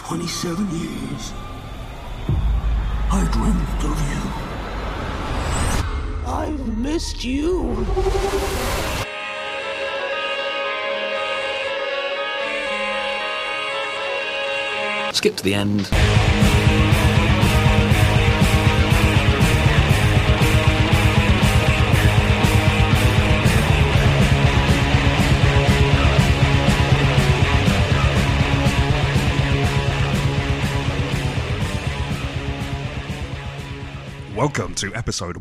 27 years, I dreamt of you. I've missed you. Skip to the end. Welcome to episode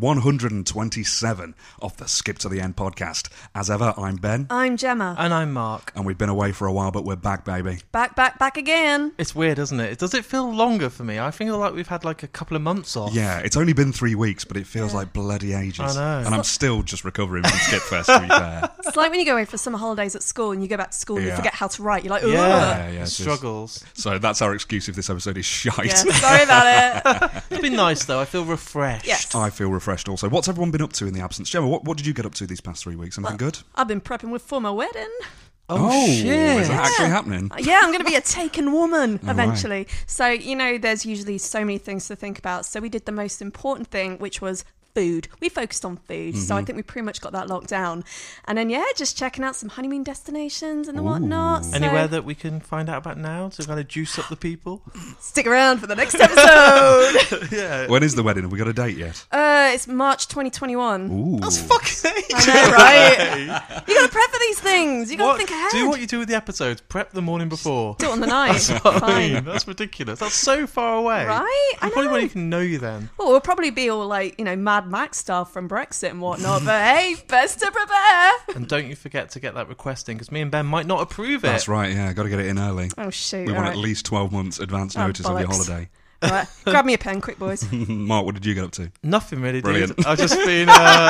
127 of the Skip to the End podcast. As ever, I'm Ben. I'm Gemma. And I'm Mark. And we've been away for a while, but we're back, baby. Back again. It's weird, isn't it? Does it feel longer for me? I feel like we've had like a couple of months off. Yeah, it's only been 3 weeks, but it feels like bloody ages. I know. And I'm still just recovering from Skipfest, to be fair. It's like when you go away for summer holidays at school and you go back to school and you forget how to write. You're like, ugh. Yeah, It it is. struggles. So that's our excuse if this episode is shite. Yeah, sorry about it. It's been nice though. I feel refreshed. Yes. I feel refreshed also. What's everyone been up to in the absence? Gemma, what did you get up to these past 3 weeks? Anything good? I've been prepping for my wedding. Oh, shit. Is that actually happening? Yeah, I'm going to be a taken woman Oh, eventually. right. So, you know, there's usually so many things to think about. So we did the most important thing, which was food. We focused on food. So I think we pretty much got that locked down. And then, yeah, just checking out some honeymoon destinations and whatnot. So Anywhere that we can find out about now to kind of juice up the people? stick around for the next episode. Yeah. When is the wedding? Have we got a date yet? It's March 2021. Ooh. That's fucking ages. I know, right? You got to prep for these things. You got to think ahead. Do what you do with the episodes. Prep the morning before. Do it on the night. Fine. That's ridiculous. That's so far away. Right? I I probably know. won't even know you then. Well, we'll probably be all like, you know, Mad Max stuff from Brexit and whatnot, but hey, best to prepare. And don't you forget to get that request in, because me and Ben might not approve it. That's right, yeah. Got to get it in early. Oh, shoot. We all want right. at least 12 months advance Oh, notice of your bollocks. holiday. All right. Grab me a pen, quick, boys. Mark, what did you get up to? Nothing really, dude. Brilliant. I've just been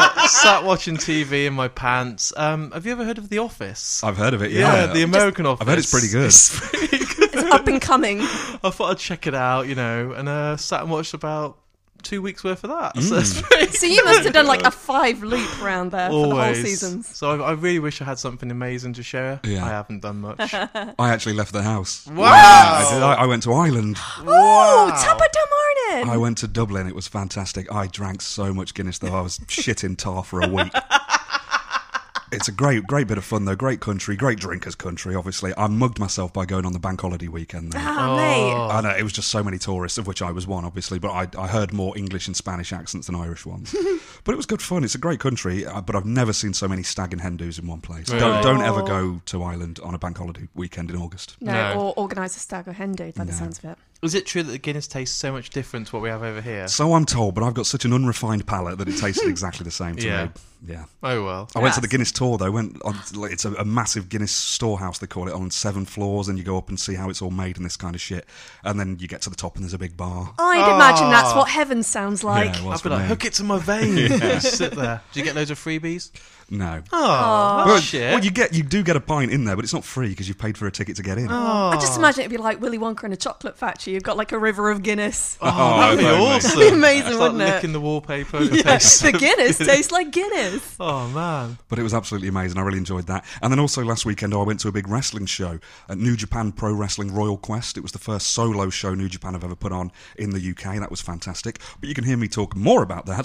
sat watching TV in my pants. Have you ever heard of The Office? I've heard of it, yeah. The American Office. I've heard it's pretty good. It's up and coming. I thought I'd check it out, you know, and sat and watched about 2 weeks worth of that. So it's pretty So you must have done like a 5 loop round there for the whole always. seasons. So I really wish I had something amazing to share. Yeah. I haven't done much. I actually left the house. Wow. I did. I went to Ireland. Oh, top of the morning. I went to Dublin. It was fantastic. I drank so much Guinness, though. I was shitting tar for a week. It's a great bit of fun, though. Great country, great drinkers' country, obviously. I mugged myself by going on the bank holiday weekend there. Ah, mate. I know, it was just so many tourists, of which I was one, obviously, but I heard more English and Spanish accents than Irish ones. But it was good fun. It's a great country, but I've never seen so many stag and hen do's in one place. Really? Don't ever go to Ireland on a bank holiday weekend in August. No, No. or organise a stag or hen do by the sounds of it. Is it true that the Guinness tastes so much different to what we have over here? So I'm told, but I've got such an unrefined palate that it tasted exactly the same to Yeah. me. Yeah. Oh, well. I went to the Yes. Guinness tour though. It's a massive Guinness storehouse, they call it, on 7 floors, and you go up and see how it's all made and this kind of shit. And then you get to the top and there's a big bar. I'd imagine that's what heaven sounds like. Yeah, it was I'd be for like, me. hook it to my veins. Just sit there. Do you get loads of freebies? No. Oh, Well, shit. well, you do get a pint in there, but it's not free because you've paid for a ticket to get in. I just imagine it'd be like Willy Wonka in a chocolate factory. You've got like a river of Guinness. Oh, that'd be if only. awesome. That'd be amazing, It's wouldn't like it? licking the wallpaper. It Yeah, tastes the so Guinness good. tastes like Guinness. Oh, man. But it was absolutely amazing. I really enjoyed that. And then also last weekend, I went to a big wrestling show at New Japan Pro Wrestling Royal Quest. It was the first solo show New Japan have ever put on in the UK. That was fantastic. But you can hear me talk more about that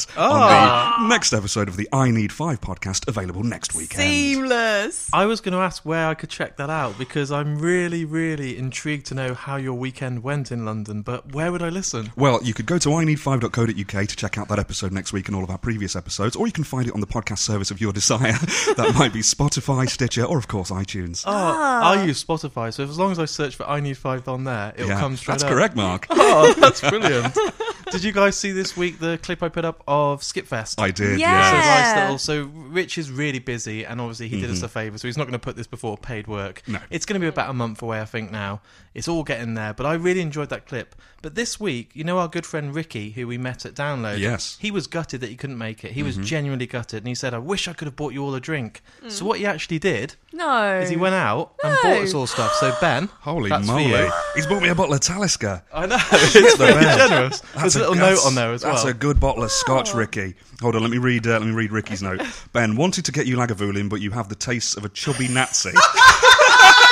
on the next episode of the I Need 5 podcast, available next weekend. Seamless. I was going to ask where I could check that out, because I'm really, really intrigued to know how your weekend went in London, but where would I listen? Well, you could go to ineed5.co.uk to check out that episode next week and all of our previous episodes, or you can find it on the podcast service of your desire. That might be Spotify, Stitcher, or of course iTunes. Oh, I use Spotify, so as long as I search for I Need 5 on there, it'll Yeah, come straight that's up. correct, Mark. Oh, that's brilliant. Did you guys see this week the clip I put up of Skipfest? I did, Yeah. So yeah. nice little. So Rich is really busy, and obviously he did us a favour, so he's not going to put this before paid work. No. It's going to be about a month away, I think. Now it's all getting there, but I really enjoyed that clip. But this week, you know, our good friend Ricky, who we met at Download, Yes. he was gutted that he couldn't make it. He was genuinely gutted, and he said, "I wish I could have bought you all a drink." So what he actually did No. is he went out and No. bought us all stuff. So Ben, Holy that's for moly. you. He's bought me a bottle of Talisker. I know, it's really best. generous. There's a little note on there as well. That's a good bottle of Scotch, Ricky. Hold on, let me read Ricky's note. Ben, wanted to get you Lagavulin, but you have the taste of a chubby Nazi.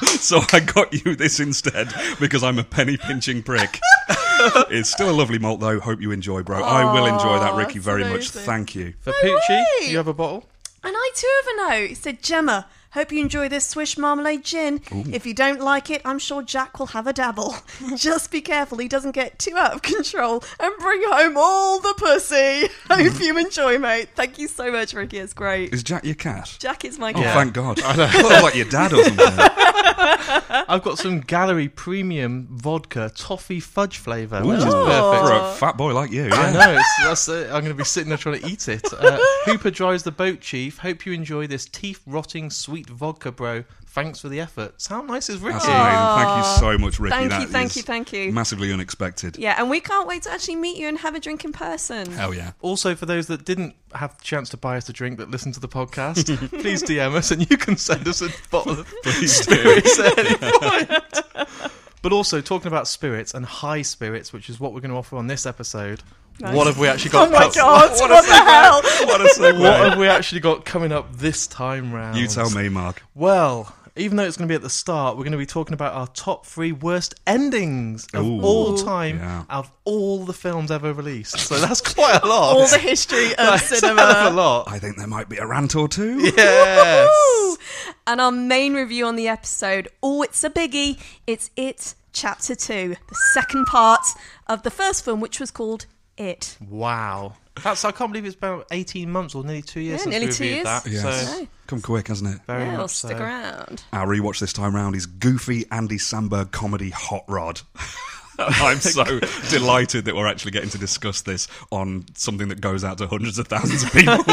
So I got you this instead because I'm a penny pinching prick. It's still a lovely malt though. Hope you enjoy, bro. I will enjoy that, Ricky, that's very much. amazing. Thank you. For Poochie, way. you have a bottle? And I too have a note. It said, Gemma, hope you enjoy this Swish Marmalade gin. If you don't like it, I'm sure Jack will have a dabble. Just be careful he doesn't get too out of control and bring home all the pussy. Hope you enjoy, mate. Thank you so much, Ricky. It's great. Is Jack your cat? Jack is my Oh, cat. thank God. I thought like your dad or something. I've got some Gallery Premium Vodka Toffee Fudge flavour, Ooh. which is For perfect. a fat boy like you. I Yeah. know, that's it. I'm going to be sitting there trying to eat it. Hooper drives the boat, Chief. Hope you enjoy this teeth-rotting sweet vodka, bro. Thanks for the effort. How nice is Ricky? That's amazing. Thank you so much, Ricky. Thank you. Massively unexpected. Yeah, and we can't wait to actually meet you and have a drink in person. Hell yeah. Also, for those that didn't have the chance to buy us a drink but listen to the podcast, please DM us and you can send us a bottle of spirits at any point. But also, talking about spirits and high spirits, which is what we're going to offer on this episode, Nice. what have we actually got? Oh my God, what the hell? What a segue. What have we actually got coming up this time round? You tell me, Mark. Well, even though it's going to be at the start, we're going to be talking about our top 3 worst endings of Ooh. all time Yeah. out of all the films ever released. So that's quite a lot. All the history of That's a cinema. hell of a lot. I think there might be a rant or two. Yes. Woo! And our main review on the episode, it's a biggie. It's It Chapter 2, the second part of the first film, which was called It. Wow. I can't believe it's about 18 months or nearly 2 years Yeah, since nearly we 2 reviewed years. that. Yes. So, Come quick, hasn't it? very Yeah, much stick so. around. Our rewatch this time round is goofy Andy Samberg comedy Hot Rod. I'm so delighted that we're actually getting to discuss this on something that goes out to hundreds of thousands of people.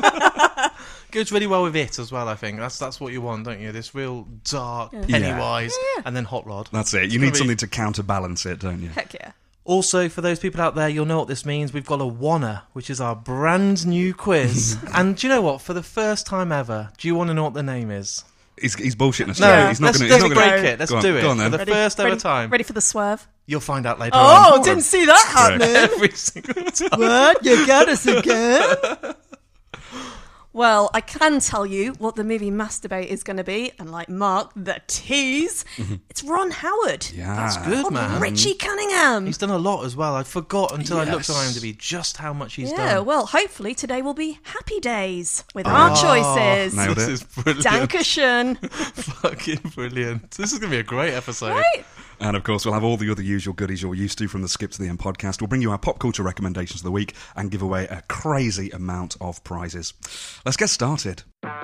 Goes really well with It as well, I think. That's what you want, don't you? This real dark Yeah. Pennywise and then Hot Rod. That's it. You gonna need be- something to counterbalance it, don't you? Heck yeah. Also, for those people out there, you'll know what this means. We've got a Wanna, which is our brand new quiz. And do you know what? For the first time ever, do you want to know what the name is? He's bullshitting us. No, right? He's not let's going to. break it. Let's Go on, do it. go on then. For the first ever time. Ready for the swerve? You'll find out later Oh, on. didn't see that happening. Every single time. What? You got us again? Well, I can tell you what the movie Masturbate is going to be, and like Mark, the tease, it's Ron Howard. Yeah. That's good, Not man. Richie Cunningham. He's done a lot as well. I forgot until I looked at Yes. IMDb just how much he's Yeah, done. well, hopefully today will be Happy Days with our choices. Nailed This it. is brilliant. Dankeschön. Fucking brilliant. This is going to be a great episode. Right? And of course, we'll have all the other usual goodies you're used to from the Skip to the End podcast. We'll bring you our pop culture recommendations of the week and give away a crazy amount of prizes. Let's get started.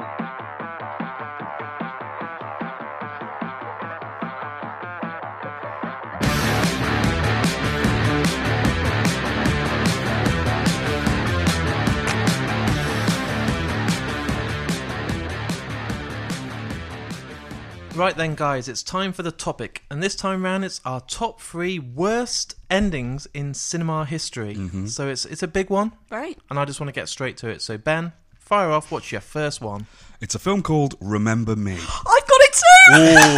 Right then, guys, it's time for the topic. And this time round, it's our top 3 worst endings in cinema history. So it's a big one. Right. And I just want to get straight to it. So, Ben, fire off. What's your first one? It's a film called Remember Me. I've got it too!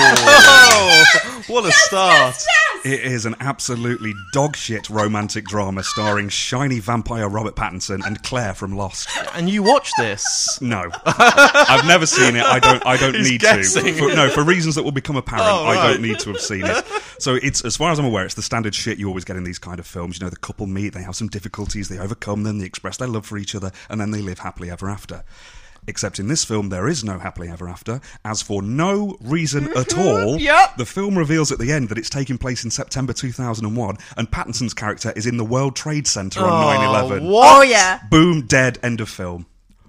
Oh, what a start. It is an absolutely dogshit romantic drama starring shiny vampire Robert Pattinson and Claire from Lost. And you watched this. No, I've never seen it. I don't He's need guessing. to. For reasons that will become apparent, Oh, I right. don't need to have seen it. So it's, as far as I'm aware, it's the standard shit you always get in these kind of films. You know, the couple meet, they have some difficulties, they overcome them, they express their love for each other, and then they live happily ever after. Except in this film, there is no happily ever after, as for no reason at all. Yep. The film reveals at the end that it's taking place in September 2001, and Pattinson's character is in the World Trade Center on 9/11. What? Oh, yeah. Boom, dead, end of film.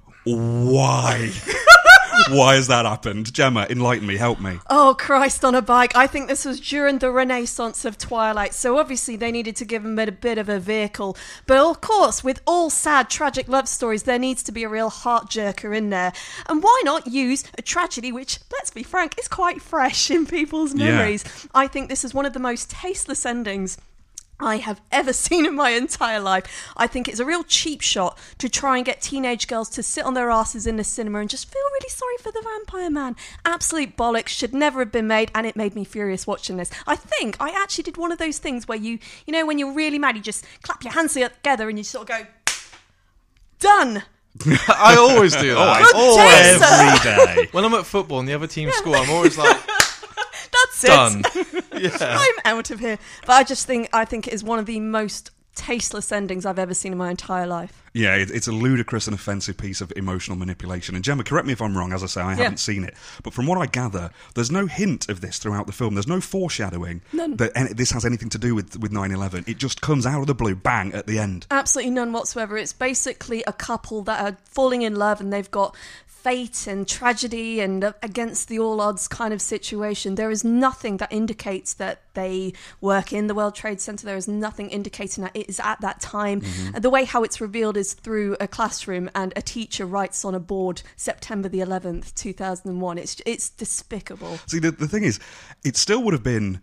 Why? Why has that happened? Gemma, enlighten me, help me. Oh, Christ on a bike. I think this was during the renaissance of Twilight, so obviously they needed to give him a bit of a vehicle. But of course, with all sad, tragic love stories, there needs to be a real heart-jerker in there. And why not use a tragedy which, let's be frank, is quite fresh in people's memories? I think this is one of the most tasteless endings I have ever seen in my entire life. I think it's a real cheap shot to try and get teenage girls to sit on their asses in the cinema and just feel really sorry for the vampire man. Absolute bollocks, should never have been made, and it made me furious watching this. I think I actually did one of those things where you know, when you're really mad, you just clap your hands together and you sort of go, done. I always do that. Good day, sir. Every day. When I'm at football and the other team score, I'm always like, That's Done. it. I'm out of here. But I think it is one of the most tasteless endings I've ever seen in my entire life. Yeah, it's a ludicrous and offensive piece of emotional manipulation. And Gemma, correct me if I'm wrong, as I say, I haven't seen it. But from what I gather, there's no hint of this throughout the film. There's no foreshadowing that this has anything to do with 9/11. It just comes out of the blue, bang, at the end. Absolutely none whatsoever. It's basically a couple that are falling in love and they've got fate and tragedy and against the all odds kind of situation. There is nothing that indicates that they work in the World Trade Center. There is nothing indicating that it is at that time. And the way how it's revealed is through a classroom and a teacher writes on a board September the 11th, 2001. It's despicable. See, the thing is, it still would have been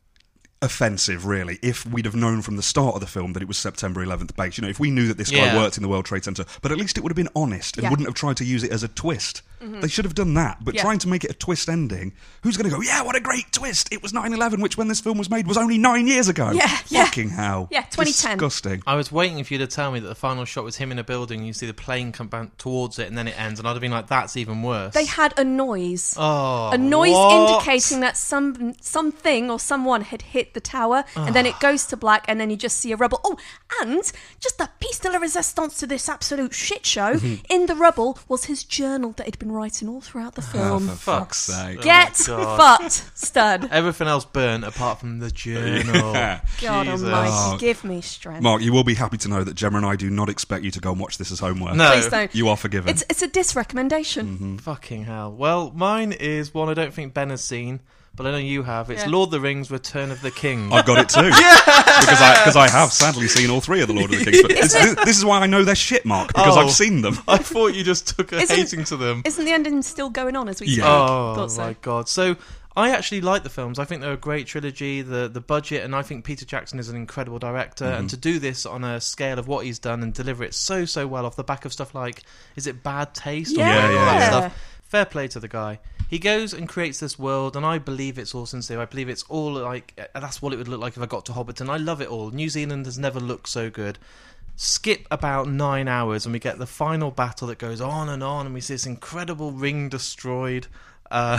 offensive, really, if we'd have known from the start of the film that it was September 11th based. You know, if we knew that this guy worked in the World Trade Center, but at least it would have been honest and wouldn't have tried to use it as a twist. They should have done that, but trying to make it a twist ending, who's going to go, yeah, what a great twist, it was 9/11, which when this film was made was only 9 years ago. Fucking hell. Yeah, 2010. Disgusting. I was waiting for you to tell me that the final shot was him in a building and you see the plane come back towards it and then it ends, and I'd have been like, that's even worse. They had a noise. A noise indicating that something or someone had hit the tower, and then it goes to black, and then you just see a rubble. Oh, and just the piece de la resistance to this absolute shit show, in the rubble was his journal that he'd been writing all throughout the film. For fuck's sake. Get fucked, stud. Everything else burnt apart from the journal. Yeah. God almighty, give me strength. Mark, you will be happy to know that Gemma and I do not expect you to go and watch this as homework. No. Please don't. You are forgiven. It's a dis-recommendation. Fucking hell. Well, mine is one I don't think Ben has seen, but I know you have. It's Lord of the Rings: Return of the King. I've got it too. Because I have sadly seen all three of the Lord of the Kings. But this is why I know they're shit, Mark, because I've seen them. I thought you just took a hating to them. Isn't the ending still going on as we speak? Oh, so. my God. So I actually like the films. I think they're a great trilogy, the budget, and I think Peter Jackson is an incredible director. And to do this on a scale of what he's done and deliver it so well off the back of stuff like, is it Bad Taste? Yeah. Or that stuff? Fair play to the guy. He goes and creates this world, and I believe it's all sincere. I believe it's all like, that's what it would look like if I got to Hobbiton. I love it all. New Zealand has never looked so good. Skip about 9 hours, and we get the final battle that goes on, and we see this incredible ring destroyed. Wait,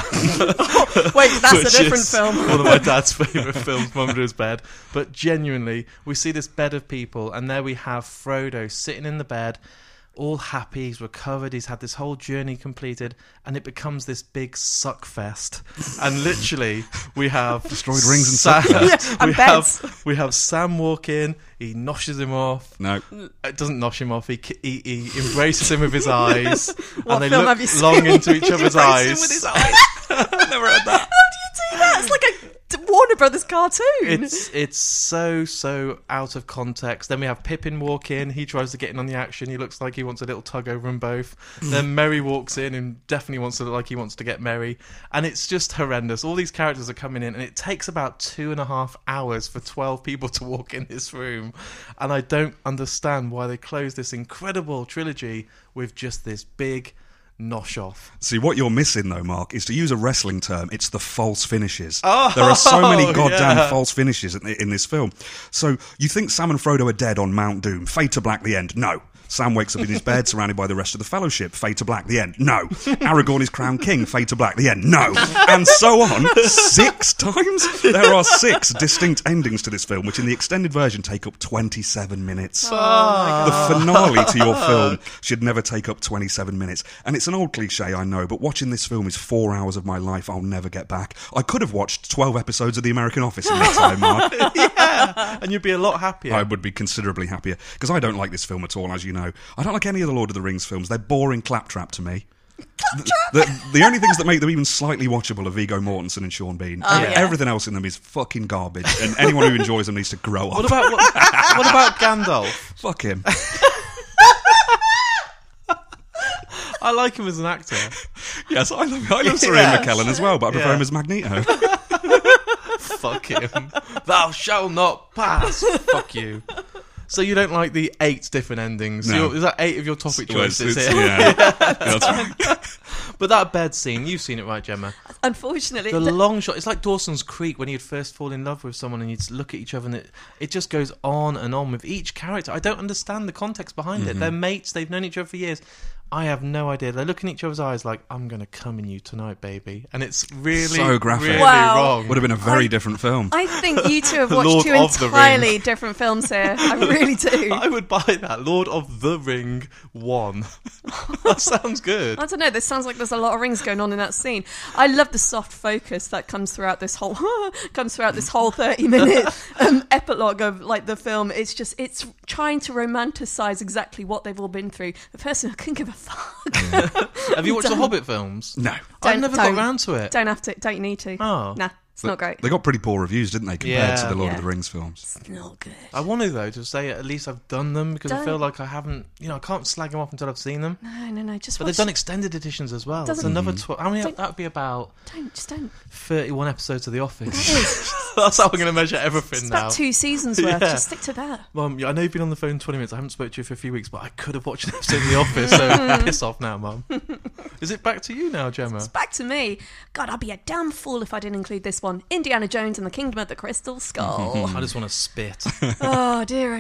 that's a different film. One of my dad's favourite films, Mum Under His Bed. But genuinely, we see this bed of people, and there we have Frodo sitting in the bed, all happy, he's recovered, he's had this whole journey completed, and it becomes this big suck fest. And literally, we have destroyed rings and suck fest. We have Sam walk in, he noshes him off. No, it doesn't nosh him off. He embraces him with his eyes, and they film look have you seen? long into each other's eyes. him with his eyes. I've never heard that. How do you do that? It's like a Warner Brothers cartoon. It's so out of context. Then we have Pippin walk in. He tries to get in on the action. He looks like he wants a little tug over them both. Then Merry walks in and definitely wants to look like he wants to get Merry. And it's just horrendous. All these characters are coming in, and it takes about 2.5 hours for 12 people to walk in this room. And I don't understand why they close this incredible trilogy with just this big nosh off. See, what you're missing, though, Mark, is, to use a wrestling term, it's the false finishes. There are so many goddamn false finishes in this film. So, you think Sam and Frodo are dead on Mount Doom. Fade to black, the end. No. Sam wakes up in his bed, surrounded by the rest of the Fellowship. Fade to black, the end. No. Aragorn is crowned king. Fade to black, the end. No. And so on. 6 times? There are 6 distinct endings to this film, which in the extended version take up 27 minutes. The finale to your film should never take up 27 minutes. And it's an old cliche, I know, but watching this film is 4 hours of my life I'll never get back. I could have watched 12 episodes of The American Office in that time, Mark. Yeah, and you'd be a lot happier. I would be considerably happier, because I don't like this film at all, as you know. I don't like any of the Lord of the Rings films. They're boring claptrap to me. The only things that make them even slightly watchable are Viggo Mortensen and Sean Bean. Everything else in them is fucking garbage, and anyone who enjoys them needs to grow up. What about Gandalf? Fuck him. I like him as an actor. Yes, I love Sir Ian McKellen as well, but I prefer him as Magneto. Fuck him. Thou shalt not pass. Fuck you. So you don't like the 8 different endings? No. Is that 8 of your topic choices here? Yeah, that's right. But that bed scene, you've seen it, right, Gemma? Unfortunately. The long shot, it's like Dawson's Creek when you'd first fall in love with someone and you'd look at each other, and it just goes on and on with each character. I don't understand the context behind it. They're mates, they've known each other for years. I have no idea. They look in each other's eyes like, I'm going to come in you tonight, baby. And it's really, So graphic. really Wow. wrong. Would have been a very different film. I think you two have watched Lord two of the entirely different films here. I really do. I would buy that. Lord of the Ring 1. That sounds good. I don't know. This sounds like there's a lot of rings going on in that scene. I love the soft focus that comes throughout this whole 30-minute epilogue of like the film. It's trying to romanticize exactly what they've all been through. The person who couldn't give a fuck. Have you watched the Hobbit films? No. I've never got don't. around to it. Don't have to. Don't need to. Oh. Nah, it's not great. They got pretty poor reviews, didn't they, compared to Yeah. the Lord of Yeah. the Rings films? It's not good. I want to, though, to say at least I've done them because I Don't. feel like I haven't, I can't slag them off until I've seen them. No. Just But watch. they've done extended editions as well. It's Doesn't- another 12. How many? Don't- That would be about Don't. 31 episodes of The Office. That is. That's how I'm going to measure everything It's now. about 2 seasons worth. Yeah. Just stick to that. Mum, I know you've been on the phone 20 minutes. I haven't spoken to you for a few weeks, but I could have watched an episode of The Office, so piss off now, Mum. Is it back to you now, Gemma? It's back to me. God, I'd be a damn fool if I didn't include this one. Indiana Jones and the Kingdom of the Crystal Skull. I just want to spit. Oh dear.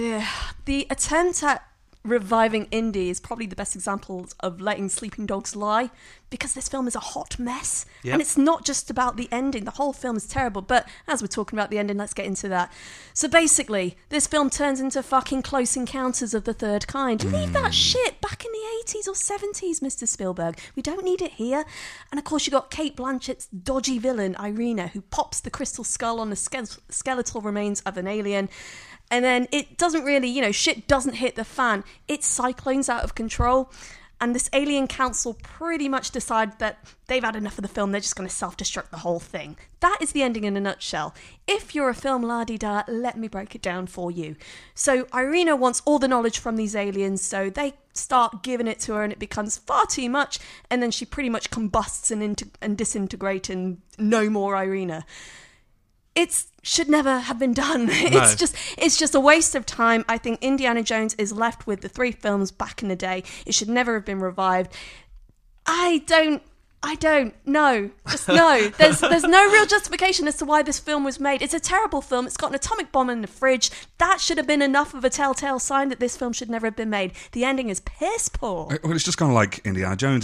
The attempt at reviving Indy is probably the best example of letting sleeping dogs lie, because this film is a hot mess. Yep. And it's not just about the ending. The whole film is terrible, but as we're talking about the ending, let's get into that. So basically, this film turns into fucking Close Encounters of the Third Kind. Leave that shit back in the 80s or 70s, Mr. Spielberg. We don't need it here. And of course, you got Cate Blanchett's dodgy villain, Irina, who pops the crystal skull on the skeletal remains of an alien. And then it doesn't really, shit doesn't hit the fan. It cyclones out of control. And this alien council pretty much decide that they've had enough of the film. They're just going to self-destruct the whole thing. That is the ending in a nutshell. If you're a film la-di-da, let me break it down for you. So Irina wants all the knowledge from these aliens, so they start giving it to her and it becomes far too much. And then she pretty much combusts and disintegrates and no more Irina. It should never have been done. It's just a waste of time. I think Indiana Jones is left with the 3 films back in the day. It should never have been revived. I don't know. Just no. There's no real justification as to why this film was made. It's a terrible film. It's got an atomic bomb in the fridge. That should have been enough of a telltale sign that this film should never have been made. The ending is piss poor. Well, it's just kind of like Indiana Jones,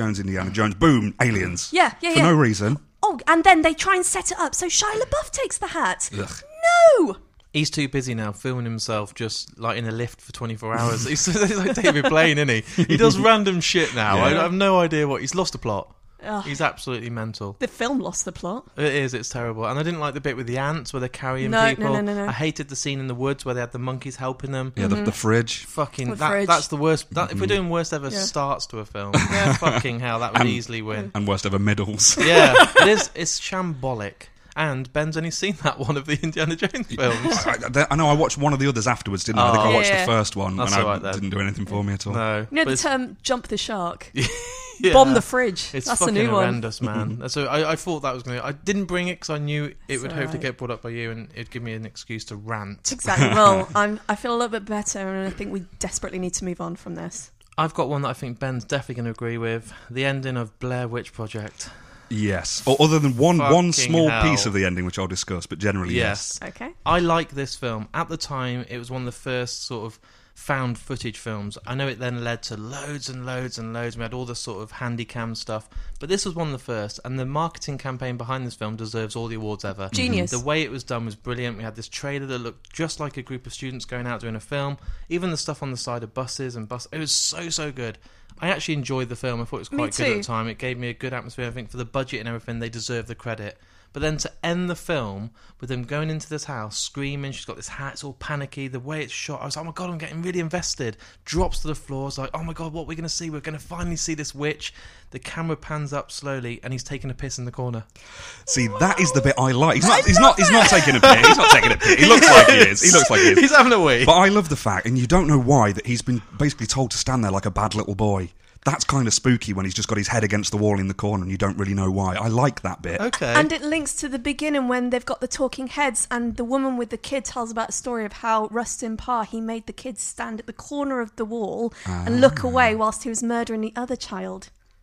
boom, aliens. Yeah. For no reason. Oh, and then they try and set it up so Shia LaBeouf takes the hat. Ugh. No! He's too busy now filming himself just like in a lift for 24 hours. He's like David Blaine, isn't he? He does random shit now. Yeah. I have no idea what... He's lost the plot. Ugh. He's absolutely mental. The film lost the plot. It is, it's terrible. And I didn't like the bit with the ants where they're carrying No. people. No. I hated the scene in the woods where they had the monkeys helping them. Yeah, the fridge. Fucking, The fridge. that's the worst. If we're doing worst ever starts to a film, fucking hell, that would easily win. And worst ever middles. Yeah, it is. It's shambolic. And Ben's only seen that one of the Indiana Jones films. I know I watched one of the others afterwards, didn't I? I think I watched Yeah. the first one, That's and all right, then. it didn't do anything for me at all. No, You know but the it's- term "jump the shark"? yeah. Bomb the fridge. It's That's a fucking new one. horrendous, man. So I thought that was going to... I didn't bring it because I knew it It's would all hopefully right. get brought up by you and it'd give me an excuse to rant. Exactly. Well, I feel a little bit better, and I think we desperately need to move on from this. I've got one that I think Ben's definitely going to agree with. The ending of Blair Witch Project. Yes. Or other than one Fucking small hell. piece of the ending, which I'll discuss, but generally, yes. Okay. I like this film. At the time, it was one of the first sort of found footage films. I know it then led to loads and loads and loads. We had all the sort of handy cam stuff, but this was one of the first, and the marketing campaign behind this film deserves all the awards ever. Genius. The way it was done was brilliant. We had this trailer that looked just like a group of students going out doing a film. Even the stuff on the side of buses and it was so good. I actually enjoyed the film. I thought it was Me quite good at too. the time. It gave me a good atmosphere. I think for the budget and everything, they deserve the credit. But then to end the film with them going into this house, screaming, she's got this hat, it's all panicky, the way it's shot, I was like, oh my God, I'm getting really invested. Drops to the floor, I was like, oh my God, what are we going to see? We're going to finally see this witch. The camera pans up slowly, and he's taking a piss in the corner. See, that is the bit I like. He's not taking a piss. He's not taking a piss. He looks like he is. He looks like he is. He's having a wee. But I love the fact, and you don't know why, that he's been basically told to stand there like a bad little boy. That's kind of spooky when he's just got his head against the wall in the corner and you don't really know why. I like that bit. Okay. And it links to the beginning when they've got the talking heads, and the woman with the kid tells about a story of how Rustin Parr, he made the kids stand at the corner of the wall and look away whilst he was murdering the other child.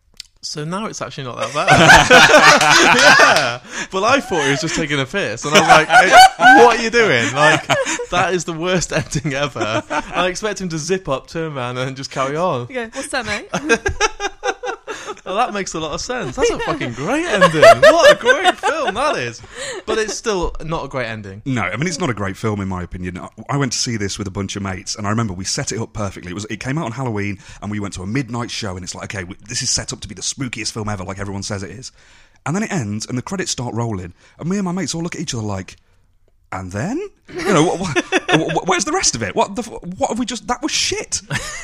So now it's actually not that bad. Yeah. Well, I thought he was just taking a piss. And I was like, hey, what are you doing? Like, that is the worst ending ever. I expect him to zip up, turn around, and just carry on. You go, what's that, mate? Well, that makes a lot of sense. That's a fucking great ending. What a great film that is. But it's still not a great ending. No, I mean, it's not a great film in my opinion. I went to see this with a bunch of mates, and I remember we set it up perfectly. It came out on Halloween, and we went to a midnight show, and it's like, okay, this is set up to be the spookiest film ever, like everyone says it is. And then it ends, and the credits start rolling, and me and my mates all look at each other like, and then? You know, where's the rest of it? What have we just... That was shit.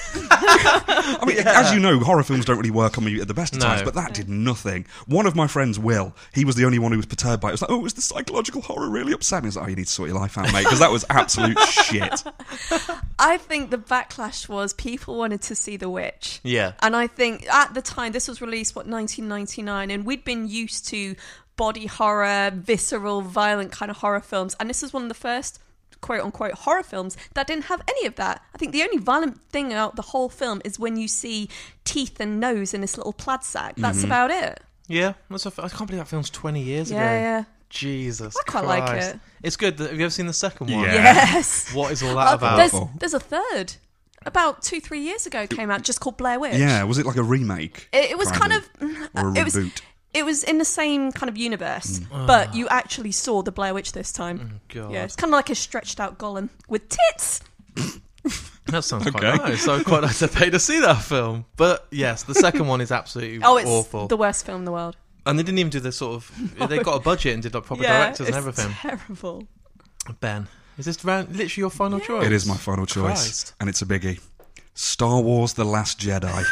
I mean, as you know, horror films don't really work on me at the best of times, but that did nothing. One of my friends, Will, he was the only one who was perturbed by it. It was like, was the psychological horror really upset me? I was like, you need to sort your life out, mate, because that was absolute shit. I think the backlash was people wanted to see The Witch. Yeah. And I think at the time, this was released, 1999, and we'd been used to body horror, visceral, violent kind of horror films. And this is one of the first, quote-unquote, horror films that didn't have any of that. I think the only violent thing about the whole film is when you see teeth and nose in this little plaid sack. That's about it. Yeah. I can't believe that film's 20 years ago. Yeah. Jesus I quite Christ. like it. It's good. Have you ever seen the second one? Yeah. Yes. What is all that about? There's a third. About 2-3 years ago came out, just called Blair Witch. Yeah, was it like a remake? It was kind of... Or a reboot? It was in the same kind of universe, but you actually saw the Blair Witch this time. God. Yeah, it's kind of like a stretched out Gollum with tits. That sounds quite Okay. nice. I would quite like to pay to see that film. But yes, the second one is absolutely It's awful. the worst film in the world. And they didn't even do the sort of... They got a budget and did like proper directors and everything. Terrible. Ben, is this literally your final choice? It is my final choice. Christ. And it's a biggie. Star Wars The Last Jedi.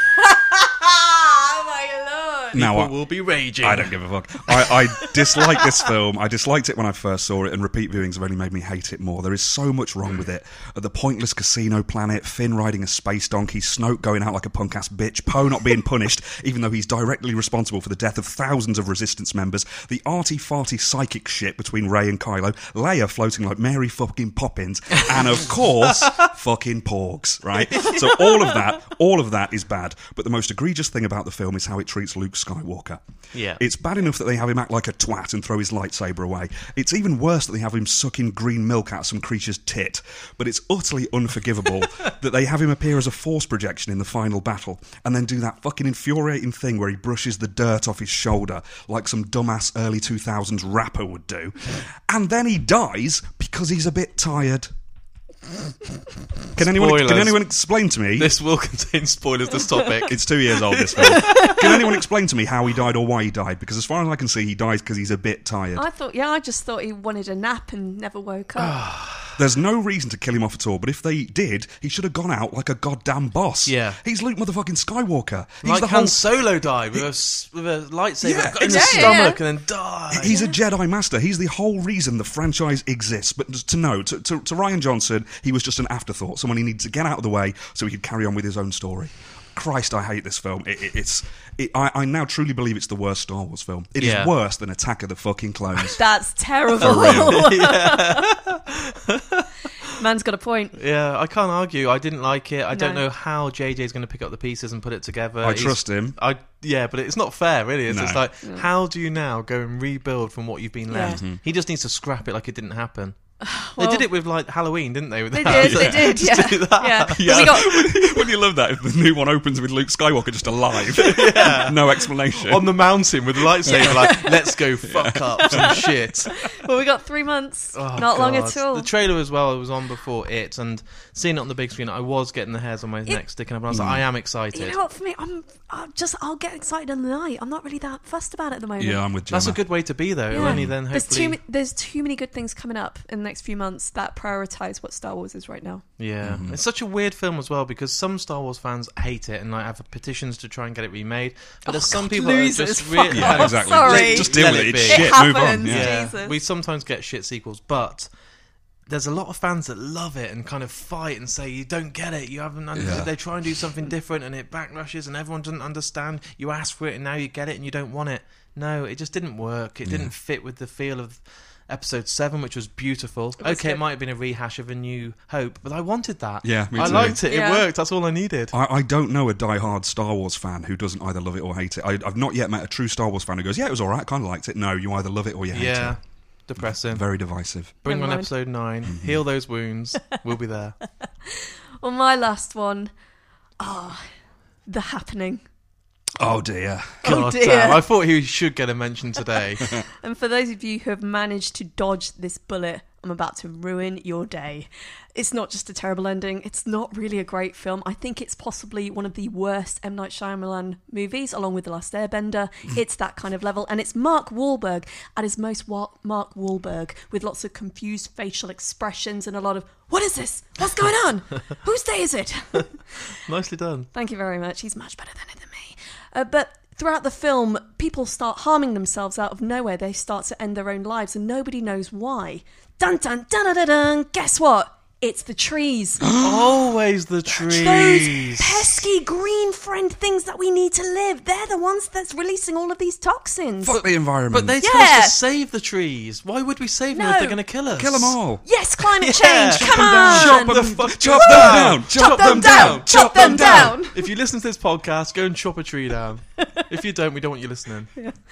Oh my lord! Now, People will be raging. I don't give a fuck. I dislike this film. I disliked it when I first saw it, and repeat viewings have only made me hate it more. There is so much wrong with it. The pointless casino planet, Finn riding a space donkey, Snoke going out like a punk-ass bitch, Poe not being punished, even though he's directly responsible for the death of thousands of Resistance members, the arty-farty psychic shit between Rey and Kylo, Leia floating like Mary fucking Poppins, and of course, fucking porgs, right? So all of that is bad. But the most egregious thing about the film is how it treats Luke Skywalker. Yeah. It's bad enough that they have him act like a twat and throw his lightsaber away. It's even worse that they have him sucking green milk out of some creature's tit. But it's utterly unforgivable that they have him appear as a force projection in the final battle and then do that fucking infuriating thing where he brushes the dirt off his shoulder like some dumbass early 2000s rapper would do. And then he dies because he's a bit tired. Can anyone explain to me? This will contain spoilers, this topic. It's 2 years old, this film. Can anyone explain to me how he died or why he died? Because as far as I can see, he dies because he's a bit tired. I just thought he wanted a nap and never woke up. There's no reason to kill him off at all, but if they did, he should have gone out like a goddamn boss. Yeah. He's Luke motherfucking Skywalker. He's Like the Han Solo died with a lightsaber Yeah, in the exactly. stomach and then died. He's a Jedi Master. He's the whole reason the franchise exists. But to Rian Johnson, he was just an afterthought, someone he needed to get out of the way so he could carry on with his own story. Christ, I hate this film. I now truly believe it's the worst Star Wars film. It is worse than Attack of the fucking Clones. That's terrible. Man's got a point. Yeah, I can't argue. I didn't like it. I don't know how JJ's going to pick up the pieces and put it together. I trust him. Yeah, but it's not fair, really. It's No. just like, how do you now go and rebuild from what you've been left? He just needs to scrap it like it didn't happen. They did it with like Halloween, didn't they? They did. Yeah. do that. Yeah. We got, Wouldn't you love that if the new one opens with Luke Skywalker just alive? No explanation. On the mountain with a lightsaber, like, let's go fuck up some shit. we got 3 months. Oh, Not long God. at all. The trailer as well, it was on before it, and seeing it on the big screen, I was getting the hairs on my neck sticking up, and I was like, I am excited. You know what? For me, I'll get excited in the night. I'm not really that fussed about it at the moment. Yeah, I'm with Gemma. That's a good way to be, though. Yeah. Only then, hopefully... There's too many good things coming up in the next few months that prioritise what Star Wars is right now. Yeah, it's such a weird film as well because some Star Wars fans hate it and like have petitions to try and get it remade. But there's some people that are just really Yeah, exactly. Sorry. Just deal with it. It's Let it shit. be. Move on. happens. Yeah. Jesus. We sometimes get shit sequels, but there's a lot of fans that love it and kind of fight and say you don't get it, you haven't understood. They try and do something different and it backrushes and everyone doesn't understand. You ask for it and now you get it and you don't want it. No, it just didn't work. It didn't fit with the feel of Episode 7, which was beautiful. was It good. might have been a rehash of A New Hope, but I wanted that. Yeah, me I too. liked it. Yeah. It worked. That's all I needed. I don't know a die-hard Star Wars fan who doesn't either love it or hate it. I've not yet met a true Star Wars fan who goes, yeah, it was all right, kind of liked it. No, you either love it or you hate Yeah. it. Depressing. Very divisive. Bring Never on mind. episode 9. Heal those wounds. We'll be there. Well, my last one. The Happening. Oh, dear. Oh, God dear. damn. I thought he should get a mention today. And for those of you who have managed to dodge this bullet, I'm about to ruin your day. It's not just a terrible ending. It's not really a great film. I think it's possibly one of the worst M. Night Shyamalan movies, along with The Last Airbender. It's that kind of level. And it's Mark Wahlberg at his most Mark Wahlberg, with lots of confused facial expressions and a lot of, what is this? What's going on? Whose day is it? Nicely done. Thank you very much. He's much better than me. But throughout the film, people start harming themselves out of nowhere. They start to end their own lives, and nobody knows why. Dun dun dun dun dun dun. Guess what? It's the trees. Always the trees. Those pesky green friend things that we need to live. They're the ones that's releasing all of these toxins. Fuck the environment. But they tell Yeah. us to save the trees. Why would we save them if No. they're going to kill us? Kill them all. Yes, climate Yeah. change. Chop Come them down. on. Chop the fuck Chop them down. Chop them down. Chop them down. If you listen to this podcast, go and chop a tree down. If you don't, we don't want you listening.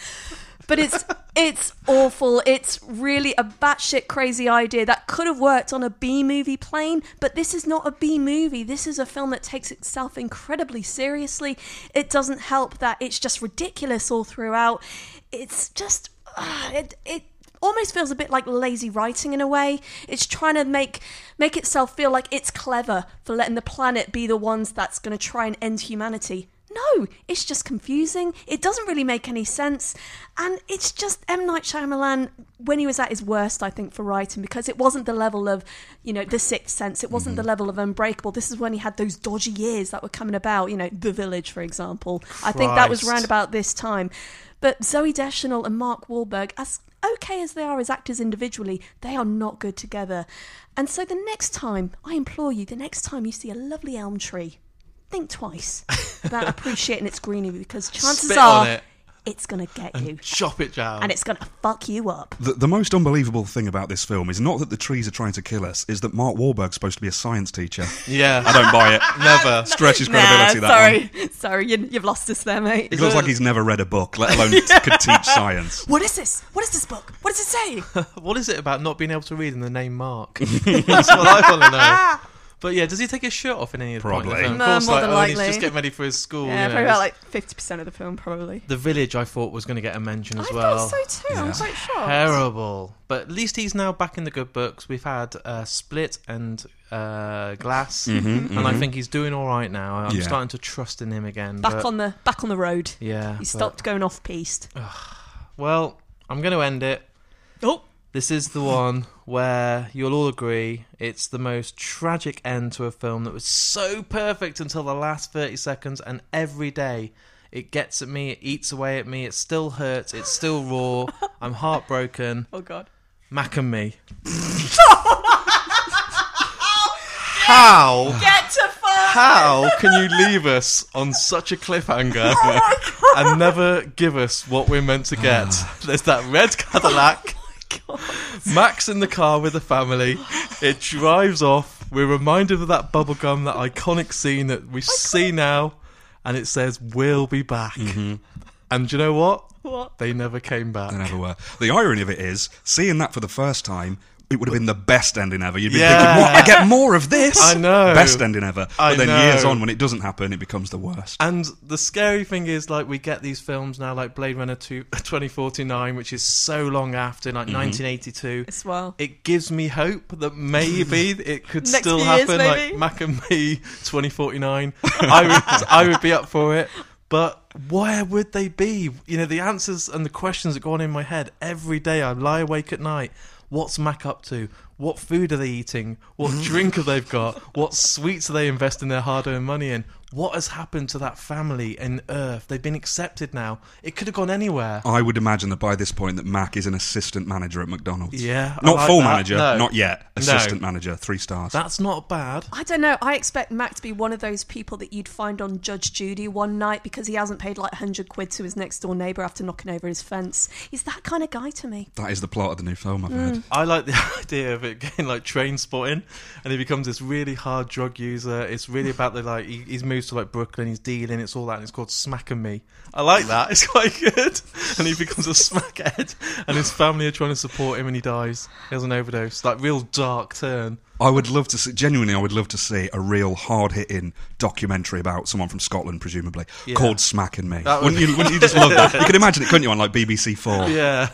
But it's awful. It's really a batshit crazy idea that could have worked on a B-movie plane, but this is not a B-movie. This is a film that takes itself incredibly seriously. It doesn't help that it's just ridiculous all throughout. It's just... it almost feels a bit like lazy writing in a way. It's trying to make itself feel like it's clever for letting the planet be the ones that's going to try and end humanity. No, it's just confusing. It doesn't really make any sense. And it's just M. Night Shyamalan when he was at his worst, I think, for writing, because it wasn't the level of, The Sixth Sense. It wasn't the level of Unbreakable. This is when he had those dodgy years that were coming about, The Village, for example. I think that was Christ. round about this time. But Zooey Deschanel and Mark Wahlberg, as okay as they are as actors individually, they are not good together. And so the next time, I implore you, the next time you see a lovely elm tree, think twice about appreciating its greenery, because chances Spit on are it. it's going to get you. Chop it down. And it's going to fuck you up. The most unbelievable thing about this film is not that the trees are trying to kill us, is that Mark Wahlberg's supposed to be a science teacher. Yeah. I don't buy it. Never. Stretches credibility, that one. Sorry, you've lost us there, mate. He looks like he's never read a book, let alone could teach science. What is this? What is this book? What does it say? What is it about not being able to read in the name Mark? That's what I want to know. But yeah, does he take his shirt off in any of the point in the Probably. film? No, of course, more than when he's likely. just getting ready for his school. Yeah, probably about 50% of the film, probably. The Village, I thought, was going to get a mention as I well. thought so too. I'm quite shocked. Terrible. But at least he's now back in the good books. We've had Split and Glass, and I think he's doing all right now. I'm Yeah. starting to trust in him again. Back on the road. Yeah. He but- stopped going off piste. Well, I'm going to end it. Oh. This is the one where you'll all agree it's the most tragic end to a film that was so perfect until the last 30 seconds, and every day it gets at me, it eats away at me, it still hurts, it's still raw, I'm heartbroken. Oh, God. Mac and Me. How? Get to fuck! How can you leave us on such a cliffhanger and never give us what we're meant to get? There's that red Cadillac. Mac's in the car with the family. It drives off. We're reminded of that bubblegum, that iconic scene that we see now, and it says, "We'll be back." And do you know what? What? They never came back. They never were. The irony of it is, seeing that for the first time, it would have been the best ending ever. You'd be Yeah. thinking, what? I get more of this? I know. Best ending ever. I But then know. years on, when it doesn't happen, it becomes the worst. And the scary thing is, like, we get these films now, like Blade Runner 2049, which is so long after, like 1982. As well. It gives me hope that maybe it could Next still few years, happen, maybe? like Mac and Me 2049. I would be up for it. But where would they be? The answers and the questions that go on in my head every day. I lie awake at night. What's Mac up to? What food are they eating? What drink have they got? What sweets are they investing their hard-earned money in? What has happened to that family in Earth? They've been accepted now. It could have gone anywhere. I would imagine that by this point that Mac is an assistant manager at McDonald's. Yeah, I Not like full that. manager, No. not yet. No. Assistant manager, 3 stars. That's not bad. I don't know. I expect Mac to be one of those people that you'd find on Judge Judy one night because he hasn't paid like 100 quid to his next door neighbour after knocking over his fence. He's that kind of guy to me. That is the plot of the new film, I've heard. I like the idea of it getting like train spotting, and he becomes this really hard drug user. It's really about the like he's moved to like Brooklyn, he's dealing, it's all that, and it's called Smack and Me. I like that. It's quite good. And he becomes a smackhead, and his family are trying to support him, and he dies. He has an overdose. Like real dark turn. I would love to see, genuinely, I would love to see a real hard-hitting documentary about someone from Scotland, presumably, called Smack and Me. That would Wouldn't you just love that? You could imagine it, couldn't you, on like BBC 4? Yeah.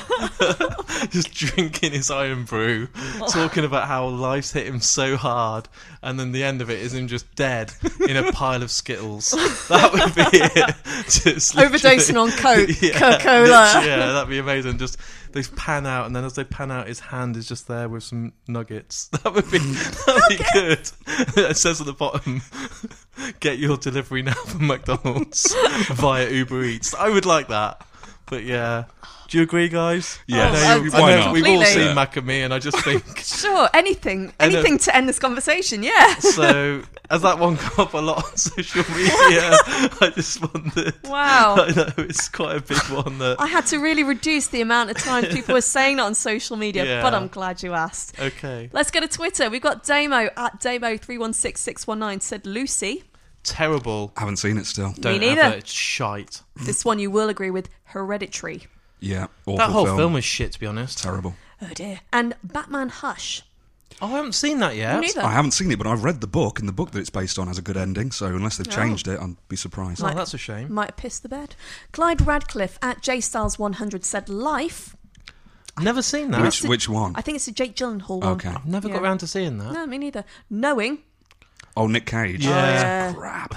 Just drinking his iron brew, talking about how life's hit him so hard, and then the end of it is him just dead in a pile of Skittles. That would be it. Just Overdosing on Coke, Yeah, Coca-Cola. yeah, that'd be amazing. Just they pan out, and then as they pan out, his hand is just there with some nuggets. That would be good. It says at the bottom, "Get your delivery now from McDonald's via Uber Eats." I would like that. But yeah, do you agree, guys? Yes. I know, Why I know not? we've all Completely. seen Mac and Me, and I just think Sure, anything to end this conversation, yeah. so. Has that one come up a lot on social media? I just wondered. Wow. I know it's quite a big one. That I had to really reduce the amount of times people were saying it on social media, Yeah. but I'm glad you asked. okay. Let's go to Twitter. We've got Damo at Damo316619 said Lucy. Terrible. I haven't seen it still. Don't neither. ever. It's shite. This one you will agree with, Hereditary. Yeah, awful That whole film was shit, to be honest. terrible. Oh dear. And Batman Hush. Oh, I haven't seen that yet. Neither. I haven't seen it, but I've read the book, and the book that it's based on has a good ending, so unless they've changed it, I'd be surprised. Oh, that's a shame. Might have pissed the bed. Clyde Radcliffe at JStyles100 said Life. Never seen that. Which one? I think it's a Jake Gyllenhaal one. Okay. I've never got around to seeing that. No, me neither. Knowing. Oh, Nick Cage. Yeah. Crap.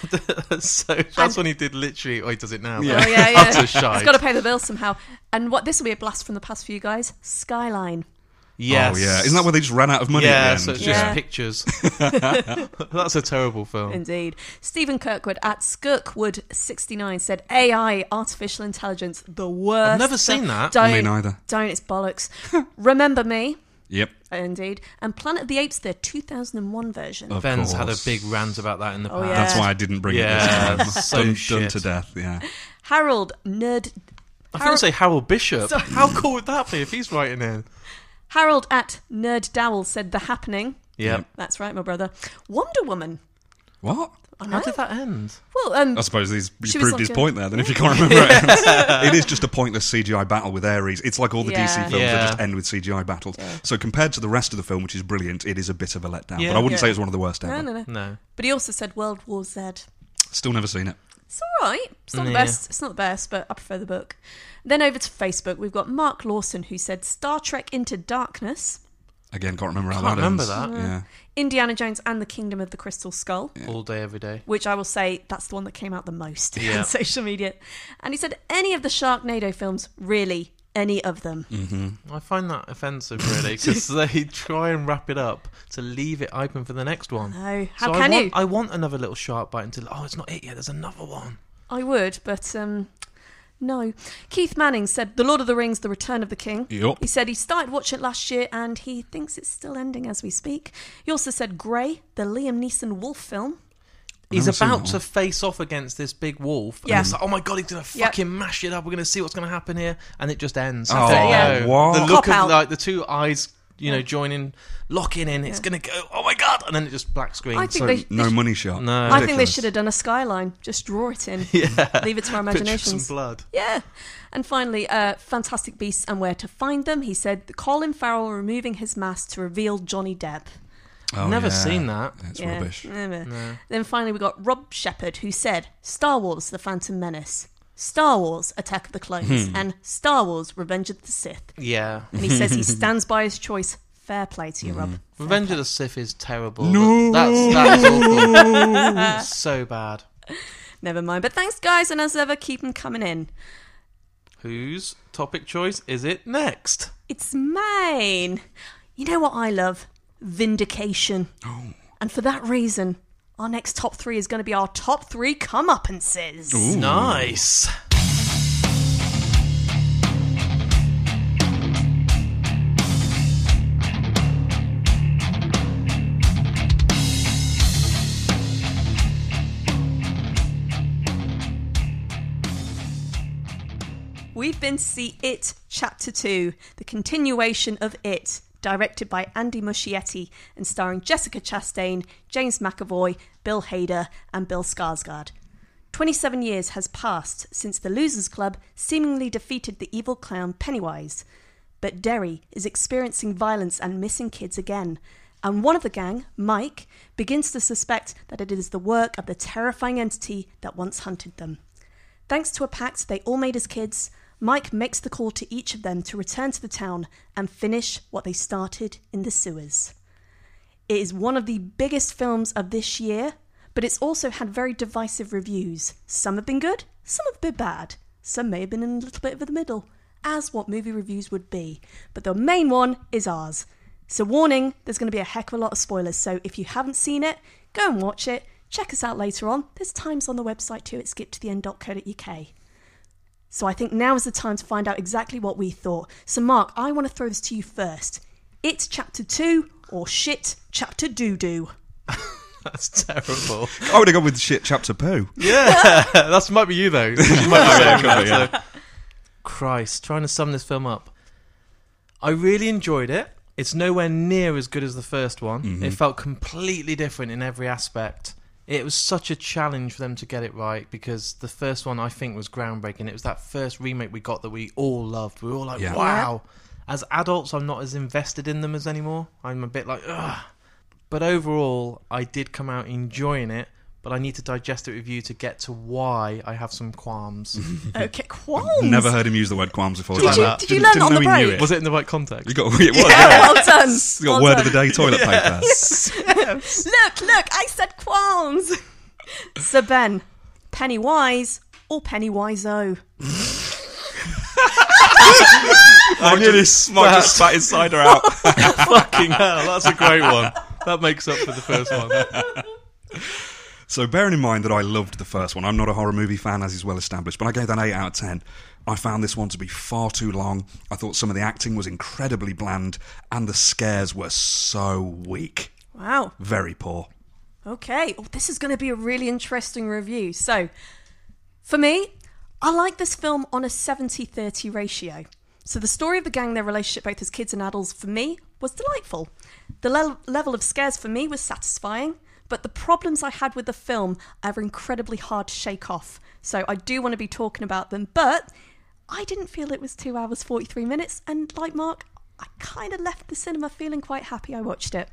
So that's when he did literally. Oh, he does it now. Yeah. Oh, yeah, Utter yeah. shite. He's got to pay the bill somehow. And what? This will be a blast from the past for you guys. Skyline. Yes. Oh, yeah. Isn't that where they just ran out of money Yeah, at so the it's end? just Yeah. pictures. That's a terrible film. Indeed. Stephen Kirkwood at Skirkwood69 said AI, artificial intelligence, the worst. I've never seen that. Don't, Me neither. Don't, it's bollocks. Remember Me. Yep. Indeed. And Planet of the Apes, their 2001 version. Of Ben's had a course. big rant about that in the Oh, past. yeah. That's why I didn't bring Yeah, it this time. so done shit. to death, yeah. Harold Nerd. I was going to say Harold Bishop. Sorry. How cool would that be if he's writing in? Harold at Nerd Dowell said The Happening. Yeah. That's right, my brother. Wonder Woman. What? I How know. did that end? Well, I suppose he She was proved like his a- point there, then, if you can't remember it. It is just a pointless CGI battle with Ares. It's like all the Yeah. DC films Yeah. that just end with CGI battles. So compared to the rest of the film, which is brilliant, it is a bit of a letdown. Yeah. But I wouldn't Yeah. say it's one of the worst ever. no. No. But he also said World War Z. Still never seen it. It's all right. It's not the Yeah. best. It's not the best, but I prefer the book. Then over to Facebook, we've got Mark Lawson who said Star Trek Into Darkness, Again, can't remember how Can't that remember ends. that. Yeah. Indiana Jones and the Kingdom of the Crystal Skull, All day, every day. which I will say that's the one that came out the most Yeah. on social media. And he said any of the Sharknado films, really, any of them. I find that offensive, really, because they try and wrap it up to leave it open for the next one. No, how So can you? I want another little shark bite until, oh, it's not it yet, there's another one. I would, but no. Keith Manning said The Lord of the Rings, The Return of the King. Yup. He said he started watching it last year and he thinks it's still ending as we speak. He also said Grey, the Liam Neeson wolf film. He's never seen about that to one. face off against this big wolf. Yeah. And it's like, oh my god, he's going to Yep. fucking mash it up. We're going to see what's going to happen here. And it just ends. Oh, yeah. what? The look Cop out. of like the two eyes, joining, locking in. It's going to go, oh my god. And then it just black screen. I think So they no money shot. No. I think they Ridiculous. should have done a skyline. Just draw it in. Yeah. Leave it to our Picture some imaginations. blood. Yeah. And finally, Fantastic Beasts and Where to Find Them. He said Colin Farrell removing his mask to reveal Johnny Depp. Oh, Never yeah. seen that. It's Yeah. rubbish. Then finally we got Rob Shepard who said Star Wars The Phantom Menace, Star Wars Attack of the Clones, and Star Wars Revenge of the Sith. Yeah. And he says he stands by his choice. Fair play to you, Rob. Fair Revenge play. of the Sith is terrible. No. That's awful. So bad. Never mind. But thanks, guys, and as ever, keep them coming in. Whose topic choice is it next? It's mine. You know what I love? Vindication. Oh. And for that reason, our next top 3 is going to be our top 3 come-uppances. Ooh. Nice. We've been to see It Chapter 2, the continuation of It, directed by Andy Muschietti and starring Jessica Chastain, James McAvoy, Bill Hader and Bill Skarsgård. 27 years has passed since the Losers Club seemingly defeated the evil clown Pennywise. But Derry is experiencing violence and missing kids again, and one of the gang, Mike, begins to suspect that it is the work of the terrifying entity that once hunted them. Thanks to a pact they all made as kids, Mike makes the call to each of them to return to the town and finish what they started in the sewers. It is one of the biggest films of this year, but it's also had very divisive reviews. Some have been good, some have been bad, some may have been in a little bit of the middle, as what movie reviews would be. But the main one is ours. So warning, there's going to be a heck of a lot of spoilers, so if you haven't seen it, go and watch it. Check us out later on. There's times on the website too at skiptotheend.co.uk. So I think now is the time to find out exactly what we thought. So Mark, I want to throw this to you first. It Chapter 2 or Shit Chapter Doo-Doo? That's terrible. I would have gone with Shit Chapter Poo. Yeah, that might be you though. You might be Yeah. Christ, trying to sum this film up. I really enjoyed it. It's nowhere near as good as the first one. Mm-hmm. It felt completely different in every aspect. It was such a challenge for them to get it right because the first one I think was groundbreaking. It was that first remake we got that we all loved. We were all like, Yeah. wow. As adults, I'm not as invested in them as anymore. I'm a bit like, ugh. But overall, I did come out enjoying it, but I need to digest it with you to get to why I have some qualms. Okay, qualms. Never heard him use the word qualms before. Did Like you- that. did you Didn't- learn that didn't on know the he knew break? it. Was it in the right context? You got it was. Yeah, well done. You got Well word done. of the day toilet paper. Look, I said qualms. So Ben, Pennywise or Pennywise-O? I nearly just spat his cider out. Fucking hell, that's a great one. That makes up for the first one. So bearing in mind that I loved the first one, I'm not a horror movie fan, as is well established, but I gave that 8 out of 10. I found this one to be far too long. I thought some of the acting was incredibly bland, and the scares were so weak. Wow. Very poor. Okay, this is going to be a really interesting review. So, for me, I like this film on a 70-30 ratio. So the story of the gang, their relationship both as kids and adults, for me, was delightful. The level of scares for me was satisfying, but the problems I had with the film are incredibly hard to shake off. So I do want to be talking about them, but I didn't feel it was 2 hours 43 minutes, and like Mark, I kind of left the cinema feeling quite happy I watched it.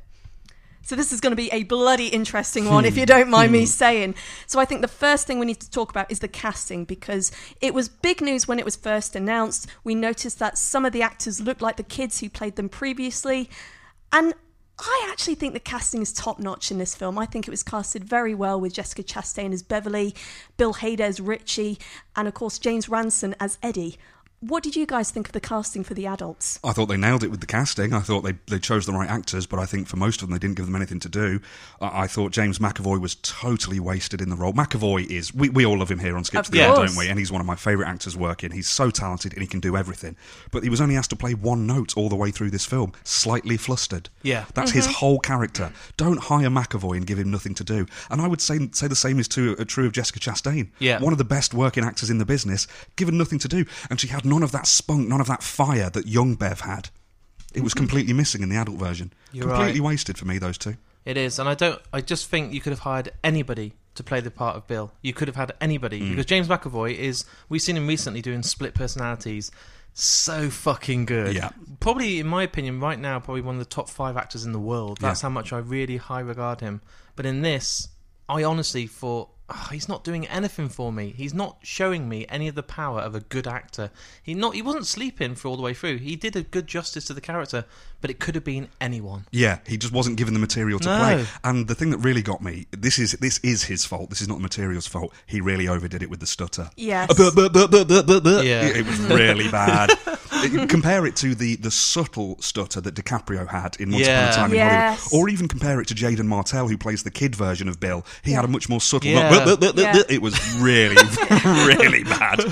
So this is going to be a bloody interesting one, if you don't mind me saying. So I think the first thing we need to talk about is the casting, because it was big news when it was first announced. We noticed that some of the actors looked like the kids who played them previously. And I actually think the casting is top-notch in this film. I think it was casted very well with Jessica Chastain as Beverly, Bill Hader as Richie, and of course James Ranson as Eddie. What did you guys think of the casting for the adults? I thought they nailed it with the casting. I thought they chose the right actors, but I think for most of them they didn't give them anything to do. I thought James McAvoy was totally wasted in the role. McAvoy is... We all love him here on Skip to the End, don't we? And he's one of my favourite actors working. He's so talented and he can do everything. But he was only asked to play one note all the way through this film. Slightly flustered. Yeah. That's his whole character. Don't hire McAvoy and give him nothing to do. And I would say the same is true of Jessica Chastain. Yeah. One of the best working actors in the business, given nothing to do. And she had none of that spunk, none of that fire that young Bev had. It was completely missing in the adult version. You're completely right. wasted for me, those two. It is, and I just think you could have hired anybody to play the part of Bill. You could have had anybody, because James McAvoy is... We've seen him recently doing split personalities. So fucking good. Yeah. Probably, in my opinion, right now, probably one of the top 5 actors in the world. That's Yeah. how much I really high regard him. But in this, I honestly thought... he's not doing anything for me. He's not showing me any of the power of a good actor. He wasn't sleeping for all the way through. He did a good justice to the character, but it could have been anyone. Yeah, he just wasn't given the material to No. play. And the thing that really got me, this is his fault. This is not the material's fault. He really overdid it with the stutter. Yes. Yeah. It was really bad. Compare it to the subtle stutter that DiCaprio had in Once Upon Yeah. a Time in Yes. Hollywood. Or even compare it to Jaden Martell, who plays the kid version of Bill. He had a much more subtle... Yeah. Yeah. It was really, really bad.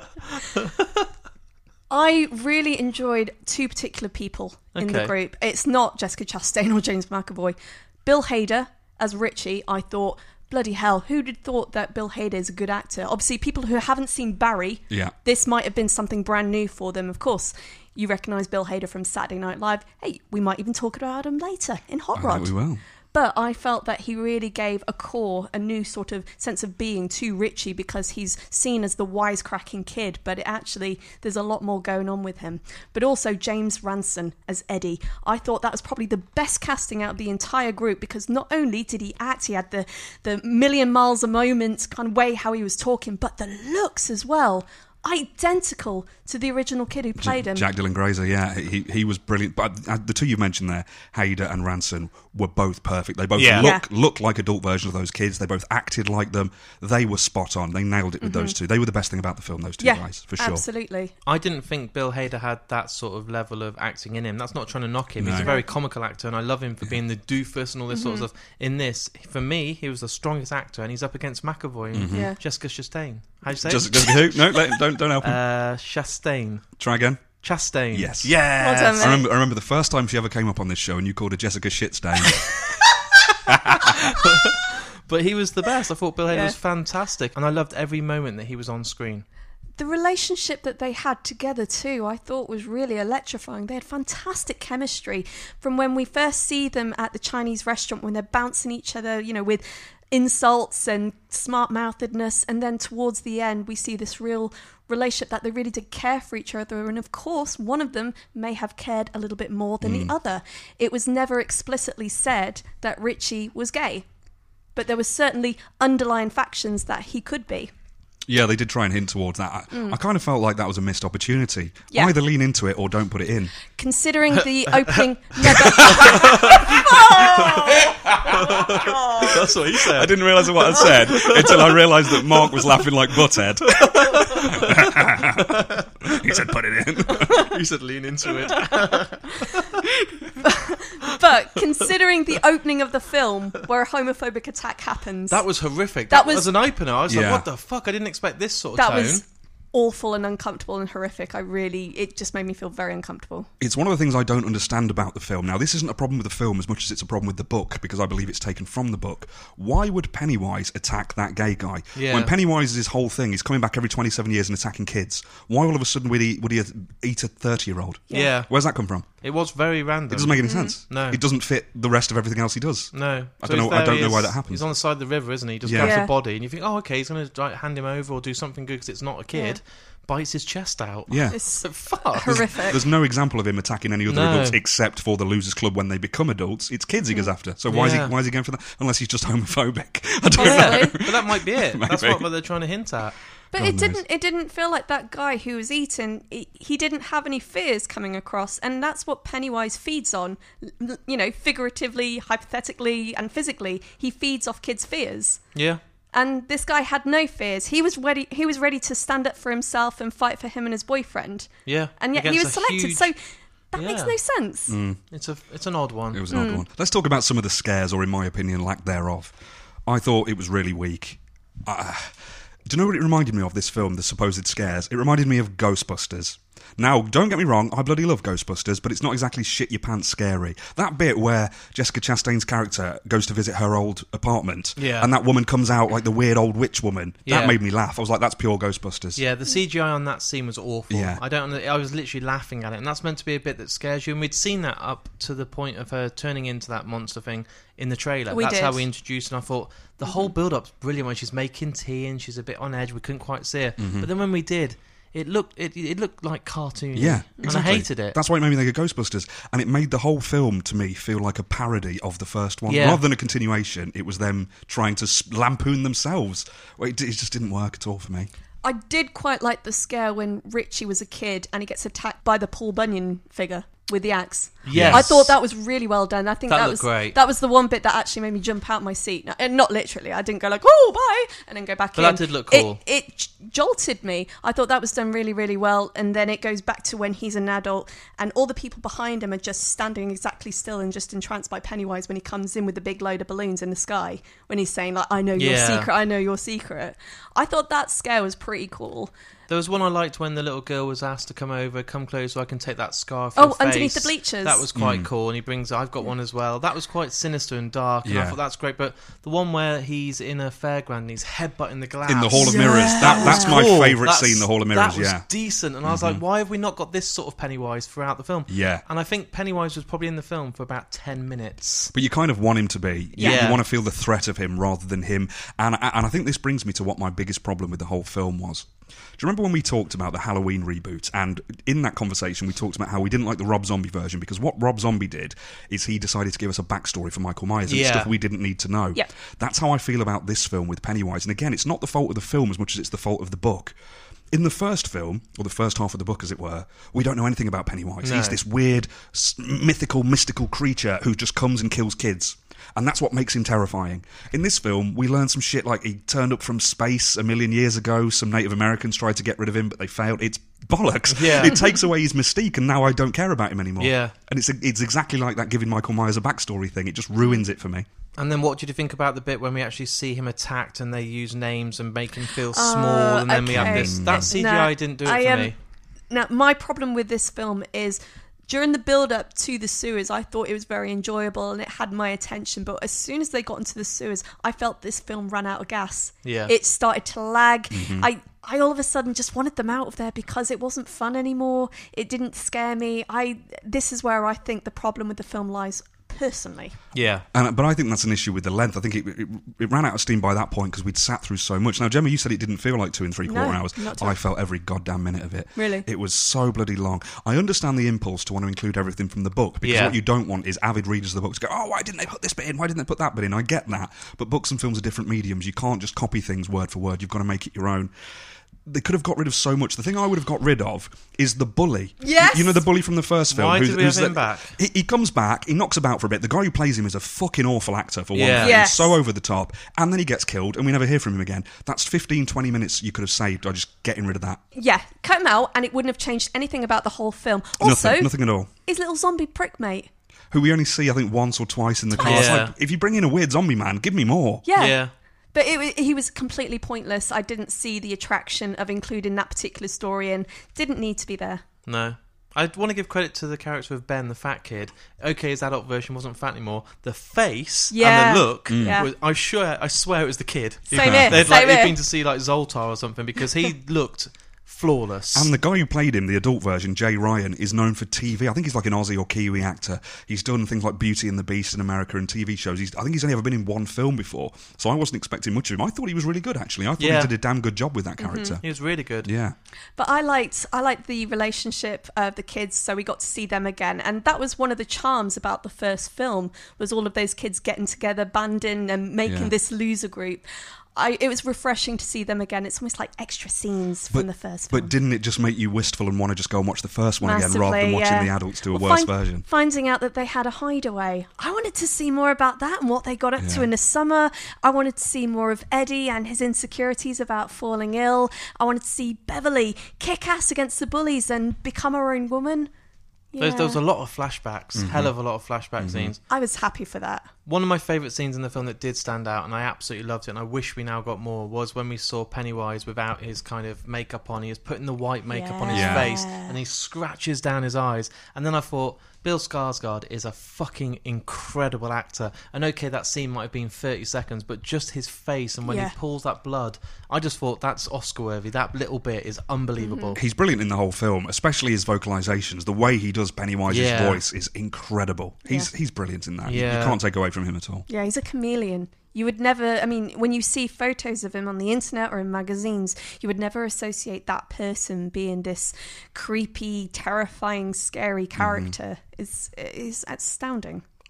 I really enjoyed two particular people in the Okay. group. It's not Jessica Chastain or James McAvoy. Bill Hader as Richie, I thought, bloody hell, who'd have thought that Bill Hader is a good actor? Obviously, people who haven't seen Barry, Yeah. this might have been something brand new for them. Of course, you recognise Bill Hader from Saturday Night Live. Hey, we might even talk about him later in Hot I Rod. think we will. But I felt that he really gave a new sort of sense of being to Richie, because he's seen as the wisecracking kid, but there's a lot more going on with him. But also James Ranson as Eddie. I thought that was probably the best casting out of the entire group, because not only did he act, he had the million miles a moment kind of way how he was talking, but the looks as well. Identical to the original kid who played him. Jack Dylan Grazer, yeah, he was brilliant. But the two you mentioned there, Hader and Ranson, were both perfect. They both looked like adult versions of those kids. They both acted like them. They were spot on. They nailed it with those two. They were the best thing about the film, those two guys, for sure. Absolutely. I didn't think Bill Hader had that sort of level of acting in him. That's not trying to knock him. No. He's a very comical actor, and I love him for being the doofus and all this sort of stuff. In this, for me, he was the strongest actor, and he's up against McAvoy and Yeah. Jessica Chastain. How do you say it? Jessica who? No, don't help him. Chastain. Try again. Chastain. Yes. Yes. Well done, mate. I remember the first time she ever came up on this show, and you called her Jessica Shitstain. But he was the best. I thought Bill Hader Yeah. was fantastic, and I loved every moment that he was on screen. The relationship that they had together too, I thought was really electrifying. They had fantastic chemistry from when we first see them at the Chinese restaurant, when they're bouncing each other, with insults and smart-mouthedness, and then towards the end we see this real relationship that they really did care for each other, and of course one of them may have cared a little bit more than the other. It was never explicitly said that Richie was gay, but there was certainly underlying factions that he could be. Yeah, they did try and hint towards that. I kind of felt like that was a missed opportunity. Yeah. Either lean into it or don't put it in. Considering the opening... That's what he said. I didn't realise what I said until I realised that Mark was laughing like Butthead. He said, put it in. He said, lean into it. But considering the opening of the film where a homophobic attack happens... That was horrific. That That was- was an opener. I was Yeah. like, what the fuck? I didn't expect this sort of that tone. was awful and uncomfortable and horrific. It just made me feel very uncomfortable. It's one of the things I don't understand about the film. Now, this isn't a problem with the film as much as it's a problem with the book, because I believe it's taken from the book. Why would Pennywise attack that gay guy? Yeah. When Pennywise's whole thing is coming back every 27 years and attacking kids, why all of a sudden would he eat a 30-year-old? Yeah. Where's that come from? It was very random. It doesn't make any sense. No. It doesn't fit the rest of everything else he does. No. I So don't know- he's I there, don't he know why is- that happens. He's on the side of the river, isn't he? He just Yeah. grabs Yeah. the body, and you think, oh, okay, he's going to hand him over or do something good because it's not a kid. Bites his chest out. Yeah. It's Fuck. horrific. There's no example of him attacking any other No. adults except for the Losers Club when they become adults. It's kids he goes after. So why Yeah. is he going for that? Unless he's just homophobic. I don't know. Possibly. But that might be it. That's Maybe. what they're trying to hint at. But God knows. it didn't feel like that guy who was eaten, he didn't have any fears coming across, and that's what Pennywise feeds on, figuratively, hypothetically, and physically. He feeds off kids' fears. Yeah. And this guy had no fears. He was ready to stand up for himself and fight for him and his boyfriend. Yeah. And yet he Against was a selected. huge- So that makes Yeah. no sense. It's an odd one. It was an odd one. Let's talk about some of the scares, or in my opinion, lack thereof. I thought it was really weak. Do you know what it reminded me of, this film, the supposed scares? It reminded me of Ghostbusters. Now, don't get me wrong, I bloody love Ghostbusters, but it's not exactly shit-your-pants scary. That bit where Jessica Chastain's character goes to visit her old apartment, Yeah. and that woman comes out like the weird old witch woman, Yeah. that made me laugh. I was like, that's pure Ghostbusters. Yeah, the CGI on that scene was awful. Yeah. I was literally laughing at it, and that's meant to be a bit that scares you. And we'd seen that up to the point of her turning into that monster thing in the trailer. We That's did. how we introduced, and I thought the whole build-up's brilliant when she's making tea and she's a bit on edge. We couldn't quite see her, but then when we did, it looked like cartoony. Yeah, and exactly. I hated it. That's why it made me think of Ghostbusters, and it made the whole film to me feel like a parody of the first one, Yeah. rather than a continuation. It was them trying to lampoon themselves. Well, it just didn't work at all for me. I did quite like the scare when Richie was a kid and he gets attacked by the Paul Bunyan figure. with the axe. Yes. I thought that was really well done. I think That that looked was great. That was the one bit that actually made me jump out my seat. Not literally. I didn't go like, "Oh, bye," and then go back in. But that did look cool. It jolted me. I thought that was done really, really well. And then it goes back to when he's an adult, and all the people behind him are just standing exactly still and just entranced by Pennywise when he comes in with the big load of balloons in the sky. When he's saying like, "I know your secret. I know your secret." I thought that scare was pretty cool. There was one I liked when the little girl was asked to come over, come close so I can take that scar off your face. Underneath the bleachers. That was quite cool. And he brings, I've got one as well. That was quite sinister and dark. And I thought that's great. But the one where he's in a fairground and he's headbutting the glass. In the Hall of Mirrors. That's my favourite scene, the Hall of Mirrors, That was decent. And I was like, why have we not got this sort of Pennywise throughout the film? Yeah. And I think Pennywise was probably in the film for about 10 minutes. But you kind of want him to be. Yeah. You want to feel the threat of him rather than him. And I think this brings me to what my biggest problem with the whole film was. Do you remember when we talked about the Halloween reboot? And in that conversation, we talked about how we didn't like the Rob Zombie version because what Rob Zombie did is he decided to give us a backstory for Michael Myers and stuff we didn't need to know. Yep. That's how I feel about this film with Pennywise. And again, it's not the fault of the film as much as it's the fault of the book. In the first film, or the first half of the book as it were, we don't know anything about Pennywise. No. He's this weird, mythical, mystical creature who just comes and kills kids. And that's what makes him terrifying. In this film, we learn some shit like he turned up from space 1 million years ago, some Native Americans tried to get rid of him, but they failed. It's bollocks. Yeah. It takes away his mystique, and now I don't care about him anymore. Yeah. And it's exactly like that giving Michael Myers a backstory thing. It just ruins it for me. And then what did you think about the bit when we actually see him attacked and they use names and make him feel small, and then we have this... That CGI didn't do it for me. Now, my problem with this film is... During the build-up to the sewers, I thought it was very enjoyable and it had my attention. But as soon as they got into the sewers, I felt this film ran out of gas. Yeah. It started to lag. I all of a sudden just wanted them out of there because it wasn't fun anymore. It didn't scare me. This is where I think the problem with the film lies, personally. Yeah. But I think that's an issue with the length. I think it ran out of steam by that point because we'd sat through so much. Now, Gemma, you said it didn't feel like 2 3/4 hours. I felt every goddamn minute of it. Really? It was so bloody long. I understand the impulse to want to include everything from the book because what you don't want is avid readers of the books go, oh, why didn't they put this bit in? Why didn't they put that bit in? I get that. But books and films are different mediums. You can't just copy things word for word. You've got to make it your own. They could have got rid of so much. The thing I would have got rid of is the bully. Yes! You know the bully from the first film? Why did we have him back? He comes back, he knocks about for a bit. The guy who plays him is a fucking awful actor, for one thing. Yes. He's so over the top. And then he gets killed, and we never hear from him again. That's 15, 20 minutes you could have saved by just getting rid of that. Yeah, cut him out and it wouldn't have changed anything about the whole film. Also, Nothing at all. his little zombie prick mate. Who we only see, I think, once or twice in the car. It's Yeah. like, if you bring in a weird zombie man, give me more. Yeah. But he was completely pointless. I didn't see the attraction of including that particular story and didn't need to be there. No. I want to give credit to the character of Ben, the fat kid. Okay, his adult version wasn't fat anymore. The face and the look, was, I swear it was the kid. Same here. They'd been to see like Zoltar or something because he looked flawless. And the guy who played him, the adult version, Jay Ryan, is known for TV. I think he's like an Aussie or Kiwi actor. He's done things like Beauty and the Beast in America and TV shows. I think he's only ever been in one film before, so I wasn't expecting much of him. I thought he was really good, actually. I thought he did a damn good job with that character. He was really good. Yeah. But I liked the relationship of the kids, so we got to see them again. And that was one of the charms about the first film, was all of those kids getting together, banding and making this loser group. It was refreshing to see them again. It's almost like extra scenes from the first film. But didn't it just make you wistful and want to just go and watch the first one again rather than watching the adults do a worse version? Finding out that they had a hideaway. I wanted to see more about that and what they got up to in the summer. I wanted to see more of Eddie and his insecurities about falling ill. I wanted to see Beverly kick ass against the bullies and become her own woman. Yeah. There was a lot of flashbacks, hell of a lot of flashback scenes. I was happy for that. One of my favourite scenes in the film that did stand out, and I absolutely loved it, and I wish we now got more, was when we saw Pennywise without his kind of makeup on. He was putting the white makeup on his face, and he scratches down his eyes. And then I thought, Bill Skarsgård is a fucking incredible actor. And okay, that scene might have been 30 seconds, but just his face and when he pulls that blood, I just thought that's Oscar-worthy. That little bit is unbelievable. He's brilliant in the whole film, especially his vocalisations. The way he does Pennywise's voice is incredible. He's brilliant in that. You can't take away from him at all. Yeah, he's a chameleon. You would never, I mean, when you see photos of him on the internet or in magazines, you would never associate that person being this creepy, terrifying, scary character. It's astounding.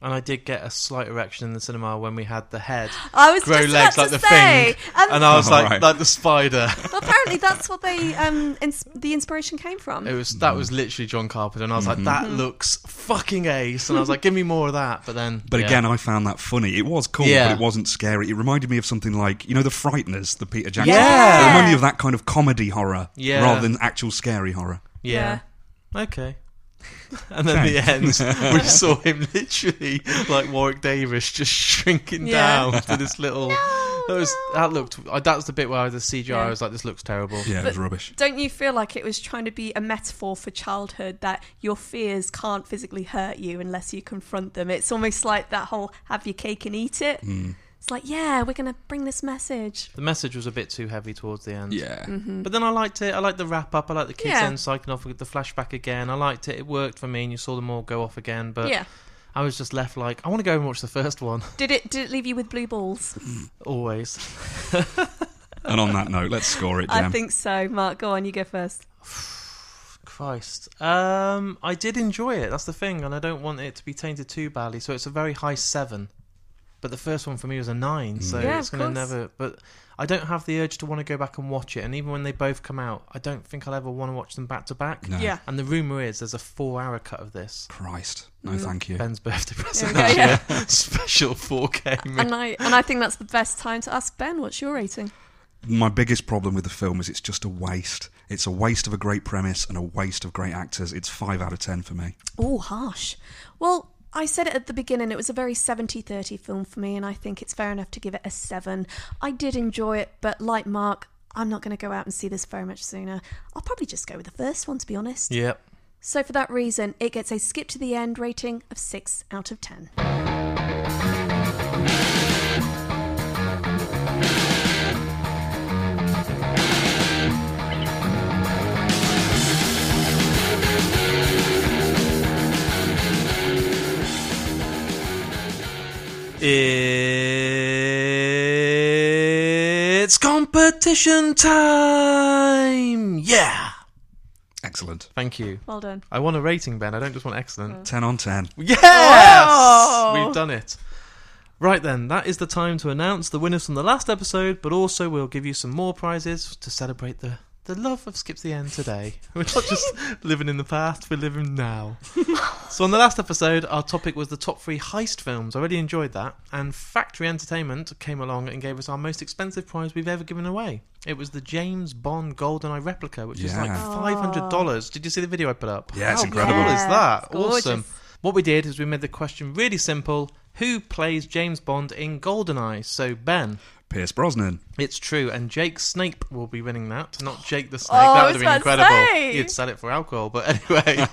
And I did get a slight erection in the cinema when we had the head I was grow just legs about like to the say, thing, and I was Oh, right. like the spider. Well, apparently that's what they the inspiration came from. That was literally John Carpenter, and I was like, that looks fucking ace, and I was like, give me more of that. But then, But again, I found that funny. It was cool, Yeah. but it wasn't scary. It reminded me of something like, The Frighteners, the Peter Jackson. Yeah. It reminded me of that kind of comedy horror Yeah. rather than actual scary horror. yeah. Okay. And then the end, we saw him literally like Warwick Davis just shrinking Yeah. down to this little. That looked. That's the bit where the CGI Yeah. was like, this looks terrible. Yeah, it was rubbish. Don't you feel like it was trying to be a metaphor for childhood, that your fears can't physically hurt you unless you confront them? It's almost like that whole have your cake and eat it. It's like, yeah, we're going to bring this message. The message was a bit too heavy towards the end. Yeah. But then I liked it. I liked the wrap up. I liked the kids Yeah. then cycling off with the flashback again. I liked it. It worked for me, and you saw them all go off again. But Yeah. I was just left like, I want to go and watch the first one. Did it leave you with blue balls? Always. And on that note, let's score it, Jem. I think so. Mark, go on, you go first. Christ. I did enjoy it. That's the thing, and I don't want it to be tainted too badly. So it's a very high 7. But the first one for me was a 9, so Yeah, it's of going to course. never. But I don't have the urge to want to go back and watch it. And even when they both come out, I don't think I'll ever want to watch them back to back. No. Yeah. And the rumour is there's a 4-hour cut of this. Christ. No, thank you. Ben's birthday present There we this go, year. Special 4K. And I think that's the best time to ask Ben, what's your rating? My biggest problem with the film is it's just a waste. It's a waste of a great premise and a waste of great actors. It's 5 out of 10 for me. Oh, harsh. Well, I said it at the beginning, it was a very 70-30 film for me, and I think it's fair enough to give it a 7. I did enjoy it, but like Mark, I'm not going to go out and see this very much sooner. I'll probably just go with the first one, to be honest. Yep. So for that reason, it gets a skip to the end rating of 6 out of 10. It's competition time! Yeah! Excellent. Thank you. Well done. I want a rating, Ben. I don't just want excellent. 10 on 10. Yes! Oh! We've done it. Right then, that is the time to announce the winners from the last episode, but also we'll give you some more prizes to celebrate the love of Skip to the End today. We're not just living in the past, we're living now. So on the last episode, our topic was the top 3 heist films. I really enjoyed that. And Factory Entertainment came along and gave us our most expensive prize we've ever given away. It was the James Bond GoldenEye replica, which is like Yeah. $500. Did you see the video I put up? Yeah, it's How incredible. cool is that? It's gorgeous. Awesome. What we did is we made the question really simple. Who plays James Bond in GoldenEye? So, Ben, Pierce Brosnan. it's true. And Jake Snape will be winning that, not Jake the Snake. Oh, That I would was have been about to incredible. say. You'd sell it for alcohol. But anyway,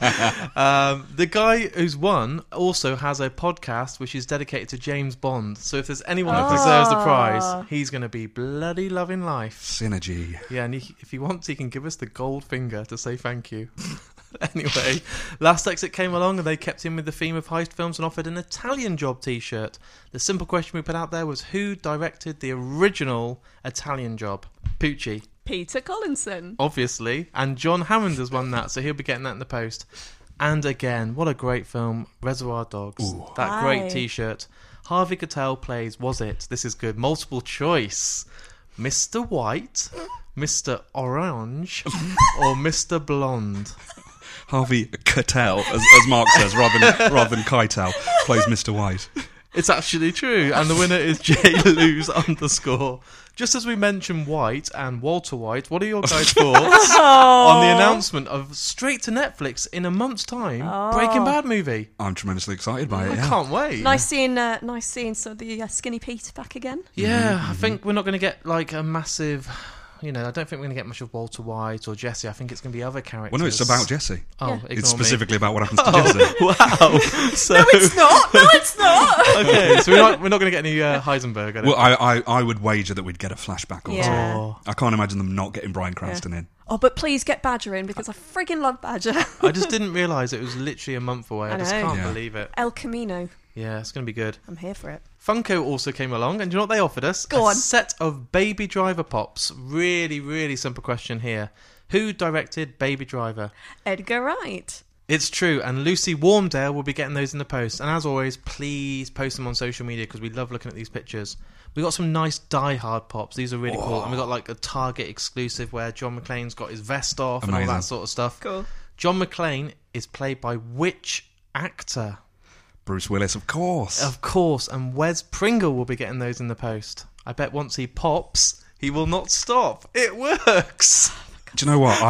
the guy who's won also has a podcast which is dedicated to James Bond. So if there's anyone that deserves the prize, he's going to be bloody loving life. Synergy. Yeah, and if he wants, he can give us the gold finger to say thank you. Anyway, Last Exit came along and they kept in with the theme of heist films and offered an Italian Job t-shirt. The simple question we put out there was who directed the original Italian Job? Pucci, Peter Collinson. obviously, and John Hammond has won that, so he'll be getting that in the post. And again, what a great film, Reservoir Dogs. That great Aye. t-shirt. Harvey Keitel plays, was it? This is good. Multiple choice. Mr. White, Mr. Orange, or Mr. Blonde? Harvey Keitel, as Mark says, rather than Keitel, plays Mr. White. It's actually true, and the winner is JLose_. Just as we mentioned White and Walter White, what are your guys' thoughts on the announcement of straight to Netflix in a month's time Breaking Bad movie? I'm tremendously excited by it, I yeah. can't wait. Nice seeing some of the Skinny Pete back again. Yeah, I think we're not going to get like a massive. I don't think we're going to get much of Walter White or Jesse. I think it's going to be other characters. Well, no, it's about Jesse. Oh, Yeah. ignore It's me. specifically about what happens to Jesse. Wow. So, No, it's not. No, it's not. okay, so we're not going to get any Heisenberg. I don't Well, I would wager that we'd get a flashback or Yeah. something. Oh. I can't imagine them not getting Bryan Cranston in. Oh, but please get Badger in because I friggin' love Badger. I just didn't realise it was literally a month away. I I just know. can't Yeah. believe it. El Camino. Yeah, it's going to be good. I'm here for it. Funko also came along, and do you know what they offered us? Go a on. set of Baby Driver pops. Really, really simple question here. Who directed Baby Driver? Edgar Wright. It's true, and Lucy Warmdale will be getting those in the post. And as always, please post them on social media because we love looking at these pictures. We got some nice Die Hard pops. These are really cool. And we got like a Target exclusive where John McClane's got his vest off and all that sort of stuff. Cool. John McClane is played by which actor? Bruce Willis, of course. Of course, and Wes Pringle will be getting those in the post. I bet once he pops, he will not stop. It works. Do you know what?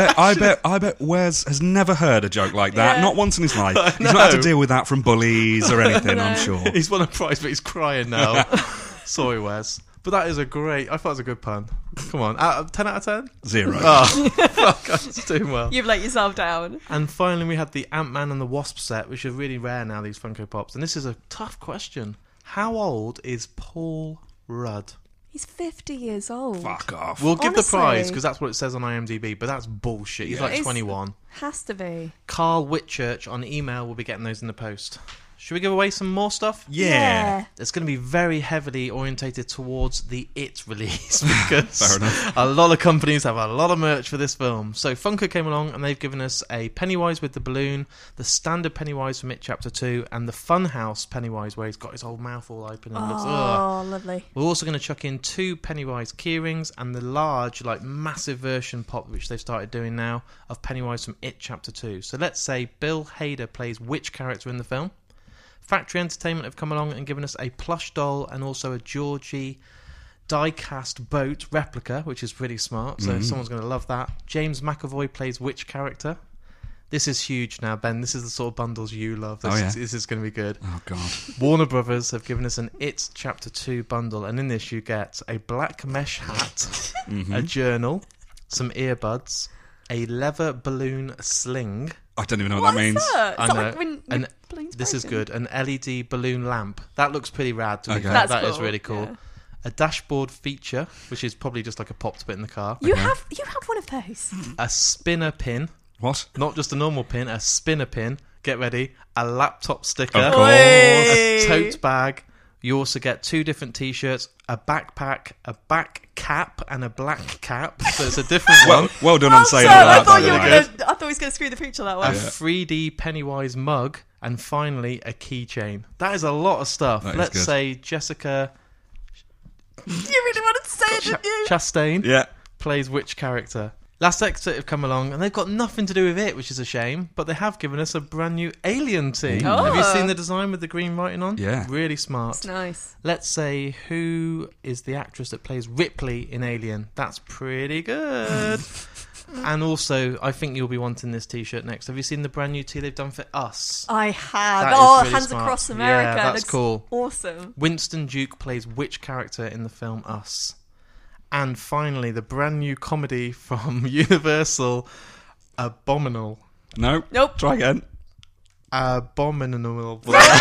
I bet Wes has never heard a joke like that. Yeah. Not once in his life. He's not had to deal with that from bullies or anything, I'm sure. He's won a prize, but he's crying now. Sorry, Wes. But that is I thought it was a good pun. Come on, 10 out of 10? 0. Oh, fuck, I was doing well. You've let yourself down. And finally, we had the Ant-Man and the Wasp set, which are really rare now, these Funko Pops. And this is a tough question. How old is Paul Rudd? He's 50 years old. Fuck off. We'll give the Honestly. prize, because that's what it says on IMDb, but that's bullshit. He's like It's- 21. Has to be. Carl Whitchurch on email will be getting those in the post. Should we give away some more stuff? Yeah. It's going to be very heavily orientated towards the It release because Fair enough. a lot of companies have a lot of merch for this film. So Funko came along and they've given us a Pennywise with the balloon, the standard Pennywise from It Chapter 2, and the Funhouse Pennywise where he's got his old mouth all open and looks... Ugh. Lovely. We're also going to chuck in 2 Pennywise keyrings and the large, like massive version pop, which they've started doing now, of Pennywise from It Chapter 2. So let's say Bill Hader plays which character in the film? Factory Entertainment have come along and given us a plush doll and also a Georgie die-cast boat replica, which is pretty smart, so someone's going to love that. James McAvoy plays which character? This is huge now, Ben. This is the sort of bundles you love. This is going to be good. Oh, God. Warner Brothers have given us an It Chapter 2 bundle, and in this you get a black mesh hat, a journal, some earbuds, a leather balloon sling. I don't even know what that means. That? I Is that know. like when And balloons this is broken? good. An LED balloon lamp. That looks pretty rad to me. Okay. That That's is cool, really cool. yeah. A dashboard feature, which is probably just like a pop to put in the car. You have one of those. A spinner pin. What? Not just a normal pin, a spinner pin. Get ready. A laptop sticker. Of course. A tote bag. You also get 2 different t-shirts, a backpack, a back cap, and a black cap. So it's a different one. Well done on saying Sorry, all that. I thought by you the were way. gonna. I thought he was going to screw the picture that A way. 3D Pennywise mug, and finally a keychain. That is a lot of stuff. That is Let's good. say Jessica You really wanted to say it, didn't you? Chastain Yeah. plays which character? Last Exit have come along, and they've got nothing to do with it, which is a shame, but they have given us a brand new Alien team. Oh. Have you seen the design with the green writing on? Yeah. Really smart. It's nice. Let's say who is the actress that plays Ripley in Alien. That's pretty good. And also, I think you'll be wanting this t-shirt next. Have you seen the brand new tee they've done for Us? I have. That is Oh, really Hands smart. Across America. Yeah, that's Looks cool. Awesome. Winston Duke plays which character in the film Us? And finally, the brand new comedy from Universal, Abominable. No. Nope. Try again. Abominable.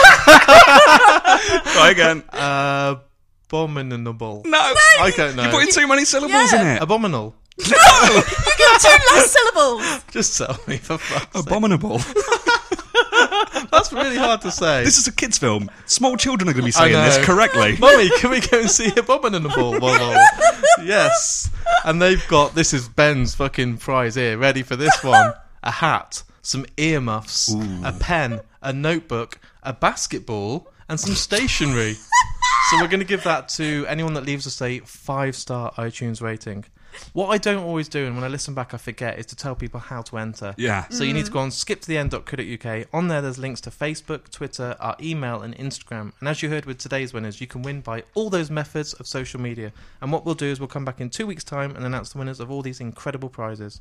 Try again. Abominable. No. I don't know. You're putting too many syllables Yeah. in it. Abominable. You got 2 less syllables. Just tell me for fuck's sake. Abominable. That's really hard to say. This is a kids' film. Small children are going to be I saying this know. correctly. Mummy, can we go and see Abominable? Yes. And they've got, this is Ben's fucking prize here, ready for this one. A hat, some earmuffs, a pen, a notebook, a basketball, and some stationery. So we're going to give that to anyone that leaves us a 5-star iTunes rating. What I don't always do, and when I listen back I forget, is to tell people how to enter. Yeah. So you need to go on skiptotheend.co.uk. On there, there's links to Facebook, Twitter, our email, and Instagram. And as you heard with today's winners, you can win by all those methods of social media. And what we'll do is we'll come back in 2 weeks' time and announce the winners of all these incredible prizes.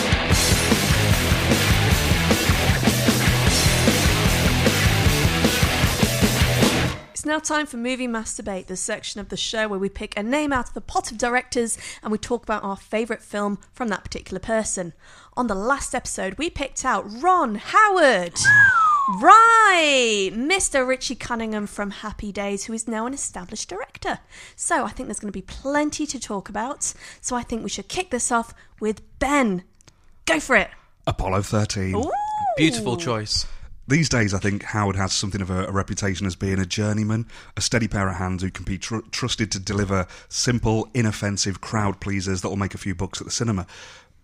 It's now time for Movie Masturbate, the section of the show where we pick a name out of the pot of directors and we talk about our favourite film from that particular person. On the last episode, we picked out Ron Howard. Right, Mr. Richie Cunningham from Happy Days, who is now an established director. So I think there's going to be plenty to talk about. So I think we should kick this off with Ben. Go for it. Apollo 13. Ooh. Beautiful choice. These days, I think Howard has something of a reputation as being a journeyman, a steady pair of hands who can be trusted to deliver simple, inoffensive crowd pleasers that will make a few bucks at the cinema.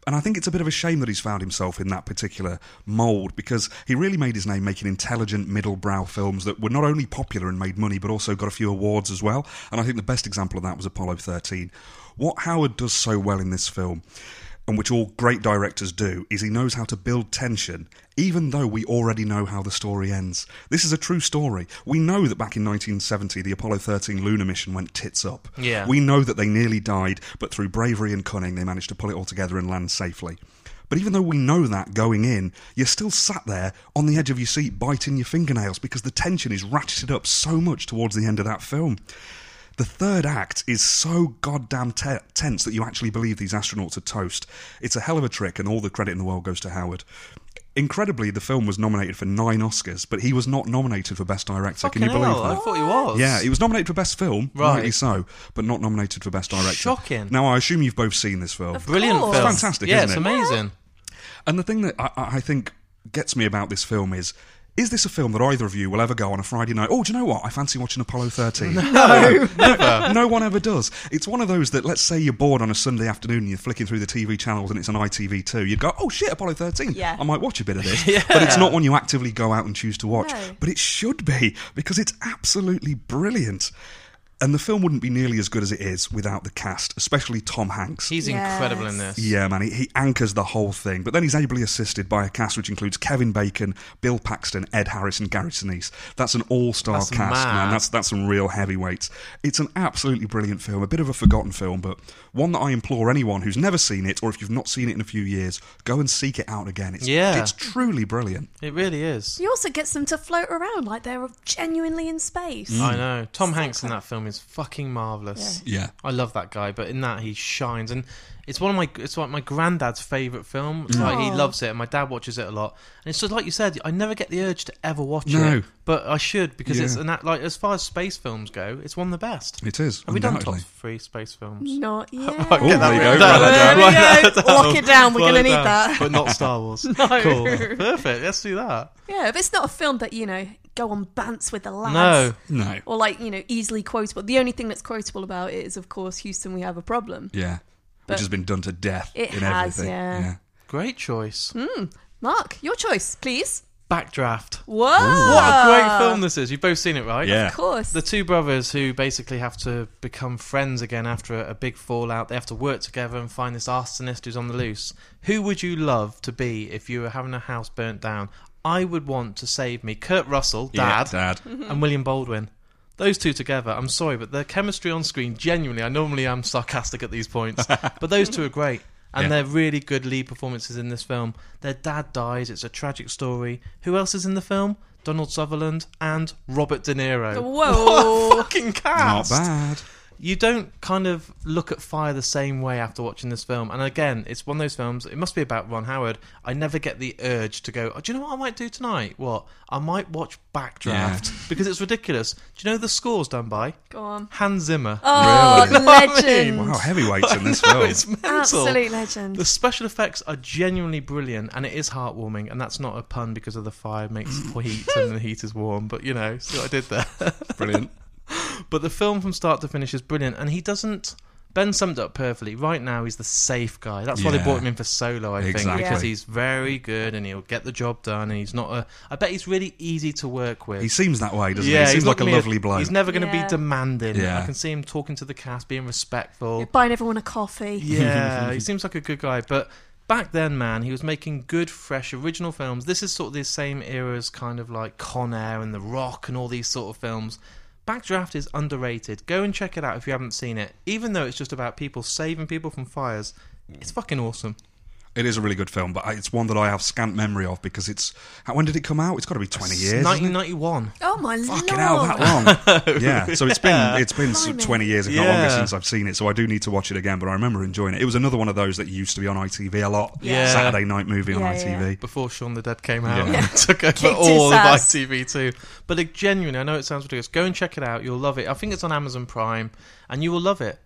And I think it's a bit of a shame that he's found himself in that particular mould, because he really made his name making intelligent, middle-brow films that were not only popular and made money, but also got a few awards as well. And I think the best example of that was Apollo 13. What Howard does so well in this film, and which all great directors do, is he knows how to build tension, even though we already know how the story ends. This is a true story. We know that back in 1970, the Apollo 13 lunar mission went tits up. Yeah. We know that they nearly died, but through bravery and cunning, they managed to pull it all together and land safely. But even though we know that going in, you're still sat there on the edge of your seat biting your fingernails because the tension is ratcheted up so much towards the end of that film. The third act is so goddamn tense that you actually believe these astronauts are toast. It's a hell of a trick, and all the credit in the world goes to Howard. Incredibly, the film was nominated for 9 Oscars, but he was not nominated for Best Director. Can you believe hell, that? I thought he was. Yeah, he was nominated for Best Film, Right. rightly so, but not nominated for Best Director. Shocking. Now, I assume you've both seen this film. Brilliant course. film. It's fantastic, yeah, isn't it's it? amazing. And the thing that I think gets me about this film is this a film that either of you will ever go on a Friday night, oh, do you know what, I fancy watching Apollo 13? No, never. No one ever does. It's one of those that, let's say you're bored on a Sunday afternoon and you're flicking through the TV channels and it's on ITV2, you'd go, oh shit, Apollo 13, Yeah. I might watch a bit of this. Yeah. But it's not one you actively go out and choose to watch. No. But it should be, because it's absolutely brilliant. And the film wouldn't be nearly as good as it is without the cast, especially Tom Hanks. He's Yes. incredible in this. Yeah, man, he anchors the whole thing. But then he's ably assisted by a cast which includes Kevin Bacon, Bill Paxton, Ed Harris and Gary Sinise. That's an all-star That's cast, mad. man. That's some real heavyweights. It's an absolutely brilliant film, a bit of a forgotten film, but one that I implore anyone who's never seen it, or if you've not seen it in a few years, go and seek it out again. It's truly brilliant. It really is. He also gets them to float around like they're genuinely in space. I know. Tom So Hanks in clever. that film is fucking marvellous. Yeah. I love that guy, but in that he shines, and it's like my granddad's favourite film. It's like he loves it, and my dad watches it a lot. And it's just like you said, I never get the urge to ever watch it, but I should, because it's like, as far as space films go, it's one of the best. It is. Have we done top undoubtedly. 3 space films? Not yet. Get Oh, there that you written go. down. There we go. down. Lock it down. We're Write going to it need down. that. But not Star Wars. No. Cool. Perfect. Let's do that. Yeah, but it's not a film that, go on bants with the lads. No. No. Or easily quotable. The only thing that's quotable about it is, of course, Houston, we have a problem. Yeah. But Which has been done to death it in has, everything. yeah. Great choice. Mark, your choice, please. Backdraft. Whoa. What a great film this is. You've both seen it, right? Yeah. Of course. The two brothers who basically have to become friends again after a big fallout. They have to work together and find this arsonist who's on the loose. Who would you love to be if you were having a house burnt down? I would want to save me Kurt Russell, Dad, Yeah, Dad. and William Baldwin. Those two together, I'm sorry, but their chemistry on screen, genuinely, I normally am sarcastic at these points, but those two are great. And they're really good lead performances in this film. Their dad dies, it's a tragic story. Who else is in the film? Donald Sutherland and Robert De Niro. Whoa. What a fucking Not cast! bad. You don't kind of look at Fire the same way after watching this film. And again, it's one of those films, it must be about Ron Howard. I never get the urge to go, oh, do you know what I might do tonight? What? I might watch Backdraft. Because it's ridiculous. Do you know the score's done by? Go on. Hans Zimmer. Oh, Really? legend. Wow, heavyweights in this film. It's mental. Absolute legend. The special effects are genuinely brilliant, and it is heartwarming, and that's not a pun because of the fire makes heat and the heat is warm, but see what I did there. Brilliant. But the film from start to finish is brilliant, and he doesn't... Ben summed it up perfectly. Right now, he's the safe guy. That's why they Yeah. brought him in for Solo, I think, Exactly. because he's very good, and he'll get the job done, and he's not a... I bet he's really easy to work with. He seems that way, doesn't he? yeah, He seems he's not like a gonna be lovely bloke. He's never going to Yeah. be demanding. Yeah. I can see him talking to the cast, being respectful. Buying everyone a coffee. Yeah, he seems like a good guy. But back then, man, he was making good, fresh, original films. This is sort of the same era as kind of like Con Air and The Rock and all these sort of films. Backdraft is underrated. Go and check it out if you haven't seen it. Even though it's just about people saving people from fires, it's fucking awesome. It is a really good film, but it's one that I have scant memory of because it's... When did it come out? It's got to be 20 years, isn't it? 1991. Oh my lord. Fucking hell, that long. Yeah, so it's been Blimey. 20 years, if not Yeah. longer, since I've seen it, so I do need to watch it again, but I remember enjoying it. It was another one of those that used to be on ITV a lot. Yeah. Saturday night movie on Yeah, ITV. Before Shaun the Dead came out Yeah. and took over Kicked all his of ass. ITV too. But genuinely, I know it sounds ridiculous. Go and check it out. You'll love it. I think it's on Amazon Prime, and you will love it.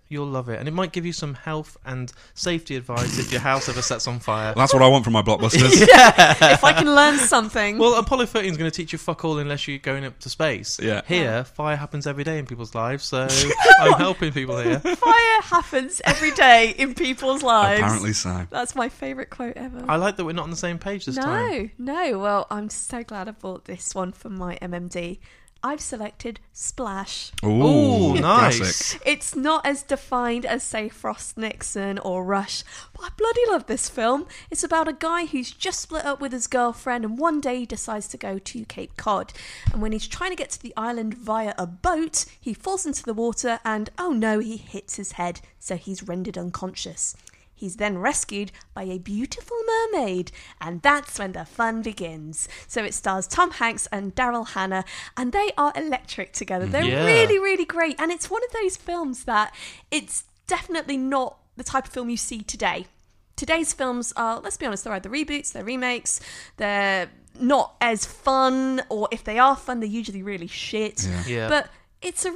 You'll love it. And it might give you some health and safety advice if your house ever sets on fire. That's what I want from my blockbusters. If I can learn something. Well, Apollo 13 is going to teach you fuck all unless you're going up to space. Yeah. Here, fire happens every day in people's lives, so I'm helping people here. Fire happens every day in people's lives. Apparently so. That's my favourite quote ever. I like that we're not on the same page this time. No. Well, I'm so glad I bought this one for my MMD. I've selected Splash. Ooh, nice. Classic. It's not as defined as, say, Frost Nixon or Rush, but I bloody love this film. It's about a guy who's just split up with his girlfriend and one day he decides to go to Cape Cod. And when he's trying to get to the island via a boat, he falls into the water and, oh no, he hits his head, so he's rendered unconscious. He's then rescued by a beautiful mermaid, and that's when the fun begins. So it stars Tom Hanks and Daryl Hannah, and they are electric together. They're really, really great. And it's one of those films that it's definitely not the type of film you see today. Today's films are, let's be honest, they're either reboots, they're remakes, they're not as fun, or if they are fun, they're usually really shit. Yeah. But it's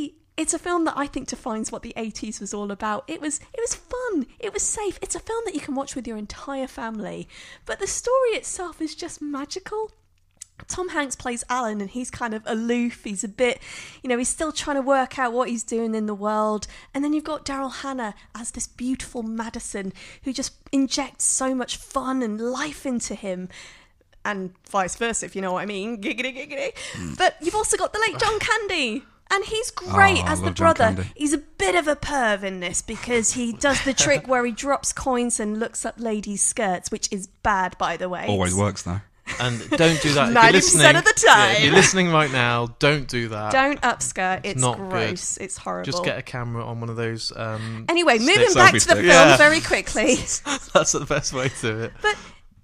a film that I think defines what the 80s was all about. It was fun. It was safe. It's a film that you can watch with your entire family. But the story itself is just magical. Tom Hanks plays Alan and he's kind of aloof. He's a bit, he's still trying to work out what he's doing in the world. And then you've got Daryl Hannah as this beautiful Madison who just injects so much fun and life into him. And vice versa, if you know what I mean. Giggity, giggity. But you've also got the late John Candy. And he's great as the brother. He's a bit of a perv in this because he does the trick where he drops coins and looks up ladies' skirts, which is bad, by the way. Always works, though. And don't do that. 90% of the time. If you're listening right now, don't do that. Don't upskirt. It's not gross. good. It's horrible. Just get a camera on one of those. Anyway, moving back to the film very quickly. That's the best way to do it. But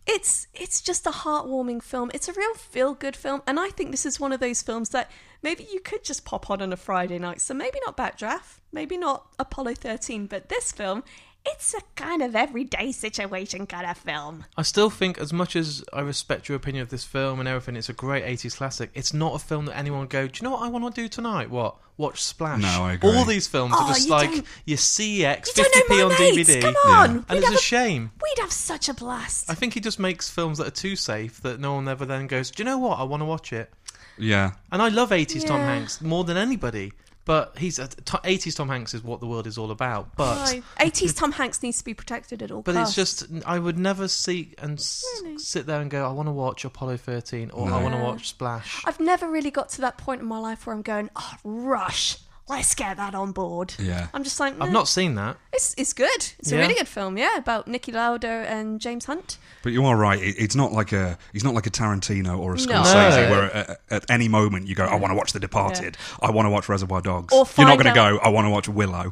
it's just a heartwarming film. It's a real feel-good film, and I think this is one of those films that maybe you could just pop on a Friday night. So maybe not Backdraft, maybe not Apollo 13, but this film, it's a kind of everyday situation kind of film. I still think, as much as I respect your opinion of this film and everything, it's a great 80s classic. It's not a film that anyone would go, do you know what I want to do tonight? What? Watch Splash. No, I agree. All these films are just like your CX, 50p on DVD. Come on. Yeah. And it's a shame. We'd have such a blast. I think he just makes films that are too safe that no one ever then goes, do you know what? I want to watch it. Yeah. And I love 80s Tom Yeah. Hanks more than anybody. But 80s Tom Hanks is what the world is all about. But Right. 80s Tom Hanks needs to be protected at all But costs. it's just, I would never see and Really? sit there and go, I want to watch Apollo 13 or I want to watch Splash. I've never really got to that point in my life where I'm going, oh, Rush, let's get that on board. Yeah. I'm just like, I've not seen that. It's good. It's a Yeah. really good film, yeah, about Niki Lauda and James Hunt. But you are right. It's not like he's not like a Tarantino or a No. Scorsese, No. where at any moment you go, I want to watch The Departed. I want to watch Reservoir Dogs. Or You're not find going to out- go, I want to watch Willow.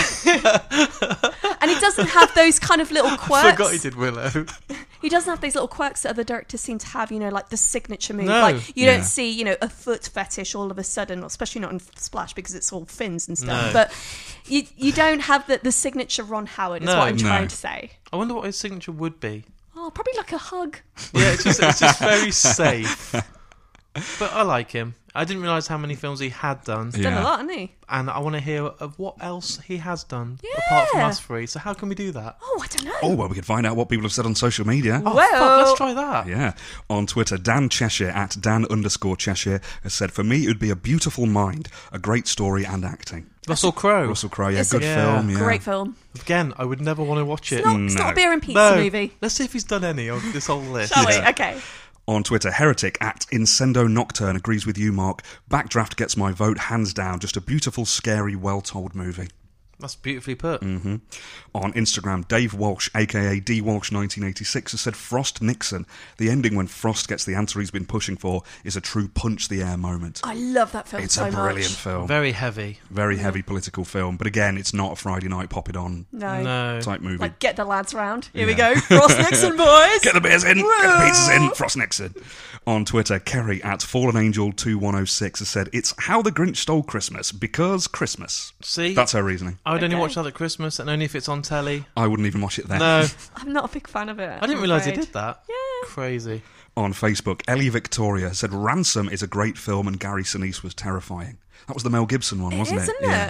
And he doesn't have those kind of little quirks. I forgot he did Willow. He doesn't have these little quirks that other directors seem to have, like the signature move. No. Like, you Yeah. don't see, a foot fetish all of a sudden, especially not in Splash because it's all fins and stuff. No. But you don't have the signature Ron Howard, is No. what I'm No. trying to say. I wonder what his signature would be. Oh, probably like a hug. Yeah, it's just very safe. But I like him. I didn't realise how many films he had done. He's done a lot, hasn't he? And I want to hear of what else he has done apart from us three. So how can we do that? Oh, I don't know. Oh, well, we could find out what people have said on social media. Oh, Well- fuck, let's try that. Yeah. On Twitter, Dan Cheshire at Dan_Cheshire has said, for me, it would be a beautiful mind, a great story and acting. Russell Crowe. Russell Crowe, yeah, It's good a film. Yeah. Great film. Again, I would never want to watch it. It's not a beer and pizza No. movie. Let's see if he's done any on this whole list. Shall we? Okay. On Twitter, Heretic at Incendo Nocturne agrees with you, Mark. Backdraft gets my vote hands down. Just a beautiful, scary, well-told movie. That's beautifully put. On Instagram, Dave Walsh, a.k.a. D. Walsh 1986, has said Frost Nixon. The ending when Frost gets the answer he's been pushing for is a true punch-the-air moment. I love that film It's so a brilliant much. film. Very heavy. Very heavy political film. But again, it's not a Friday night pop-it-on No. type movie. Like, get the lads round. Here we Yeah. go. Frost Nixon, boys. Get the beers in, get the Whoa. pizzas in, Frost Nixon. On Twitter, Kerry at FallenAngel2106 has said, it's How the Grinch Stole Christmas, because Christmas. See? That's her reasoning. I would only Okay. watch that at Christmas and only if it's on telly. I wouldn't even watch it then. No. I'm not a big fan of it. I didn't I'm realise he afraid. did that. Yeah. Crazy. On Facebook, Ellie Victoria said, Ransom is a great film and Gary Sinise was terrifying. That was the Mel Gibson one, It wasn't is, it? isn't it?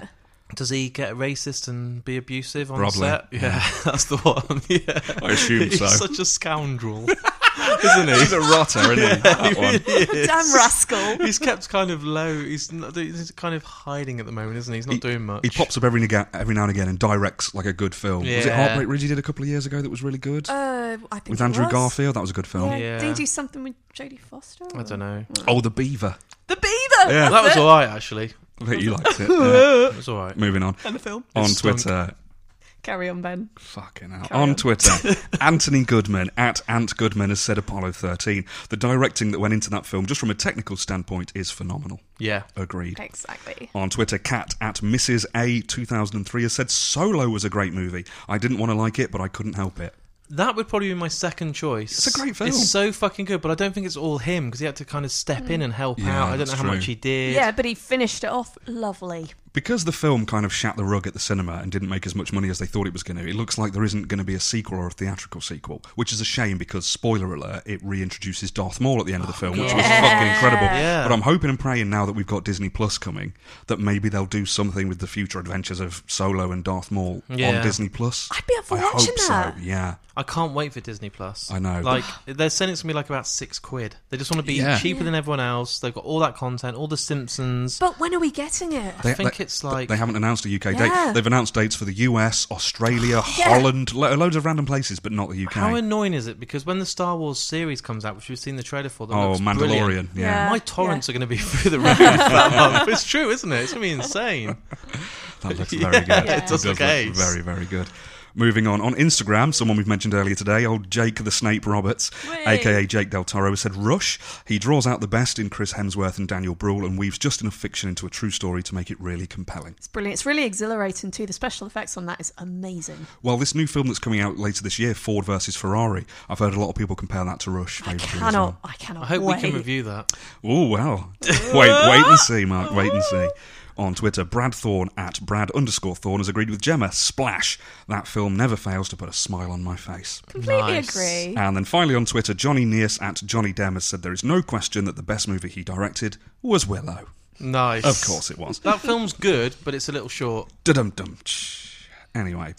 Does he get racist and be abusive on Probably. set? Yeah, that's the one. Yeah. I assume He's so. such a scoundrel, isn't he? He's a rotter, isn't he? That one. Damn rascal. He's kept kind of low. He's kind of hiding at the moment, isn't he? He's not doing much. He pops up every now and again and directs like a good film. Was it Yeah. Heartbreak Ridge he did a couple of years ago that was really good? I think With it Andrew was. Garfield? That was a good film. Yeah. Yeah. Did he do something with Jodie Foster? I don't know. Oh, The Beaver. The Beaver! Yeah. That was all right, actually. I bet you liked it. Yeah. It was all right. Moving on. And the film. On It stunk. Twitter. Carry on, Ben. Fucking hell. Carry On on. Twitter, Anthony Goodman at Ant Goodman has said Apollo 13. The directing that went into that film, just from a technical standpoint, is phenomenal. Yeah. Agreed. Exactly. On Twitter, Kat at Mrs. A 2003 has said Solo was a great movie. I didn't want to like it, but I couldn't help it. That would probably be my second choice. It's a great film. It's so fucking good, but I don't think it's all him because he had to kind of step in and help Yeah, out. I don't know that's how true. much he did. Yeah, but he finished it off lovely. Because the film kind of shat the rug at the cinema and didn't make as much money as they thought it was going to, it looks like there isn't going to be a sequel or a theatrical sequel, which is a shame because, spoiler alert, it reintroduces Darth Maul at the end of the film, which was fucking incredible. Yeah. But I'm hoping and praying now that we've got Disney Plus coming, that maybe they'll do something with the future adventures of Solo and Darth Maul Yeah. on Disney Plus. I'd be up for I watching hope that. so, yeah. I can't wait for Disney Plus. I know. Like, they're saying it's going to be like about £6. They just want to be Yeah. cheaper than everyone else. They've got all that content, all the Simpsons. But when are we getting it? I think it's like... They haven't announced a UK Yeah. date. They've announced dates for the US, Australia, Holland, loads of random places, but not the UK. How annoying is it? Because when the Star Wars series comes out, which we've seen the trailer for, that Oh, looks Mandalorian, brilliant. yeah. My torrents are going to be through the roof that month. It's true, isn't it? It's going to be insane. That looks Yeah, very good. it does look look ace. very, very good. Moving on Instagram, someone we've mentioned earlier today, old Jake the Snape Roberts, aka Jake Del Toro, has said Rush. He draws out the best in Chris Hemsworth and Daniel Bruhl and weaves just enough fiction into a true story to make it really compelling. It's brilliant. It's really exhilarating too. The special effects on that is amazing. Well, this new film that's coming out later this year, Ford versus Ferrari, I've heard a lot of people compare that to Rush. I favourably as well. cannot I hope wait. we can review that. Oh, well. wait and see, Mark. Wait and see. On Twitter, Brad Thorne at Brad_Thorne has agreed with Gemma. Splash. That film never fails to put a smile on my face. Completely Nice. agree. And then finally on Twitter, Johnny Nears at Johnny Dem has said there is no question that the best movie he directed was Willow. Nice. Of course it was. That film's good, but it's a little short. Da-dum-dum. Anyway.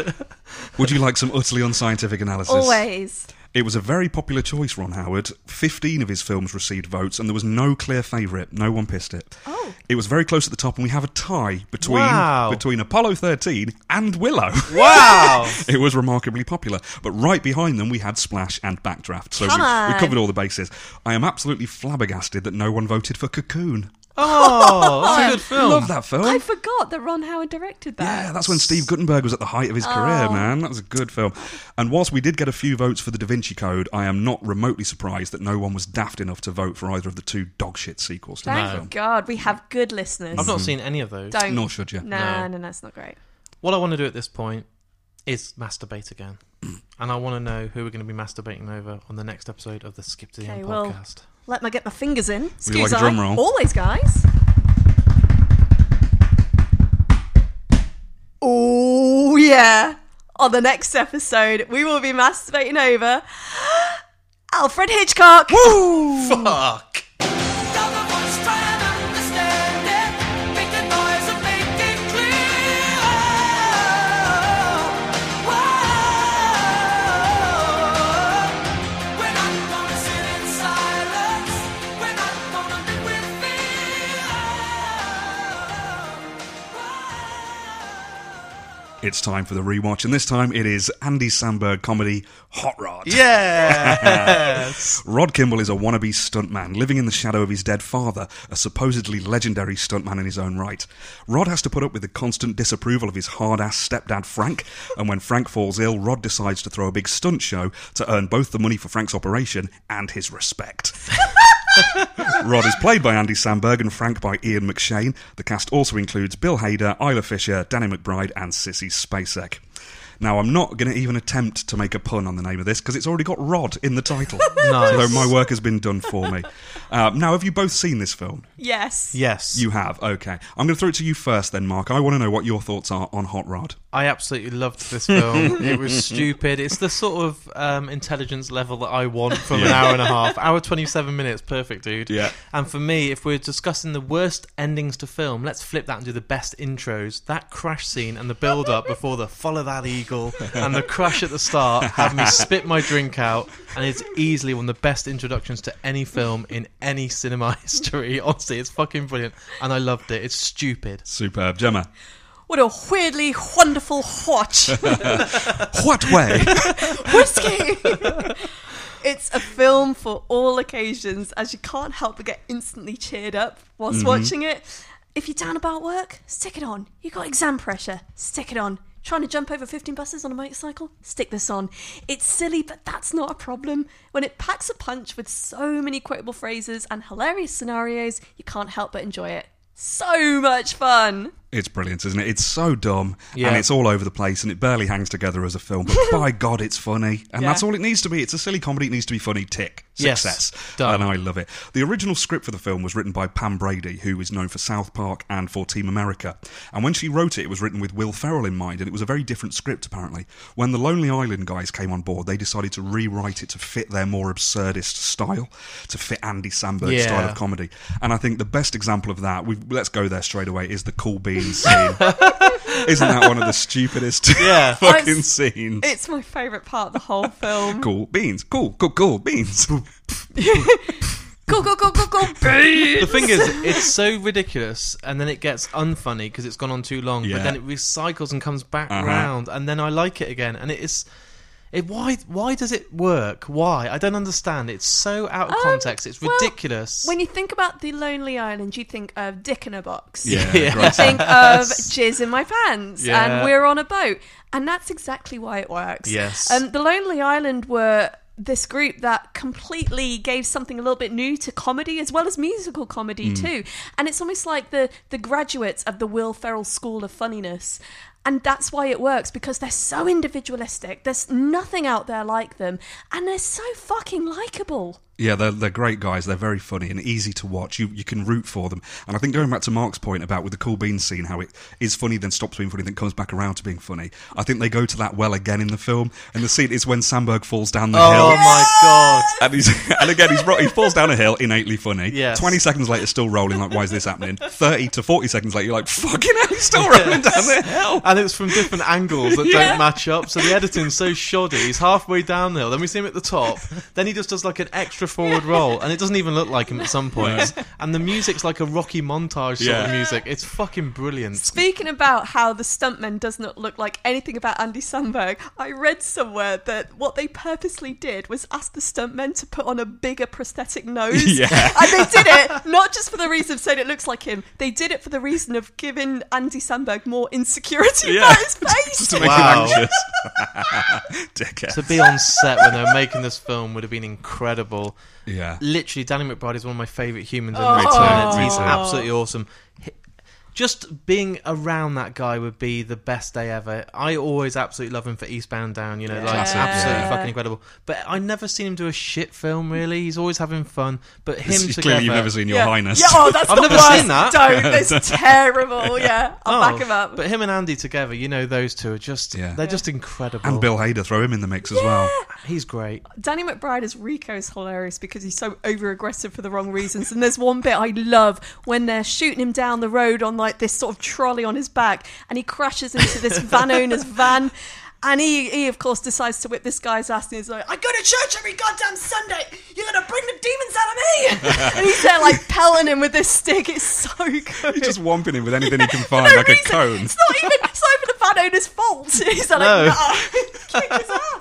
Would you like some utterly unscientific analysis? Always. It was a very popular choice, Ron Howard. 15 of his films received votes, and there was no clear favourite. No one pissed it. Oh. It was very close at the top, and we have a tie between Wow. Apollo 13 and Willow. Wow! It was remarkably popular. But right behind them, we had Splash and Backdraft. So Come we on. covered all the bases. I am absolutely flabbergasted that no one voted for Cocoon. Oh, that's a good film. Love that film. I forgot that Ron Howard directed that. Yeah, that's when Steve Guttenberg was at the height of his career, man. That was a good film. And whilst we did get a few votes for the Da Vinci Code, I am not remotely surprised that no one was daft enough to vote for either of the two dogshit sequels to that film. Thank God we have good listeners. I've not seen any of those. Don't. Nor should you. No, it's not great. What I want to do at this point is masturbate again. And I want to know who we're going to be masturbating over on the next episode of the Skip to the Okay, End well, podcast. Let me get my fingers in. Would you Excuse like a drum roll? Always, guys. Oh, yeah. On the next episode, we will be masturbating over Alfred Hitchcock. Woo! Fuck! It's time for the rewatch, and this time it is Andy Samberg comedy Hot Rod. Yes! Rod Kimball is a wannabe stuntman living in the shadow of his dead father, a supposedly legendary stuntman in his own right. Rod has to put up with the constant disapproval of his hard-ass stepdad Frank, and when Frank falls ill, Rod decides to throw a big stunt show to earn both the money for Frank's operation and his respect. Rod is played by Andy Samberg and Frank by Ian McShane. The cast also includes Bill Hader, Isla Fisher, Danny McBride and Sissy Spacek. Now, I'm not going to even attempt to make a pun on the name of this because it's already got Rod in the title. Nice. So my work has been done for me. Now, have you both seen this film? Yes. Yes. You have, okay. I'm going to throw it to you first then, Mark. I want to know what your thoughts are on Hot Rod. I absolutely loved this film. It was stupid. It's the sort of intelligence level that I want from an hour and a half. Hour 27 minutes, perfect, dude. Yeah. And for me, if we're discussing the worst endings to film, let's flip that and do the best intros. That crash scene and the build-up before the follow that eagle and the crash at the start had me spit my drink out, and it's easily one of the best introductions to any film in any cinema history. Honestly, it's fucking brilliant, and I loved it. It's stupid. Superb. Gemma? What a weirdly wonderful watch. What way? Whiskey! It's a film for all occasions, as you can't help but get instantly cheered up whilst watching it. If you're down about work, stick it on. You got exam pressure, stick it on. Trying to jump over 15 buses on a motorcycle? Stick this on. It's silly, but that's not a problem. When it packs a punch with so many quotable phrases and hilarious scenarios, you can't help but enjoy it. So much fun. It's brilliant, isn't it? It's so dumb, Yeah. and it's all over the place, and it barely hangs together as a film, but by God, it's funny. And Yeah. that's all it needs to be. It's a silly comedy, it needs to be funny, tick. Yes. Success. Done. And I love it. The original script for the film was written by Pam Brady, who is known for South Park and for Team America. And when she wrote it, it was written with Will Ferrell in mind, and it was a very different script, apparently. When the Lonely Island guys came on board, they decided to rewrite it to fit their more absurdist style, to fit Andy Samberg's Yeah. style of comedy. And I think the best example of that, let's go there straight away, is the Cool Beans scene. Isn't that one of the stupidest Yeah. fucking scenes? It's my favourite part of the whole film. Cool beans. Cool beans. Go, beans! The thing is, it's so ridiculous, and then it gets unfunny because it's gone on too long. Yeah. But then it recycles and comes back Uh-huh. round, and then I like it again. And why does it work? Why? I don't understand. It's so out of context. It's well, ridiculous. When you think about the Lonely Island, you think of Dick in a Box. Yeah, Yeah. great Think of Jizz in My Pants Yeah. and We're on a Boat. And that's exactly why it works. Yes. The Lonely Island were this group that completely gave something a little bit new to comedy as well as musical comedy too. And it's almost like the graduates of the Will Ferrell School of Funniness. And that's why it works, because they're so individualistic. There's nothing out there like them. And they're so fucking likeable. Yeah, they're great guys. They're very funny and easy to watch. You can root for them. And I think going back to Mark's point about with the Cool Beans scene, how it is funny, then stops being funny, then comes back around to being funny. I think they go to that well again in the film. And the scene is when Samberg falls down the hill. Oh my god! And again, he falls down a hill, innately funny. Yes. 20 seconds later, still rolling, like, why is this happening? 30 to 40 seconds later, you're like, fucking hell, he's still rolling down the hill. And it's from different angles that don't match up, so the editing's so shoddy. He's halfway down the hill, then we see him at the top, then he just does like an extra forward roll, and it doesn't even look like him at some points. And the music's like a Rocky montage sort of music. It's fucking brilliant. Speaking about how the stuntman does not look like anything about Andy Samberg, I read somewhere that what they purposely did was ask the stuntmen to put on a bigger prosthetic nose. Yeah. And they did it not just for the reason of saying it looks like him, they did it for the reason of giving Andy Samberg more insecurity about his face. Just to make Wow. him anxious. Dickhead. To be on set when they were making this film would have been incredible. Yeah. Literally, Danny McBride is one of my favourite humans on Oh. the planet. Me He's too. absolutely awesome. Just being around that guy would be the best day ever. I always absolutely love him for Eastbound Down, like Classic, absolutely yeah. fucking incredible. But I've never seen him do a shit film, really. He's always having fun. But him together... Clearly you've never seen Your Highness. Yeah, oh, that's I've the never worst. seen that. Don't. It's terrible. Yeah, I'll back him up. But him and Andy together, those two are just... Yeah. They're just incredible. And Bill Hader, throw him in the mix as well. He's great. Danny McBride as Rico is hilarious because he's so over-aggressive for the wrong reasons. And there's one bit I love when they're shooting him down the road on like this sort of trolley on his back, and he crashes into this van owner's van. And he of course decides to whip this guy's ass, and he's like, I go to church every goddamn Sunday, you're gonna bring the demons out of me. And he's there like pelling him with this stick. It's so good. He's just whomping him with anything he can find, No like reason. a cone. It's not even the van owner's fault. He's like, No. nah. Kick his ass.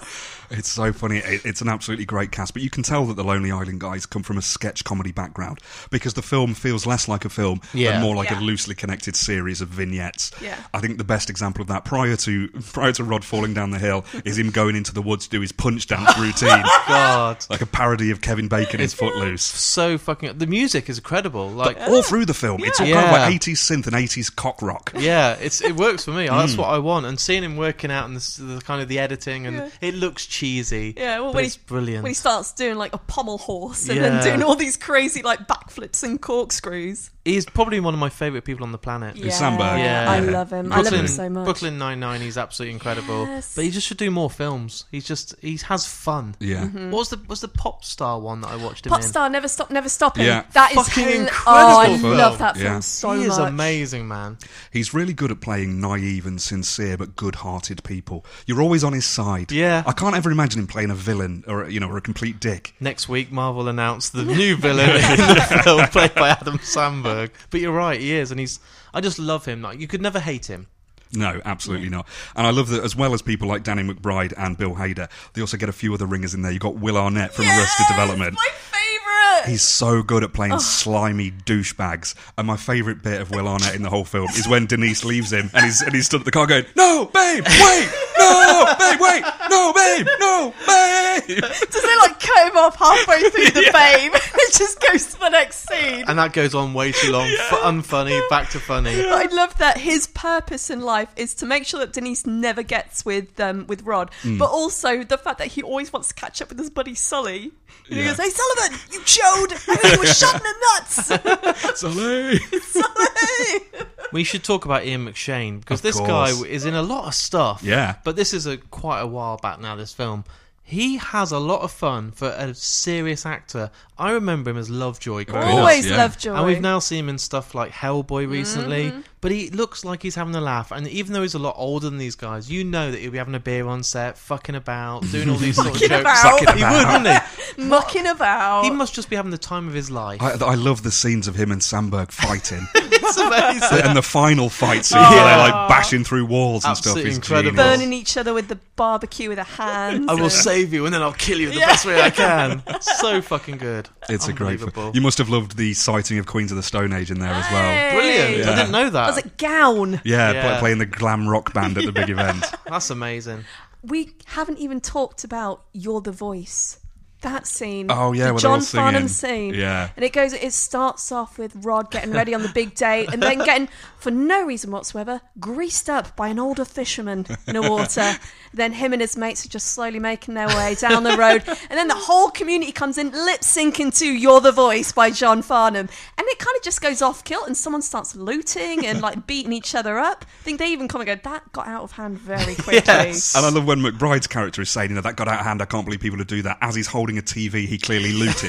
It's so funny. It's an absolutely great cast, but you can tell that the Lonely Island guys come from a sketch comedy background because the film feels less like a film and more like a loosely connected series of vignettes. Yeah. I think the best example of that prior to Rod falling down the hill is him going into the woods to do his punch dance routine. God, Like a parody of Kevin Bacon in Footloose. so fucking. The music is incredible. Like, All through the film, it's all kind of like 80s synth and 80s cock rock. yeah, it works for me. That's what I want. And seeing him working out and the kind of the editing, and it looks cheesy. Yeah, well, but it's brilliant. when he starts doing like a pommel horse and Yeah. then doing all these crazy like backflips and corkscrews. He's probably one of my favourite people on the planet. Is Sandberg? Yeah. I love him. I love him so much. Brooklyn Nine-Nine, he's absolutely incredible. Yes. But he just should do more films. He has fun. Yeah. What was the pop star one that I watched him Pop in? star, never stop, never stopping. Yeah. That is Fucking Oh, incredible I film. love that film Yeah. so He much. is amazing, man. He's really good at playing naive and sincere but good-hearted people. You're always on his side. Yeah. I can't ever imagine him playing a villain or a complete dick. Next week, Marvel announced the new villain in the film played by Adam Sandberg. But you're right, he is, and I just love him. Like, you could never hate him. No, absolutely not. And I love that as well as people like Danny McBride and Bill Hader, they also get a few other ringers in there. You've got Will Arnett from Arrested Development. My favourite. He's so good at playing slimy douchebags. And my favourite bit of Will Arnett in the whole film is when Denise leaves him and he's stood at the car going, "No, babe, wait! No, babe, wait! No, babe! No, babe!" Does it like cut him off halfway through the babe? It just goes to the next scene. And that goes on way too long. Unfunny, back to funny. But I love that his purpose in life is to make sure that Denise never gets with Rod, but also the fact that he always wants to catch up with his buddy Sully. And he Yeah. goes, "Hey Sullivan, you chode! I think you were shot in the nuts." Sully! Sully. We should talk about Ian McShane, because Of this course. guy is in a lot of stuff. Yeah. But this is quite a while back now, this film. He has a lot of fun for a serious actor. I remember him as Lovejoy. growing up. Always yeah. Lovejoy. And we've now seen him in stuff like Hellboy recently, but he looks like he's having a laugh. And even though he's a lot older than these guys, you know that he'll be having a beer on set, fucking about, doing all these sort of Mucking jokes. about. He would, wouldn't he? mucking about. He must just be having the time of his life. I love the scenes of him and Sandberg fighting. It's amazing. And the final fight scene where they're like bashing through walls and Absolutely stuff is incredible. genius. burning each other with the barbecue with their hands. I will save you and then I'll kill you the best way I can. So fucking good. It's a great film. Unbelievable. You must have loved the sighting of Queens of the Stone Age in there as well. Brilliant. Yeah. I didn't know that. Was it Gown? Yeah, Yeah. playing the glam rock band at the big event. That's amazing. We haven't even talked about You're the Voice. That scene. Oh, yeah, the where they're all John Farnham singing. scene. Yeah. And it starts off with Rod getting ready on the big day and then getting, for no reason whatsoever, greased up by an older fisherman in the water. Then him and his mates are just slowly making their way down the road. And then the whole community comes in lip syncing to You're the Voice by John Farnham. And it kind of just goes off kilt and someone starts looting and like beating each other up. I think they even come and go, that got out of hand very quickly. Yes. And I love when McBride's character is saying, that got out of hand, I can't believe people would do that. As he's holding a TV he clearly looted.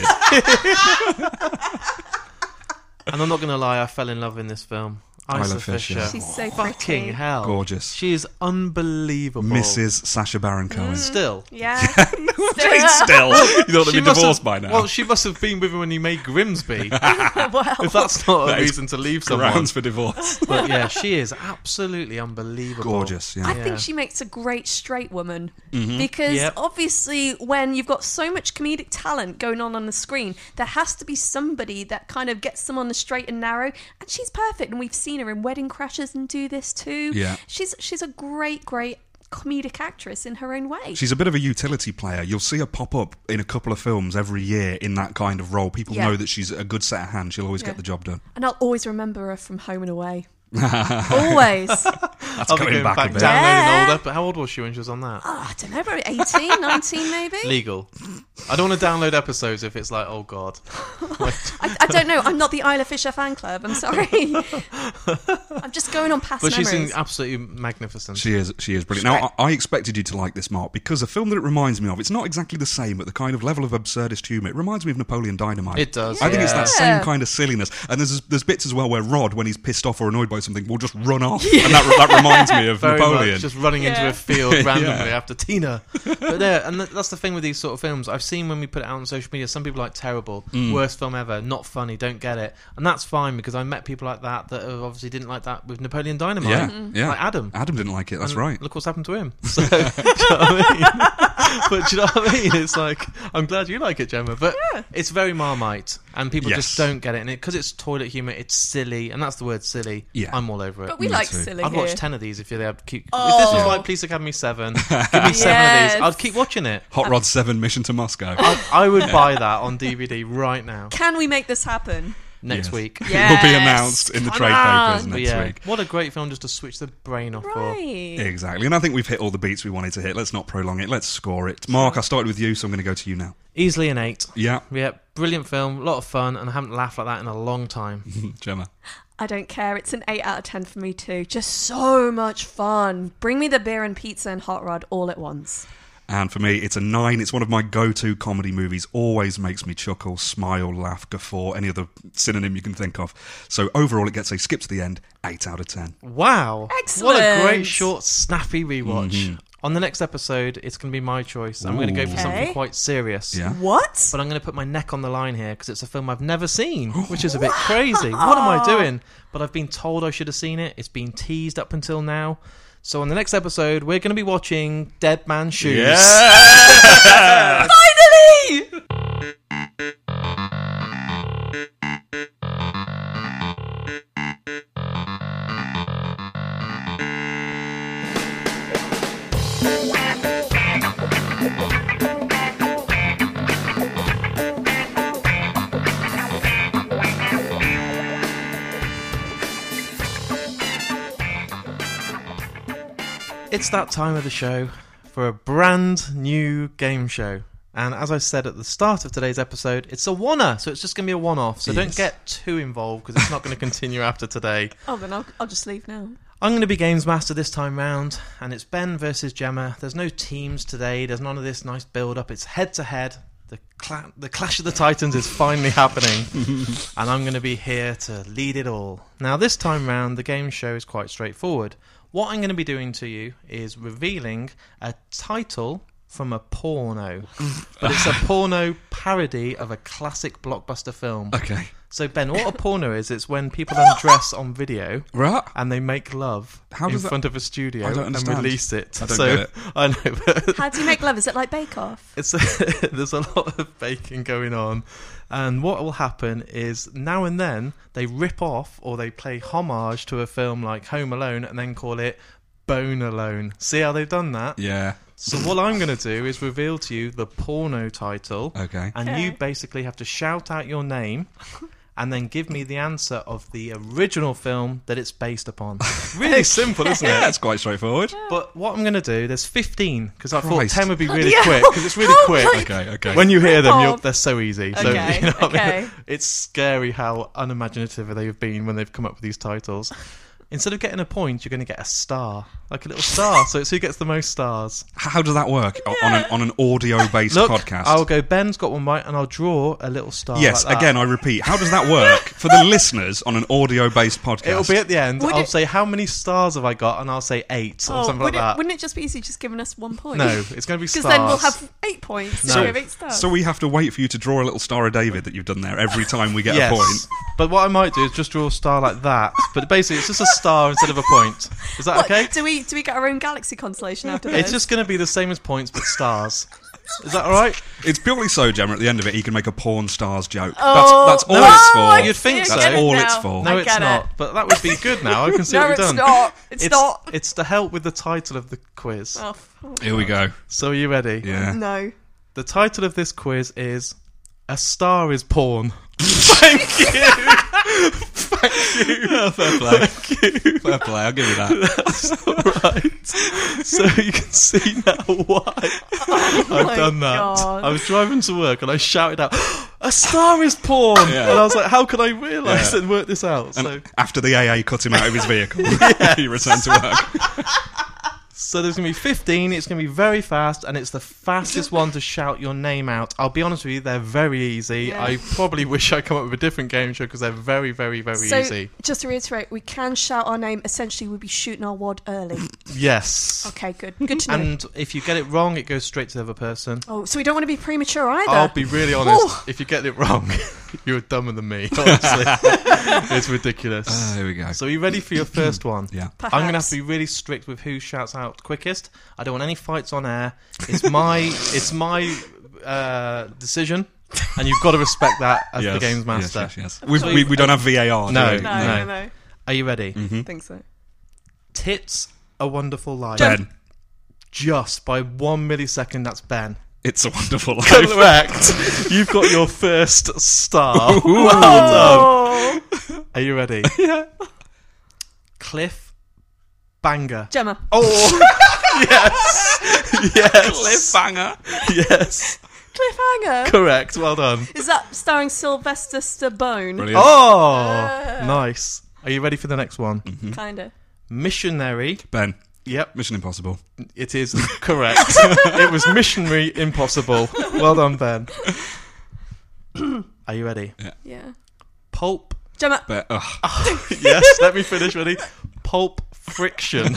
And I'm not going to lie, I fell in love in this film. Isla Fisher. She's so Fucking pretty. hell. Gorgeous. She is unbelievable. Mrs. Sacha Baron Cohen. Still. Yeah. Still. You thought they'd be must divorced have- by now. Well, she must have been with him when he made Grimsby. Well, If that's not That a is reason to leave someone. Grounds for divorce. But yeah, she is absolutely unbelievable. Gorgeous, yeah. I think she makes a great straight woman Mm-hmm. because Yep. obviously when you've got so much comedic talent going on the screen, there has to be somebody that kind of gets them on the straight and narrow, and she's perfect. And we've seen her in Wedding Crashers and do this too. Yeah. She's a great comedic actress in her own way. She's a bit of a utility player. You'll see her pop up in a couple of films every year in that kind of role. People Yeah. know that she's a good set of hands. She'll always Yeah. get the job done. And I'll always remember her from Home and Away. Always. That's I'll be going going back back a bit. downloading Yeah. old episodes. How old was she when she was on that? I don't know, probably 18, 19 maybe? Legal. I don't want to download episodes if it's like, oh god. I don't know. I'm not the Isla Fisher fan club. I'm sorry. I'm just going on past But she's memories. absolutely magnificent. She is brilliant. Now, I expected you to like this, Mark, because a film that it reminds me of, it's not exactly the same, but the kind of level of absurdist humour, it reminds me of Napoleon Dynamite. It does. I think it's yeah. that same kind of silliness. And there's bits as well where Rod, when he's pissed off or annoyed by something, will just run off. And that reminds me of Very Napoleon. much just running into Yeah. a field randomly Yeah. after Tina. But there, and that's the thing with these sort of films. I've seen when we put it out on social media, some people are like terrible, worst film ever, not funny, don't get it, and that's fine because I met people like that obviously didn't like that with Napoleon Dynamite. Yeah, yeah. Like Adam. Adam didn't like it, that's And right. Look what's happened to him. So, do you know what I mean? But do you know what I mean? It's like, I'm glad you like it, Gemma. But it's very Marmite, and people Yes. just don't get it. And because it's toilet humour, it's silly, and that's the word silly. Yeah. I'm all over it. But we Me like too. silly I'd here. watch 10 of these if they had keep. Oh. If this was like Police Academy 7, give me 7 of these. Yes. I'd keep watching it. Hot Rod 7 Mission to Moscow. I would buy that on DVD right now. Can we make this happen? Next Yes. week. It will be Yes. announced in the Come trade on. papers But next yeah, week. what a great film just to switch the brain off for. Right. Exactly. And I think we've hit all the beats we wanted to hit. Let's not prolong it. Let's score it. Mark, I started with you, so I'm going to go to you now. Easily an 8. Yeah. Yeah, brilliant film, a lot of fun, and I haven't laughed like that in a long time. Gemma. I don't care. It's an 8 out of 10 for me too. Just so much fun. Bring me the beer and pizza and Hot Rod all at once. And for me, it's a 9. It's one of my go-to comedy movies. Always makes me chuckle, smile, laugh, guffaw, any other synonym you can think of. So overall, it gets a skip to the end, 8 out of 10. Wow. Excellent. What a great, short, snappy rewatch. On the next episode, it's going to be my choice. I'm going to go for Okay. something quite serious. Yeah. What? But I'm going to put my neck on the line here because it's a film I've never seen, which is a bit crazy. What am I doing? But I've been told I should have seen it. It's been teased up until now. So on the next episode, we're going to be watching Dead Man's Shoes. Finally! It's that time of the show for a brand new game show. And as I said at the start of today's episode, it's a one-er, so it's just going to be a one-off. So don't Yes. get too involved because it's not going to continue after today. Oh, then I'll just leave now. I'm going to be Games Master this time round, and it's Ben versus Gemma. There's no teams today. There's none of this nice build-up. It's head-to-head. The Clash of the Titans is finally happening, and I'm going to be here to lead it all. Now, this time round, the game show is quite straightforward. What I'm going to be doing to you is revealing a title from a porno, but it's a porno parody of a classic blockbuster film. Okay. So, Ben, what a porno is, it's when people undress on video Right. and they make love How in does that- front of a studio I don't and understand. release it. I don't so, get it. I know, but How do you make love? Is it like Bake Off? it's there's a lot of baking going on. And what will happen is now and then they rip off or they play homage to a film like Home Alone and then call it Bone Alone. See how they've done that? Yeah. So what I'm going to do is reveal to you the porno title. Okay. And Okay. you basically have to shout out your name and then give me the answer of the original film that it's based upon. Really simple, isn't Yeah, it? that's quite straightforward. But what I'm going to do, there's 15, because I thought Christ. 10 would be really Yeah. quick, because it's really How quick. quick? Okay. When you hear them, Rip-off. they're so easy. So, Okay, you know what I okay. mean? It's scary how unimaginative they've been when they've come up with these titles. Instead of getting a point, you're going to get a star. Like a little star. So it's who gets the most stars. How does that work on an audio-based Look, podcast? I'll go, Ben's got one right, and I'll draw a little star. Yes, like that. again, I repeat. How does that work for the listeners on an audio-based podcast? It'll be at the end. Would I'll it- say, how many stars have I got? And I'll say 8 or something like that. Wouldn't it just be easy just giving us 1 point? No, it's going to be Because stars. then we'll have 8 points. No. So we have 8 stars. So we have to wait for you to draw a little Star of David that you've done there every time we get yes. a point. But what I might do is just draw a star like that. But basically, it's just a star instead of a point. Is that What, okay? Do we get our own galaxy constellation after this? It's just going to be the same as points, but stars. Is that all right? It's purely so, Gemma, at the end of it, he can make a porn stars joke. Oh, that's all no, it's for. I You'd think see, so. I get it All now. it's for. No, I it's get not. it. But that would be good now. I can see No, what you've it's done. not. It's not. It's to help with the title of the quiz. Oh, Here we go. So are you ready? Yeah. no. The title of this quiz is A Star is Porn. Thank you. Oh, fair play. Fair play, I'll give you that. Right. So you can see now why I've my done that. God. I was driving to work and I shouted out, "A star is porn!" Yeah. And I was like, how can I realise Yeah. and work this out? And So after the AA cut him out of his vehicle, he returned to work. So there's going to be 15, it's going to be very fast, and it's the fastest one to shout your name out. I'll be honest with you, they're very easy. Yeah. I probably wish I'd come up with a different game show because they're very, very, very So, easy. just to reiterate, we can shout our name. Essentially, we'll be shooting our wad early. Yes. Okay, good. Good to know. And if you get it wrong, it goes straight to the other person. Oh, so we don't want to be premature either. I'll be really honest, Ooh. if you get it wrong, you're dumber than me, honestly. It's ridiculous. Here we go. So are you ready for your first one? Yeah. I'm going to have Perhaps. to be really strict with who shouts out quickest. I don't want any fights on air. It's my decision, and you've got to respect that as the game's master. Yes. We don't have VAR. No. do we? No. Are you ready? I think so. Tits, A Wonderful Life. Ben. Just by 1 millisecond, that's Ben. It's a Wonderful Life. Correct. You've got your first star. Well done. Are you ready? Yeah. Cliff Banger. Gemma. Oh, yes. Cliffhanger. Yes. Cliffhanger. Correct. Well done. Is that starring Sylvester Stallone? Brilliant. Oh, nice. Are you ready for the next one? Kinda. Missionary. Ben. Yep, Mission Impossible. it is correct. It was Missionary Impossible. Well done, Ben. Are you ready? Yeah. Pulp. Gemma. Ben. Yes, let me finish. Ready? Pulp Friction.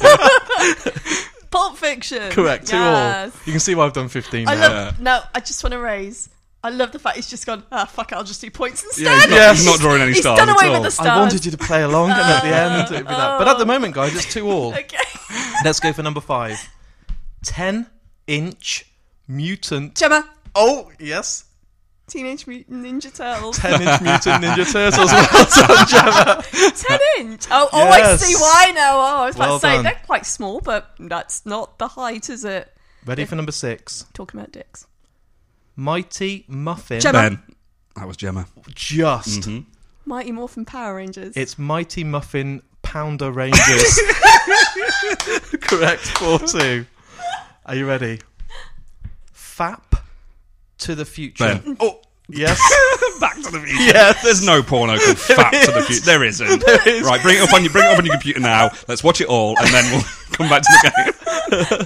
Pulp Fiction. Correct. 2 all. Yes. You can see why I've done 15 I now. love. No, I just want to raise. I love the fact he's just gone. Fuck it, I'll just do points instead. Yeah, he's not drawing any He's stars done away at with all. the stars. I wanted you to play along, and at the end it'd be that. But at the moment, guys, it's 2 all. Okay. Let's go for number 5. 10-inch mutant. Gemma. Oh, yes. Teenage Mutant Ninja Turtles. 10-inch mutant Ninja Turtles. Well done, Gemma. 10-inch. Oh, I Yes. see why now. Oh, I was about Well to say done. they're quite small, but that's not the height, is it? Ready for number 6. Talking about dicks. Mighty Muffin. Gemma. Ben. That was Gemma. Just. Mighty Morphin Power Rangers. It's Mighty Muffin Pounder Rangers. Correct. 4-2. Are you ready? Fap to the Future. Ben. Oh, yes. Back to the Future. Yes. There's no porno called Fat to the Future. There isn't. is. Right, bring it up on your computer now. Let's watch it all, and then we'll come back to the game.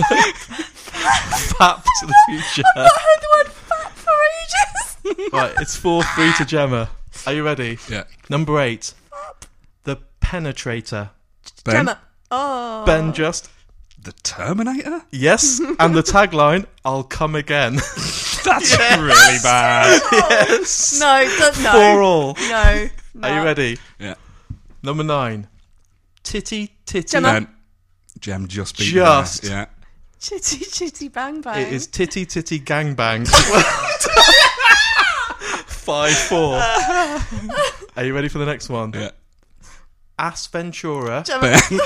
Fap to the Future. I heard the word fat for ages. Right, it's 4-3 to Gemma. Are you ready? Yeah. Number 8. The Penetrator. Ben. Gemma. Oh. Ben just. The Terminator? Yes. And the tagline, I'll come again. That's really bad. Yes. No. 4 all. No. Are you ready? Yeah. Number 9. Titty. Gemma. Ben. Gem just beat Just. me there. Yeah. Chitty bang bang. It is Titty Gangbang. 5-4. Are you ready for the next one? Yeah. Ass Ventura. Gemma. Ben.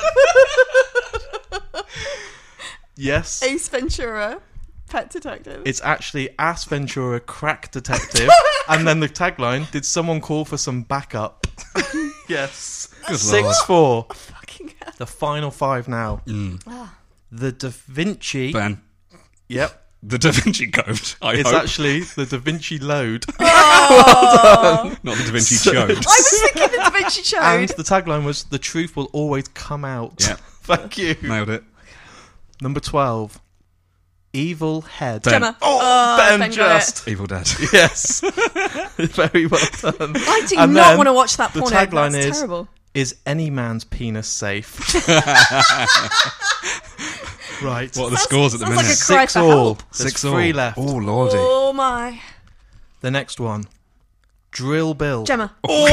Yes. Ace Ventura. Pet Detective. It's actually Ass Ventura Crack Detective. And then the tagline, did someone call for some backup? Yes. Good 6-4. Fucking hell. The final 5 now. The Da Vinci. Ben. Yep. The Da Vinci Code. It's hope. actually the Da Vinci Load. Not the Da Vinci Code. I was thinking the Da Vinci And Code. the tagline was, the truth will always come out. Yeah. Thank you. Nailed it. Number 12. Evil Head. Ben. Gemma. Oh, Ben Ben got just. Evil Dead. Yes. Very well done. I do And not then want to watch that the porno. tagline That's is, terrible. Is any man's penis safe? Right. What are the scores at the sounds minute? like a cry 6 for all. help. There's 6 3 all. left. Oh, lordy. Oh my. The next one. Drill Bill. Gemma.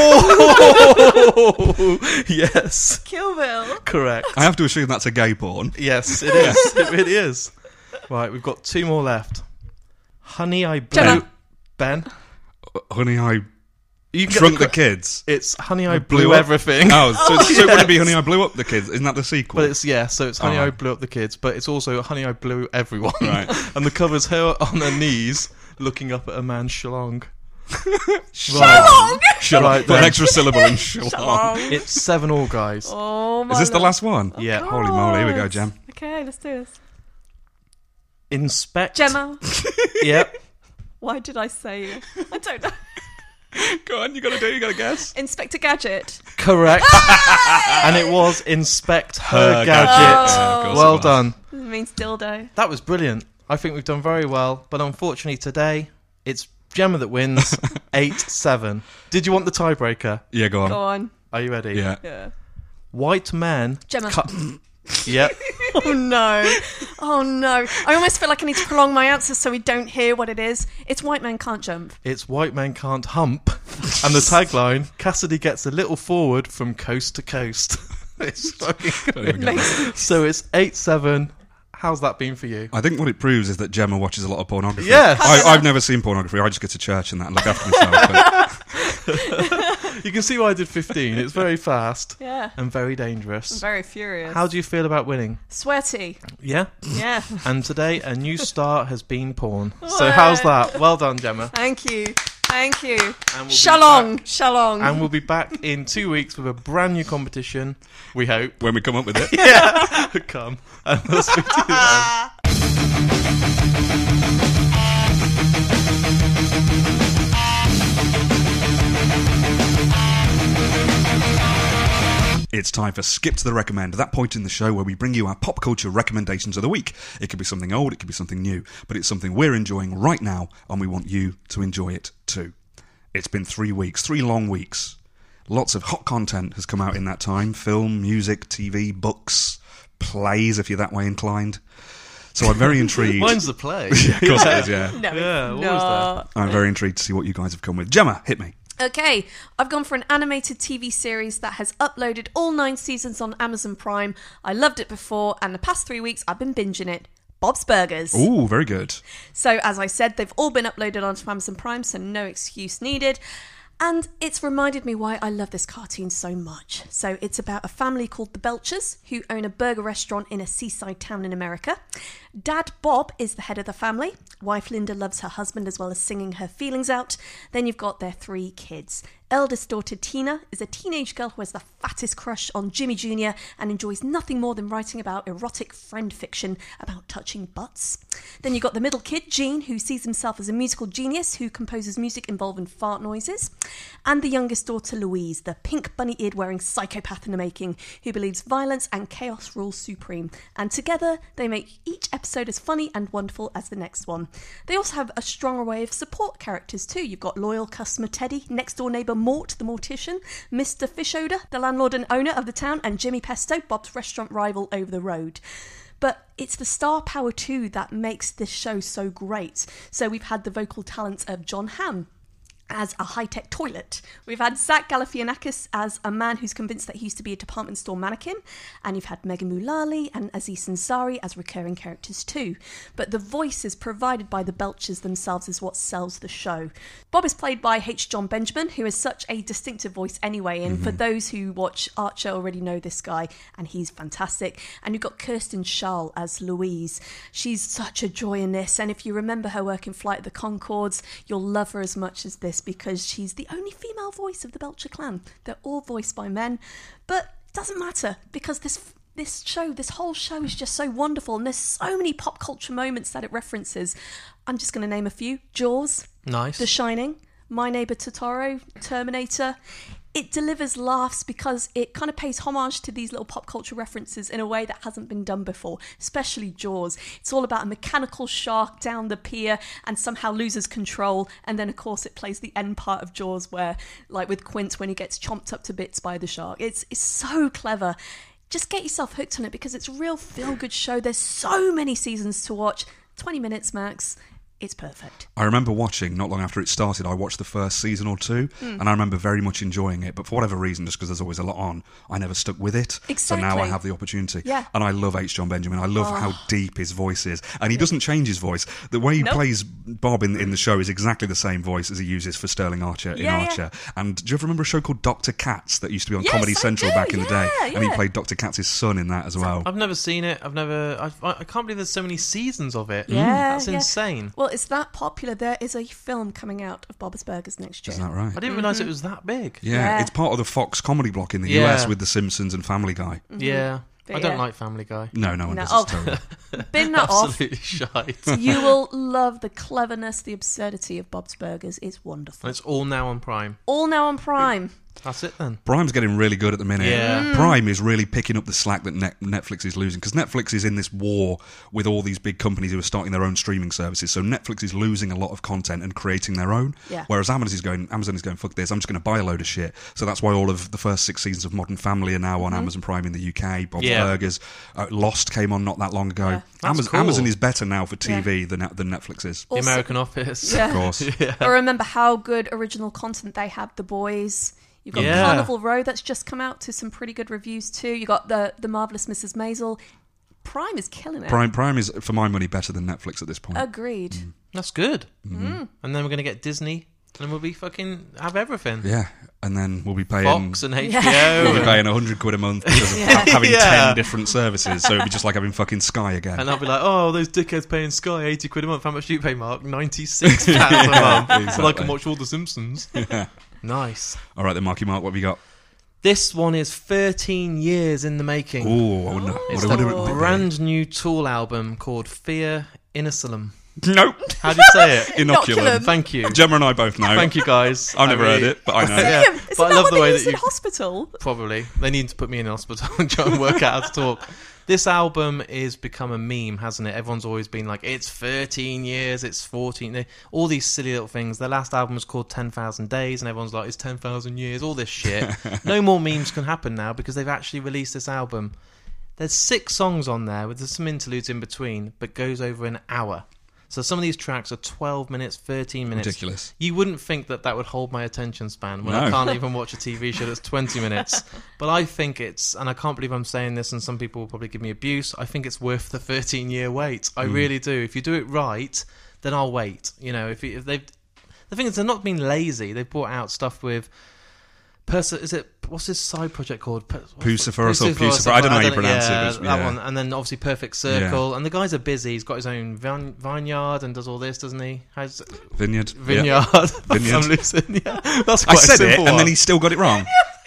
Oh! Yes. Kill Bill. Correct. I have to assume that's a gay porn. Yes, it is. It really is. Right, we've got 2 more left. Honey, I Blew... Gemma. Ben? Honey, I You can Shrunk get the Kids. It's Honey, I Blew Blew Up? Everything. Oh, so it wouldn't be yes. Honey, I Blew Up the Kids. Isn't that the sequel? But it's, yeah, so it's Honey, Oh. I Blew Up the Kids, but it's also Honey, I Blew Everyone. Right. And the cover's her on her knees looking up at a man's shalong. Shalong. Right, Put an then. extra syllable in shalong. Shalong. It's 7 all, guys. Oh my. Is this the Lord. last one? Yeah. Holy moly, here we go, God. Gem. Okay, let's do this. Inspect. Gemma. Yep. Why did I say you? I don't know. Go on, you gotta guess. Inspector Gadget. Correct. And it was Inspect Her Her Gadget. Gadget. Yeah, of course Well it was. done. It means dildo. That was brilliant. I think we've done very well, but unfortunately today, it's Gemma that wins 8-7. Did you want the tiebreaker? Yeah, go on. Go on. Are you ready? Yeah. Yeah. White men... Gemma. Yep. Oh no. Oh no. I almost feel like I need to prolong my answer so we don't hear what it is. It's white men can't jump. It's White Men Can't Hump. And the tagline, Cassidy gets a little forward from coast to coast. It's fucking Don't even go there. So it's 8-7. How's that been for you? I think what it proves is that Gemma watches a lot of pornography. Yes. I've never seen pornography. I just go to church and that and look after myself. But You can see why I did 15. It's very fast Yeah. and very I'm dangerous. very furious. How do you feel about winning? Sweaty. Yeah. Yeah. And today, a new star has been porn. So how's that? Well done, Gemma. Thank you. Thank you. And we'll be Shalom. back- Shalom. And we'll be back in 2 weeks with a brand new competition. We hope. when we come up with it. Yeah. Come. And we'll speak to you then. It's time for Skip to the Recommend, that point in the show where we bring you our pop culture recommendations of the week. It could be something old, it could be something new, but it's something we're enjoying right now, and we want you to enjoy it too. It's been 3 weeks, 3 long weeks. Lots of hot content has come out in that time. Film, music, TV, books, plays, if you're that way inclined. So I'm very intrigued. Mine's the play. Yeah, of course it is, yeah. No. Yeah, what was No. I'm very intrigued to see what you guys have come with. Gemma, hit me. Okay, I've gone for an animated TV series that has uploaded all 9 seasons on Amazon Prime. I loved it before, and the past 3 weeks I've been binging it. Bob's Burgers. Ooh, very good. So, as I said, they've all been uploaded onto Amazon Prime, so no excuse needed. And it's reminded me why I love this cartoon so much. So, it's about a family called the Belchers, who own a burger restaurant in a seaside town in America. Dad Bob is the head of the family. Wife Linda loves her husband as well as singing her feelings out. Then you've got their 3 kids. Eldest daughter Tina is a teenage girl who has the fattest crush on Jimmy Jr. and enjoys nothing more than writing about erotic friend fiction about touching butts. Then you've got the middle kid, Gene, who sees himself as a musical genius who composes music involving fart noises. And the youngest daughter, Louise, the pink bunny-eared wearing psychopath in the making who believes violence and chaos rule supreme. And together they make each episode as funny and wonderful as the next one. They also have a strong array of support characters too. You've got loyal customer Teddy, next door neighbour Mort, the mortician, Mr. Fishoder, the landlord and owner of the town, and Jimmy Pesto, Bob's restaurant rival over the road. But it's the star power too that makes this show so great. So we've had the vocal talents of John Hamm as a high-tech toilet. We've had Zach Galifianakis as a man who's convinced that he used to be a department store mannequin, and you've had Megan Mullally and Aziz Ansari as recurring characters too. But the voices provided by the Belchers themselves is what sells the show. Bob is played by H. John Benjamin, who is such a distinctive voice anyway, and for those who watch Archer already know this guy, and he's fantastic. And you've got Kirsten Schall as Louise. She's such a joy in this, and if you remember her work in Flight of the Conchords, you'll love her as much as this because she's the only female voice of the Belcher clan. They're all voiced by men, but it doesn't matter because this whole show is just so wonderful, and there's so many pop culture moments that it references. I'm just going to name a few. Jaws, Nice. The Shining, My Neighbor Totoro, Terminator. It delivers laughs because it kind of pays homage to these little pop culture references in a way that hasn't been done before, especially Jaws. It's all about a mechanical shark down the pier and somehow loses control, and then of course it plays the end part of Jaws where, like with Quint, when he gets chomped up to bits by the shark. It's so clever. Just get yourself hooked on it because it's a real feel-good show. There's so many seasons to watch. 20 minutes max. It's perfect. I remember watching, not long after it started, I watched the first season or 2, and I remember very much enjoying it, but for whatever reason, just because there's always a lot on, I never stuck with it. Exactly. So now I have the opportunity. Yeah. And I love H. John Benjamin. I love how deep his voice is. And he doesn't change his voice. The way he Nope. plays Bob in the show is exactly the same voice as he uses for Sterling Archer in Yeah, yeah. Archer. And do you ever remember a show called Dr. Katz that used to be on Yes, Comedy I Central do, back in the day? yeah, And he yeah. played Dr. Katz's son in that as well. I've never seen it. I can't believe there's so many seasons of it. Yeah, That's yeah. insane. Well, it's that popular. There is a film coming out of Bob's Burgers next year. Isn't that right? I didn't realise it was that big. Yeah, Yeah. it's part of the Fox comedy block in the Yeah. US with The Simpsons and Family Guy. Yeah. But I don't yeah. like Family Guy. No one No. does. Oh. It's terrible. Bin that off. Absolutely shite. You will love the cleverness, the absurdity of Bob's Burgers. It's wonderful. And it's all now on Prime. All now on Prime. That's it then. Prime's getting really good at the minute. Yeah. Prime is really picking up the slack that Netflix is losing, because Netflix is in this war with all these big companies who are starting their own streaming services. So Netflix is losing a lot of content and creating their own. Yeah. Whereas Amazon is going, fuck this, I'm just going to buy a load of shit. So that's why all of the first 6 seasons of Modern Family are now on Amazon Prime in the UK. Bob's Yeah. Burgers, Lost came on not that long ago. Yeah. That's cool. Amazon is better now for TV than Netflix is. The Also- American Office. Yeah. Of course. Or remember how good original content they have. The Boys. You've got Yeah. Carnival Row that's just come out to some pretty good reviews too. You got the Marvelous Mrs. Maisel. Prime is killing it. Prime is, for my money, better than Netflix at this point. Agreed. That's good. And then we're going to get Disney, and we'll be fucking have everything. Yeah, and then we'll be paying... Fox and HBO. Yeah. We'll be paying £100 a month because of having 10 different services, so it'd be just like having fucking Sky again. And I'll be like, oh, those dickheads paying Sky £80 a month. How much do you pay, Mark? £96 a month. So I exactly. can watch all the Simpsons. Yeah. Nice. All right then, Marky Mark, what have you got? This one is 13 years in the making. Ooh, I wouldn't... It's what a would it be? brand new Tool album called Fear Inoculum. Nope. How do you say it? Inoculum. Thank you. Gemma and I both know. Thank you, guys. I've never heard it, but I know. Yeah. Isn't But I that love what the they way use that in you... hospital? Probably. They need to put me in hospital and try and work out how to talk. This album is become a meme, hasn't it? Everyone's always been like, it's 13 years, it's 14... All these silly little things. Their last album was called 10,000 Days, and everyone's like, it's 10,000 years, all this shit. No more memes can happen now because they've actually released this album. There's 6 songs on there with some interludes in between, but goes over an hour. So some of these tracks are 12 minutes, 13 minutes. Ridiculous. You wouldn't think that would hold my attention span when No. I can't even watch a TV show that's 20 minutes. But I think it's, and I can't believe I'm saying this, and some people will probably give me abuse, I think it's worth the 13-year wait. I really do. If you do it right, then I'll wait. You know, if they've... The thing is, they're not being lazy. They've brought out stuff with... what's his side project called? Pucifer. I don't know how you pronounce it. That one. And then obviously Perfect Circle. And the guys are busy. He's got his own vineyard and does all this, doesn't he? Vineyard. Vineyard. Vineyard. I'm losing. Yeah. That's I quite said a it, simple and one. then he still got it wrong.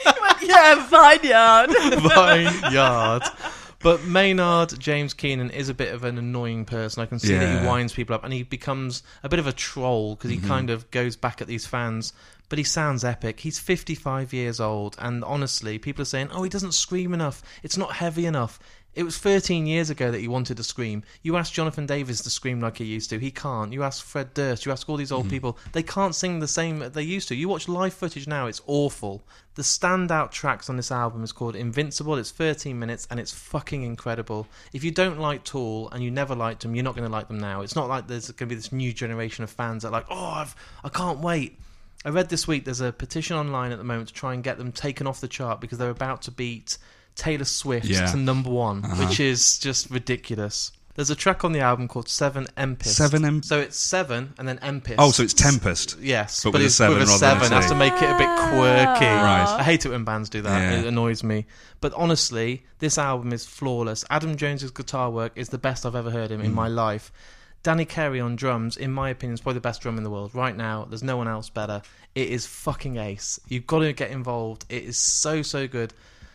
Yeah, Vineyard. Vineyard. But Maynard James Keenan is a bit of an annoying person. I can see that he Yeah. winds people up, and he becomes a bit of a troll because he kind of goes back at these fans. But he sounds epic. He's 55 years old, and honestly, people are saying, oh, he doesn't scream enough. It's not heavy enough. It was 13 years ago that he wanted to scream. You ask Jonathan Davis to scream like he used to. He can't. You ask Fred Durst. You ask all these old people. They can't sing the same that they used to. You watch live footage now, it's awful. The standout tracks on this album is called Invincible. It's 13 minutes, and it's fucking incredible. If you don't like Tool, and you never liked them, you're not going to like them now. It's not like there's going to be this new generation of fans that are like, oh, I can't wait. I read this week there's a petition online at the moment to try and get them taken off the chart because they're about to beat Taylor Swift to number 1, which is just ridiculous. There's a track on the album called Seven Empist. So it's 7 and then Empist. Oh, so it's Tempest. Yes, but with a 7 with a rather 7 than a has T. to make it a bit quirky. Right. I hate it when bands do that. Yeah. It annoys me. But honestly, this album is flawless. Adam Jones's guitar work is the best I've ever heard him in my life. Danny Carey on drums, in my opinion, is probably the best drum in the world. Right now, there's no one else better. It is fucking ace. You've got to get involved. It is so, so good.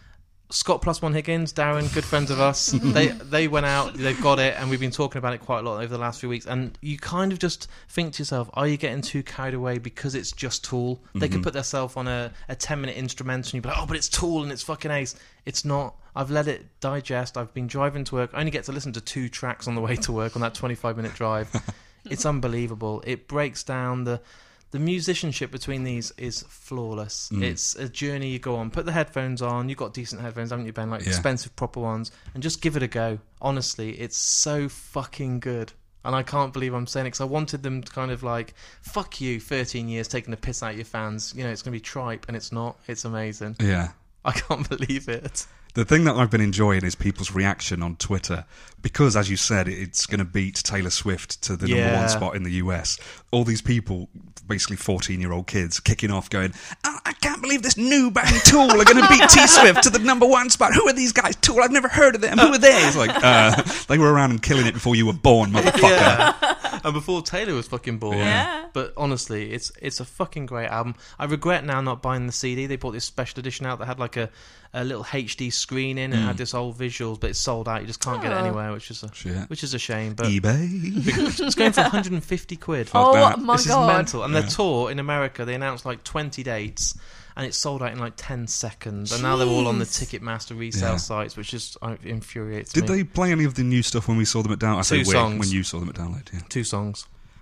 Scott Plus One Higgins, Darren, good friends of us. They went out, they've got it, and we've been talking about it quite a lot over the last few weeks. And you kind of just think to yourself, are you getting too carried away because it's just Tool? They could put themselves on a 10-minute instrumental and you'd be like, oh, but it's Tool and it's fucking ace. It's not. I've let it digest. I've been driving to work. I only get to listen to 2 tracks on the way to work on that 25-minute drive. It's unbelievable. It breaks down the musicianship between these is flawless. It's a journey you go on. Put the headphones on. You've got decent headphones, haven't you, Ben? Like expensive, proper ones. And just give it a go. Honestly, it's so fucking good. And I can't believe I'm saying it because I wanted them to kind of like, fuck you, 13 years taking the piss out of your fans. You know, it's going to be tripe, and it's not. It's amazing. Yeah. I can't believe it. The thing that I've been enjoying is people's reaction on Twitter because, as you said, it's going to beat Taylor Swift to the number 1 spot in the US. All these people, basically 14-year-old kids, kicking off going, oh, I can't believe this new band Tool are going to beat T-Swift to the number 1 spot. Who are these guys? Tool, I've never heard of them. Who are they? It's like, they were around and killing it before you were born, motherfucker. Yeah. And before Taylor was fucking born. Yeah. But honestly, it's a fucking great album. I regret now not buying the CD. They brought this special edition out that had like a little HD screen in. It had this old visuals, but it's sold out. You just can't get it anywhere, which is a shame. But eBay. it's going for 150 quid. Oh that. my This god. is mental. And their tour in America, they announced like 20 dates, and it's sold out in like 10 seconds. And now they're all on the Ticketmaster resale sites, which just infuriates me. Did they play any of the new stuff when we saw them at Download? I say 2 we, songs. when you saw them at Download, yeah. 2 songs.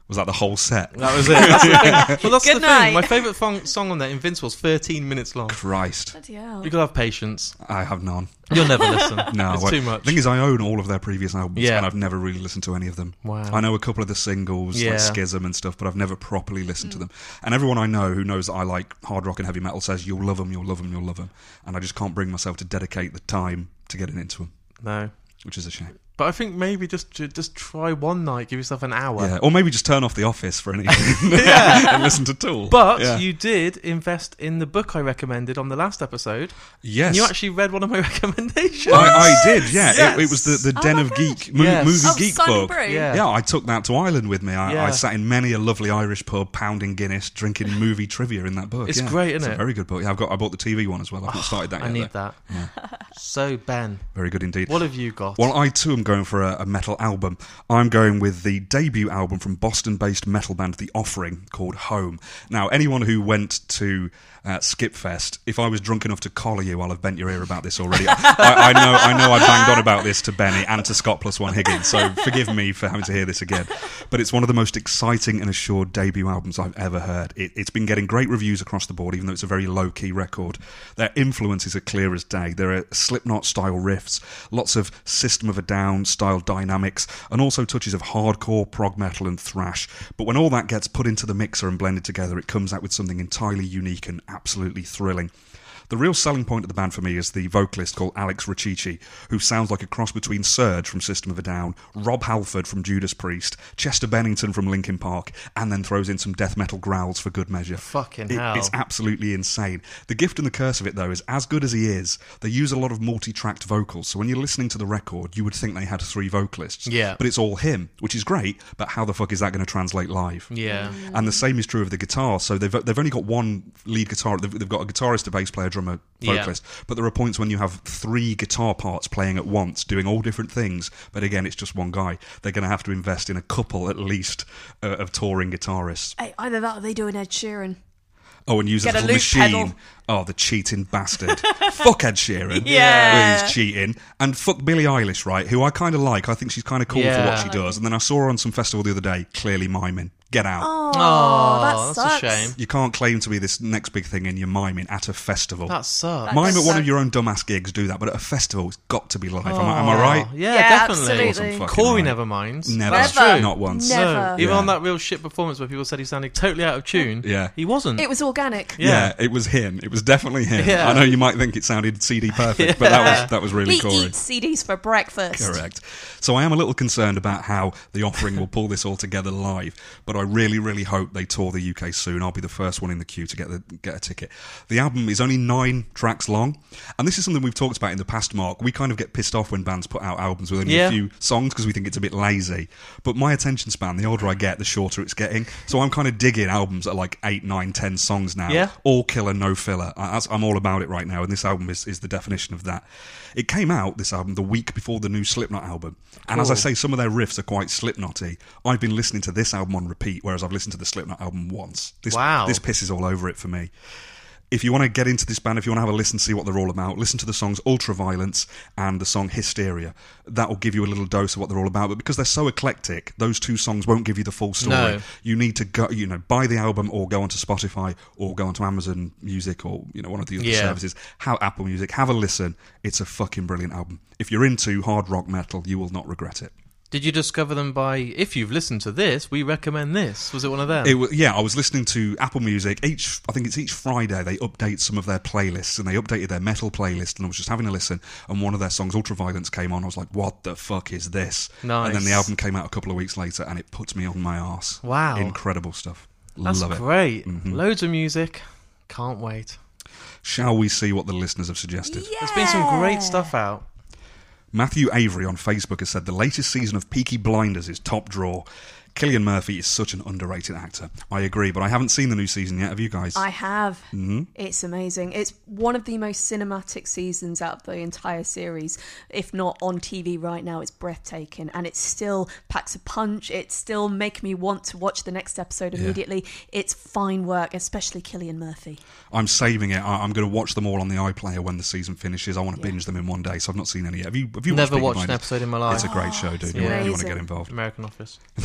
Was that the whole set? That was it. That's the thing. Well, that's Good the night. thing. My favourite song on there, Invincible's 13 minutes long. Christ. Bloody hell. You gotta have patience. I have none. You'll never listen. No, it's well, too much. The thing is, I own all of their previous albums, Yeah. and I've never really listened to any of them. Wow. I know a couple of the singles, Yeah. like Schism and stuff, but I've never properly listened to them. And everyone I know who knows that I like hard rock and heavy metal says, you'll love them, you'll love them, you'll love them. And I just can't bring myself to dedicate the time to getting into them, No. which is a shame. But I think maybe just try one night, give yourself an hour. Yeah, or maybe just turn off The Office for an evening and listen to Tool. But Yeah. you did invest in the book I recommended on the last episode. Yes. And you actually read one of my recommendations. I did, yeah. Yes. It was the Den my of God. Geek, Yes. movie geek Silent book. Brew. Yeah. Yeah, I took that to Ireland with me. I Yeah. sat in many a lovely Irish pub, pounding Guinness, drinking movie trivia in that book. It's yeah. great, isn't It's it? a very good book. Yeah, I bought the TV one as well. I've not started that yet. I need though. that. So, Ben, Very good indeed. what have you got? Well, I too am going for a metal album. I'm going with the debut album from Boston-based metal band The Offering called Home. Now, anyone who went to Skipfest, if I was drunk enough to collar you, I'll have bent your ear about this already. I know I banged on about this to Benny and to Scott plus one Higgins, so forgive me for having to hear this again. But it's one of the most exciting and assured debut albums I've ever heard. It's been getting great reviews across the board, even though it's a very low-key record. Their influences are clear as day. There are Slipknot-style riffs, lots of System of a Down-style dynamics, and also touches of hardcore, prog metal and thrash. But when all that gets put into the mixer and blended together, it comes out with something entirely unique and absolutely thrilling. The real selling point of the band for me is the vocalist called Alex Riccici, who sounds like a cross between Serge from System of a Down, Rob Halford from Judas Priest, Chester Bennington from Linkin Park, and then throws in some death metal growls for good measure. Fucking hell. It's absolutely insane. The gift and the curse of it, though, is as good as he is, they use a lot of multi-tracked vocals, so when you're listening to the record, you would think they had 3 vocalists. Yeah. But it's all him, which is great, but how the fuck is that going to translate live? Yeah. And the same is true of the guitar. So they've only got one lead guitar. They've got a guitarist, a bass player, drummer, vocalist. But there are points when you have 3 guitar parts playing at once, doing all different things. But again, it's just one guy. They're going to have to invest in a couple, at least, of touring guitarists. Hey, either that or they do an Ed Sheeran. Oh, and use a Get a little loop machine. pedal. Oh, the cheating bastard. Fuck Ed Sheeran. Yeah. He's cheating. And fuck Billie Eilish, right? Who I kind of like. I think she's kind of cool for Yeah. what she does. And then I saw her on some festival the other day, clearly miming. Get out. Oh, that that's sucks. a shame. You can't claim to be this next big thing and you're miming at a festival. That sucks. Mime at one suck. of your own dumbass gigs, do that, but at a festival, it's got to be live. Am I right? Yeah, Yeah, definitely. absolutely. Fucking Corey right. never minds. Never. That's Never. true. Not once. Never. No, even Yeah. on that real shit performance where people said he sounded totally out of tune. Yeah. He wasn't. It was organic. Yeah, it was him. It was definitely him. Yeah. I know you might think it sounded CD perfect, but that was really He Corey. eats CDs for breakfast. Correct. So I am a little concerned about how The Offering will pull this all together live, but I really, really hope they tour the UK soon. I'll be the first one in the queue to get a ticket. The album is only 9 tracks long, and this is something we've talked about in the past, Mark. We kind of get pissed off when bands put out albums with only a few songs because we think it's a bit lazy. But my attention span, the older I get, the shorter it's getting. So I'm kind of digging albums that are like 8, 9, 10 songs now. Yeah. All killer, no filler. I'm all about it right now, and this album is the definition of that. It came out, this album, the week before the new Slipknot album. And as I say, some of their riffs are quite Slipknot-y. I've been listening to this album on repeat, whereas I've listened to the Slipknot album once. Wow. This pisses all over it for me. If you want to get into this band, if you want to have a listen, see what they're all about, listen to the songs Ultraviolence and the song Hysteria. That will give you a little dose of what they're all about. But because they're so eclectic, those 2 songs won't give you the full story. No. You need to go, buy the album or go onto Spotify or go onto Amazon Music or, one of the other services. Apple Music. Have a listen. It's a fucking brilliant album. If you're into hard rock metal, you will not regret it. Did you discover them by, if you've listened to this, we recommend this? Was it one of them? I was listening to Apple Music. Each Friday they update some of their playlists, and they updated their metal playlist, and I was just having a listen, and one of their songs, Ultraviolence, came on. I was like, what the fuck is this? Nice. And then the album came out a couple of weeks later, and it puts me on my arse. Wow. Incredible stuff. That's Love it. great. Mm-hmm. Loads of music. Can't wait. Shall we see what the listeners have suggested? There's been some great stuff out. Matthew Avery on Facebook has said the latest season of Peaky Blinders is top draw. Cillian Murphy is such an underrated actor. I agree, but I haven't seen the new season yet. Have you guys? I have. Mm-hmm. It's amazing. It's one of the most cinematic seasons out of the entire series. If not on TV right now, it's breathtaking. And it still packs a punch. It still makes me want to watch the next episode immediately. Yeah. It's fine work, especially Cillian Murphy. I'm saving it. I'm going to watch them all on the iPlayer when the season finishes. I want to binge them in one day, so I've not seen any yet. Have you Never watched watched an episode in my life. It's a great show, dude. You want to get involved. American Office.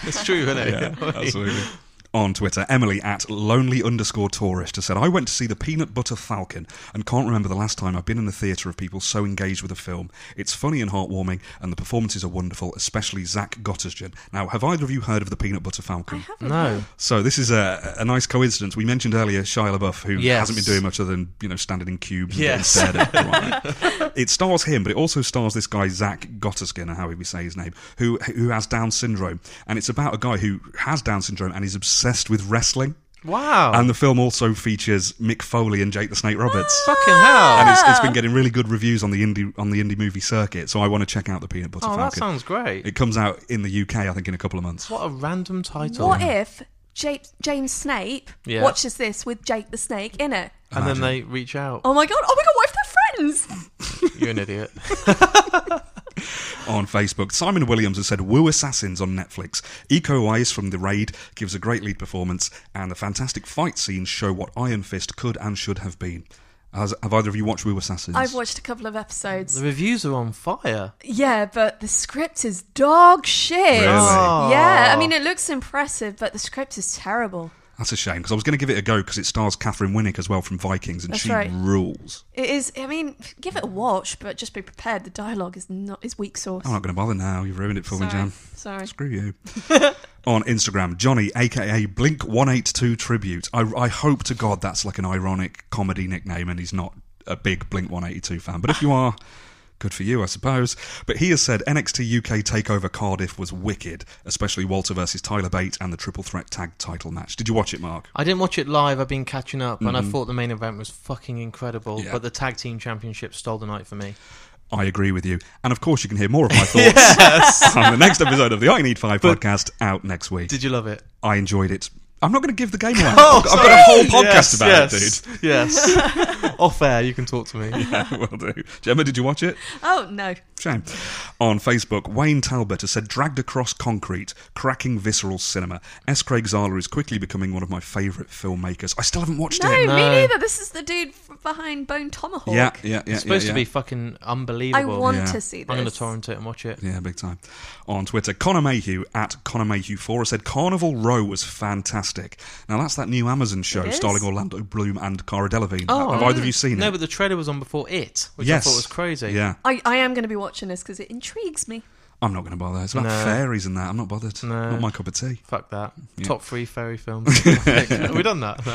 It's true, isn't it? Yeah, absolutely. On Twitter, Emily at lonely_tourist has said, I went to see the Peanut Butter Falcon and can't remember the last time I've been in a theatre of people so engaged with a film. It's funny and heartwarming and the performances are wonderful, especially Zach Gottesgen. Now, have either of you heard of the Peanut Butter Falcon? No. So this is a nice coincidence. We mentioned earlier Shia LaBeouf, who hasn't been doing much other than, standing in cubes and getting stared at. It stars him, but it also stars this guy, Zach Gottesgen, or however you say his name, who has Down syndrome. And it's about a guy who has Down syndrome and is obsessed with wrestling. Wow. And the film also features Mick Foley and Jake the Snake Roberts. Fucking hell. And it's been getting really good reviews on the indie movie circuit, so I want to check out the Peanut Butter Falcon. That sounds great. It comes out in the UK, I think, in a couple of months. What a random title. What if James Snape watches this with Jake the Snake in it? And then they reach out. Oh my god, what if they're friends? You're an idiot. On Facebook, Simon Williams has said Woo Assassins on Netflix. Iko Uwais from The Raid gives a great lead performance, and the fantastic fight scenes show what Iron Fist could and should have been. Have either of you watched Woo Assassins? I've watched a couple of episodes. The reviews are on fire. Yeah, but the script is dog shit. Really? Oh. Yeah, I mean, it looks impressive, but the script is terrible. That's a shame, because I was going to give it a go because it stars Catherine Winnick as well from Vikings, and That's she right. rules. It is, I mean, give it a watch, but just be prepared. The dialogue is weak sauce. I'm not going to bother now. You've ruined it for me, Jan. Sorry. Screw you. On Instagram, Johnny, a.k.a. Blink-182 Tribute. I hope to God that's like an ironic comedy nickname and he's not a big Blink-182 fan. But if you are, good for you, I suppose. But he has said NXT UK TakeOver Cardiff was wicked, especially Walter versus Tyler Bate and the Triple Threat Tag title match. Did you watch it, Mark? I didn't watch it live. I've been catching up, and I thought the main event was fucking incredible. Yeah. But the tag team championship stole the night for me. I agree with you. And of course you can hear more of my thoughts on the next episode of the I Need 5 podcast out next week. Did you love it? I enjoyed it. I'm not going to give the game away. Oh, I've got a whole podcast about it, dude. Yes. Off air, you can talk to me. Yeah, will do. Gemma, did you watch it? Oh, no. Shame. On Facebook, Wayne Talbot has said, dragged across concrete, cracking visceral cinema. S. Craig Zahler is quickly becoming one of my favourite filmmakers. I still haven't watched No, it. me neither. This is the dude behind Bone Tomahawk. Yeah. It's supposed to be fucking I unbelievable. want to see this. I'm going to torrent it and watch it. Yeah, big time. On Twitter, Connor Mayhew at Connor Mayhew4 has said Carnival Row was fantastic. Now that's that new Amazon show It is? starring Orlando Bloom and Cara Delevingne. Oh, Have either of you seen it? No, but the trailer was on before it, which Yes. I thought was crazy. Yeah. I am going to be watching this because it intrigues me. I'm not going to bother. It's about No. fairies and that. I'm not bothered. No. Not my cup of tea. Fuck that. Yeah. Top 3 fairy films. Have we done that? No.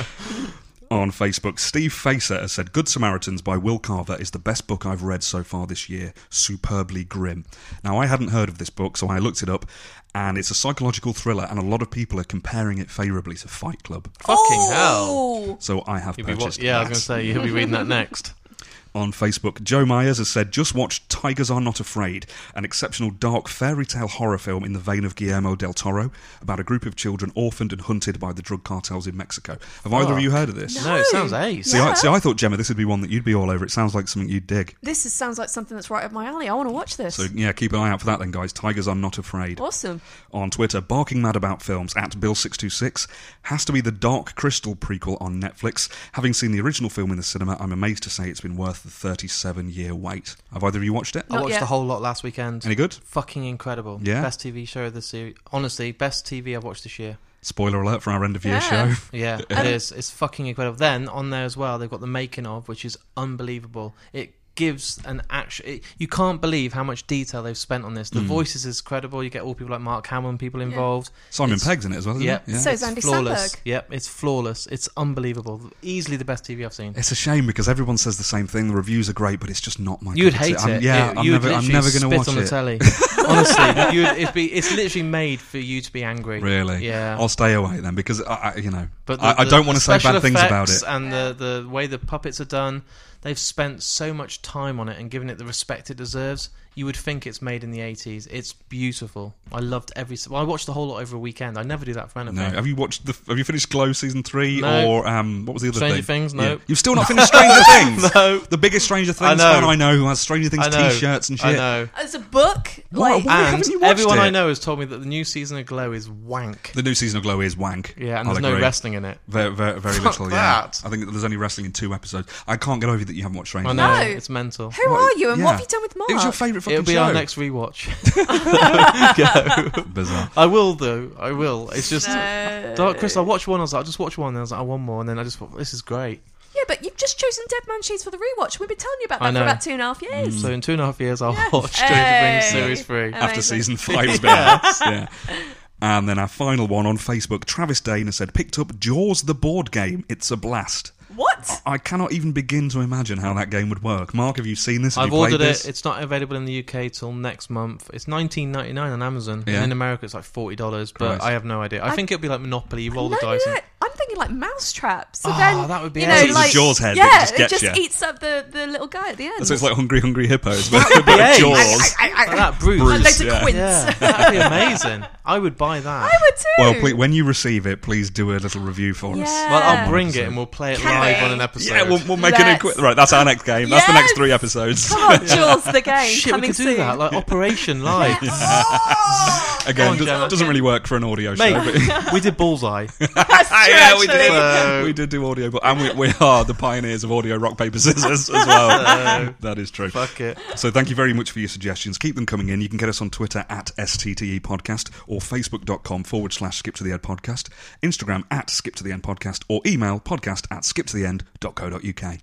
On Facebook, Steve Facer has said Good Samaritans by Will Carver is the best book I've read so far this year. Superbly grim. Now, I hadn't heard of this book, so I looked it up, and it's a psychological thriller, and a lot of people are comparing it favourably to Fight Club. Fucking hell. Oh! So I have You'll be purchased yeah, I was that. going to say, you'll be reading that next. On Facebook, Joe Myers has said, just watched Tigers Are Not Afraid, an exceptional dark fairy tale horror film in the vein of Guillermo del Toro, about a group of children orphaned and hunted by the drug cartels in Mexico. Have either of you heard of this? No, it sounds ace. See, I thought, Gemma, this would be one that you'd be all over. It sounds like something you'd dig. Sounds like something that's right up my alley. I want to watch this. So, yeah, keep an eye out for that then, guys. Tigers Are Not Afraid. Awesome. On Twitter, Barking Mad About Films, at Bill626, has to be the Dark Crystal prequel on Netflix. Having seen the original film in the cinema, I'm amazed to say it's been worth the 37-year wait. Have either of you watched it? I watched yet. the whole lot last weekend. Any good? Fucking incredible. Yeah? Best TV show of the series. Honestly, best TV I've watched this year. Spoiler alert for our end-of-year Yeah. show. Yeah, it is. It's fucking incredible. Then, on there as well, they've got the making of, which is unbelievable. It gives an action. You can't believe how much detail they've spent on this. The voices is credible. You get all people like Mark Hamill, people involved. Simon It's- Pegg's in it as well, isn't Yep. it? Yeah. So is Andy Flawless. Samberg. Yep, it's flawless. It's unbelievable. Easily the best TV I've seen. It's a shame because everyone says the same thing. The reviews are great, but it's just not my You'd cup of hate tea. it. I'm You'd never literally going to spit watch on the it. telly. Honestly, it's literally made for you to be angry. Really? Yeah. I'll stay away then because But I don't want to say special bad things about effects it. And the way the puppets are done, they've spent so much time on it and given it the respect it deserves. You would think it's made in the 80s. It's beautiful. I loved I watched the whole lot over a weekend. I never do that for anything. No, have you finished Glow season 3 No. or what was the other Stranger thing? Things? No. You've still not finished Stranger Things. No. The biggest Stranger I Things know. fan I know who has Stranger Things I know. t-shirts and shit. I know. As a book, What? like, Why And haven't you watched everyone it? I know has told me that the new season of Glow is wank. The new season of Glow is wank. Yeah, and I'll there's no agree. wrestling in it. Very, very, very Fuck little. Yeah, that. I think there's only wrestling in 2 episodes. I can't get over that that you haven't watched Stranger I Things. know, No. it's mental. Who What? are you and Yeah. what have you done with Mark? It was your favourite fucking It'll be show. our next rewatch. Bizarre. I will, though. I will. It's just... No. Dark Crystal, I watched one, I was like, I'll just watch one, and I was like, I want more, and then I just thought, this is great. Yeah, but you've just chosen Dead Man Shoes for the rewatch. We've been telling you about I that for know. about 2.5 years. So in 2.5 years, I'll Yeah. watch Stranger Hey. Things Series 3. After Amazing. season 5's been out. Yeah. And then our final one on Facebook, Travis Dana said, picked up Jaws the board game. It's a blast. What? I cannot even begin to imagine how that game would work. Mark, have you seen this? Have I've you played ordered this? it. It's not available in the UK till next month. It's $19.99 on Amazon. Yeah. And in America, it's like $40. But Christ. I have no idea. I think it'll be like Monopoly. You roll No, the dice. no, and- I'm thinking like Mousetrap. So Oh, then, that would be you awesome. know, So it's a like Jaws head that Yeah, just it gets just you. eats up the little guy at the end. So it's like Hungry Hungry Hippos, but Yeah. Jaws. Like that, Bruce. Bruce. Loads of yeah. quints. Yeah, that'd be amazing. I would buy that. I would too. Well, please, when you receive it, please do a little review for us. Yeah. Well, I'll bring it and we'll play it Can live we? on an episode. Yeah, we'll make an Let's. Right, that's our next game. That's the next Yes. 3 episodes. Come on, Jaws the game Shit, we coming could do soon. that, like Operation Live. Again, Go on, Gemma. doesn't really work for an audio show. Mate, But we did Bullseye. That's true, yeah, we actually. did. So- We did do audio, and we are the pioneers of audio rock, paper, scissors as well. That is true. Fuck it. So thank you very much for your suggestions. Keep them coming in. You can get us on Twitter at STTE Podcast or Facebook.com/Skip to the End Podcast, Instagram at Skip to the End Podcast, or email podcast@skiptotheend.co.uk.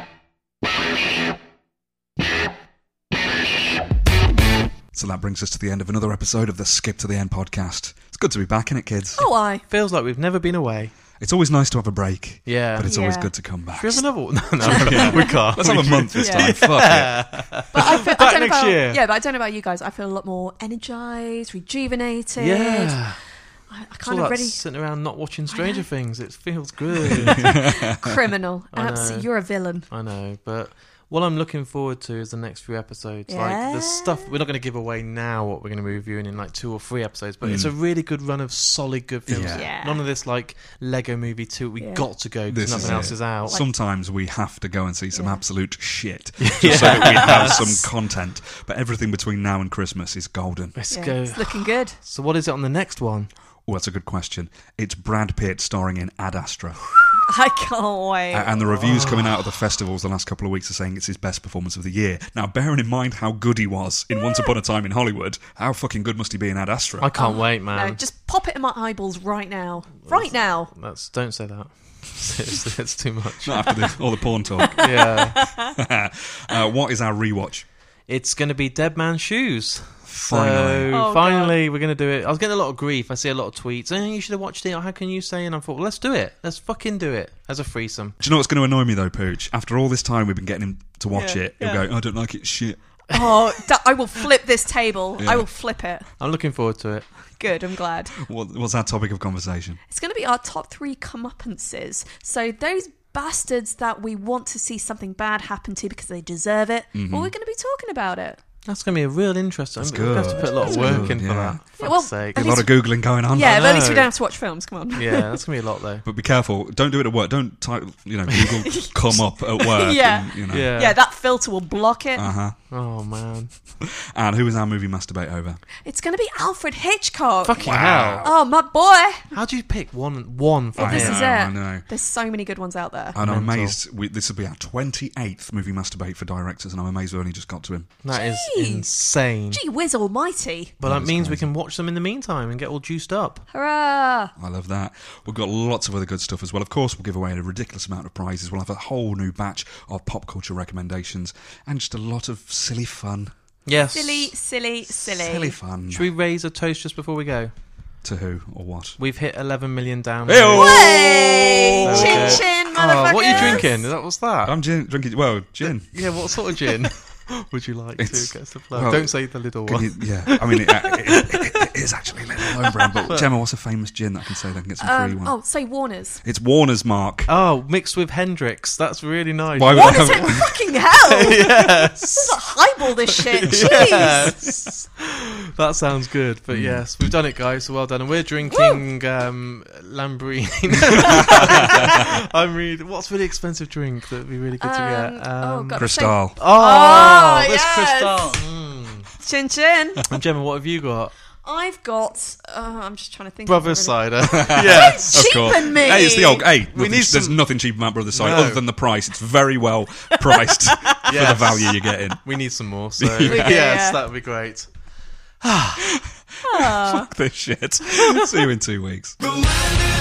So that brings us to the end of another episode of the Skip to the End Podcast. It's good to be back, innit, kids? Oh, I. Feels like we've never been away. It's always nice to have a break, Yeah. but it's always Yeah. good to come back. Should we have another one? No, we can't. Let's have a month this Yeah. time. Fuck it. But I feel, Back I don't know next about, year. Yeah, but I don't know about you guys. I feel a lot more energized, rejuvenated. Yeah. I It's kind all of that ready. sitting around not watching Stranger Things. It feels good. Criminal. I know. Absolutely. You're a villain. I know, but what I'm looking forward to is the next few episodes. Like Yeah. the stuff we're not going to give away now what we're going to be reviewing in like 2 or 3 episodes, but it's a really good run of solid good films. Yeah. Yeah. None of this like Lego Movie 2. We Yeah. got to go because This is nothing else it. is out. Sometimes we have to go and see some Yeah. absolute shit just so that we have some content. But everything between now and Christmas is golden. Let's Yeah, go. it's looking good. So what is it on the next one? Oh, that's a good question. It's Brad Pitt starring in Ad Astra. I can't wait. And the reviews coming out of the festivals the last couple of weeks are saying it's his best performance of the year. Now, bearing in mind how good he was in Once Upon a Time in Hollywood, how fucking good must he be in Ad Astra? I can't wait, man. No, just pop it in my eyeballs right now. Right now. Don't say that. It's too much. Not after all the porn talk. Yeah. What is our rewatch? It's going to be Dead Man's Shoes. Finally. So, Oh, finally, we're going to do it. I was getting a lot of grief. I see a lot of tweets. You should have watched it. How can you say? And I thought, well, let's do it. Let's fucking do it as a threesome. Do you know what's going to annoy me, though, Pooch? After all this time we've been getting him to watch Yeah, it, he'll yeah. go, I don't like it, shit. Oh, I will flip this table. Yeah. I will flip it. I'm looking forward to it. Good, I'm glad. What's our topic of conversation? It's going to be our top 3 comeuppances. So those bastards that we want to see something bad happen to because they deserve it. Well, we're going to be talking about it. That's going to be a real interesting. That's We're going to have to good. put a lot of That's work good, in for yeah. that. For Yeah, well, fuck's sake. A At lot of Googling going on. Yeah, but at least know. we don't have to watch films. Come on. Yeah, that's going to be a lot, though. But be careful. Don't do it at work. Don't type, Google come up at work. Yeah. And, Yeah. Yeah, that filter will block it. Uh-huh. Oh, man. And who is our movie masturbate over? It's going to be Alfred Hitchcock. Fucking Wow. hell. Oh, my boy. How do you pick one for This him? is I it. know. There's so many good ones out there. And I'm Mental. amazed. This will be our 28th movie masturbate for directors, and I'm amazed we only just got to him. That is Jeez. insane. Gee whiz almighty. But that That's means we crazy. can watch them in the meantime and get all juiced up. Hurrah. I love that. We've got lots of other good stuff as well. Of course, we'll give away a ridiculous amount of prizes. We'll have a whole new batch of pop culture recommendations and just a lot of silly fun. Yes. Silly, silly, silly. Silly fun. Should we raise a toast just before we go? To who or what? We've hit 11 million downloads. Hey-oh! Hey! There we Chin go. chin, Oh, motherfuckers. what are you drinking? What's that? I'm drinking, gin. Yeah, what sort of gin would you like It's- to get us to plug? well, Don't say the little Can one. you- yeah, I mean, it is actually a little home brand, but Gemma, what's a famous gin that I can say that I can get some free one? Oh, say Warner's. It's Warner's, Mark. Oh, mixed with Hendrix. That's really nice. Why would What I is it? have Fucking hell! Yes. Let's not highball this shit. Jeez. Yes. That sounds good. But yes, we've done it, guys. So well done. And we're drinking Lamborghini. I'm reading. What's a really expensive drink that would be really good to get? oh, God. Cristal? Oh, this yes. Cristal. Chin chin. And Gemma, what have you got? I've got. I'm just trying to think. Brothers of cider. Yes. Of course. Cheapen me. Hey, it's the old. Hey, We need there's some- nothing cheap about Brothers Cider No. other than the price. It's very well priced for the Yes. value you're getting. We need some more. So Yeah. yes, that would be great. Fuck this shit. See you in 2 weeks. Reminded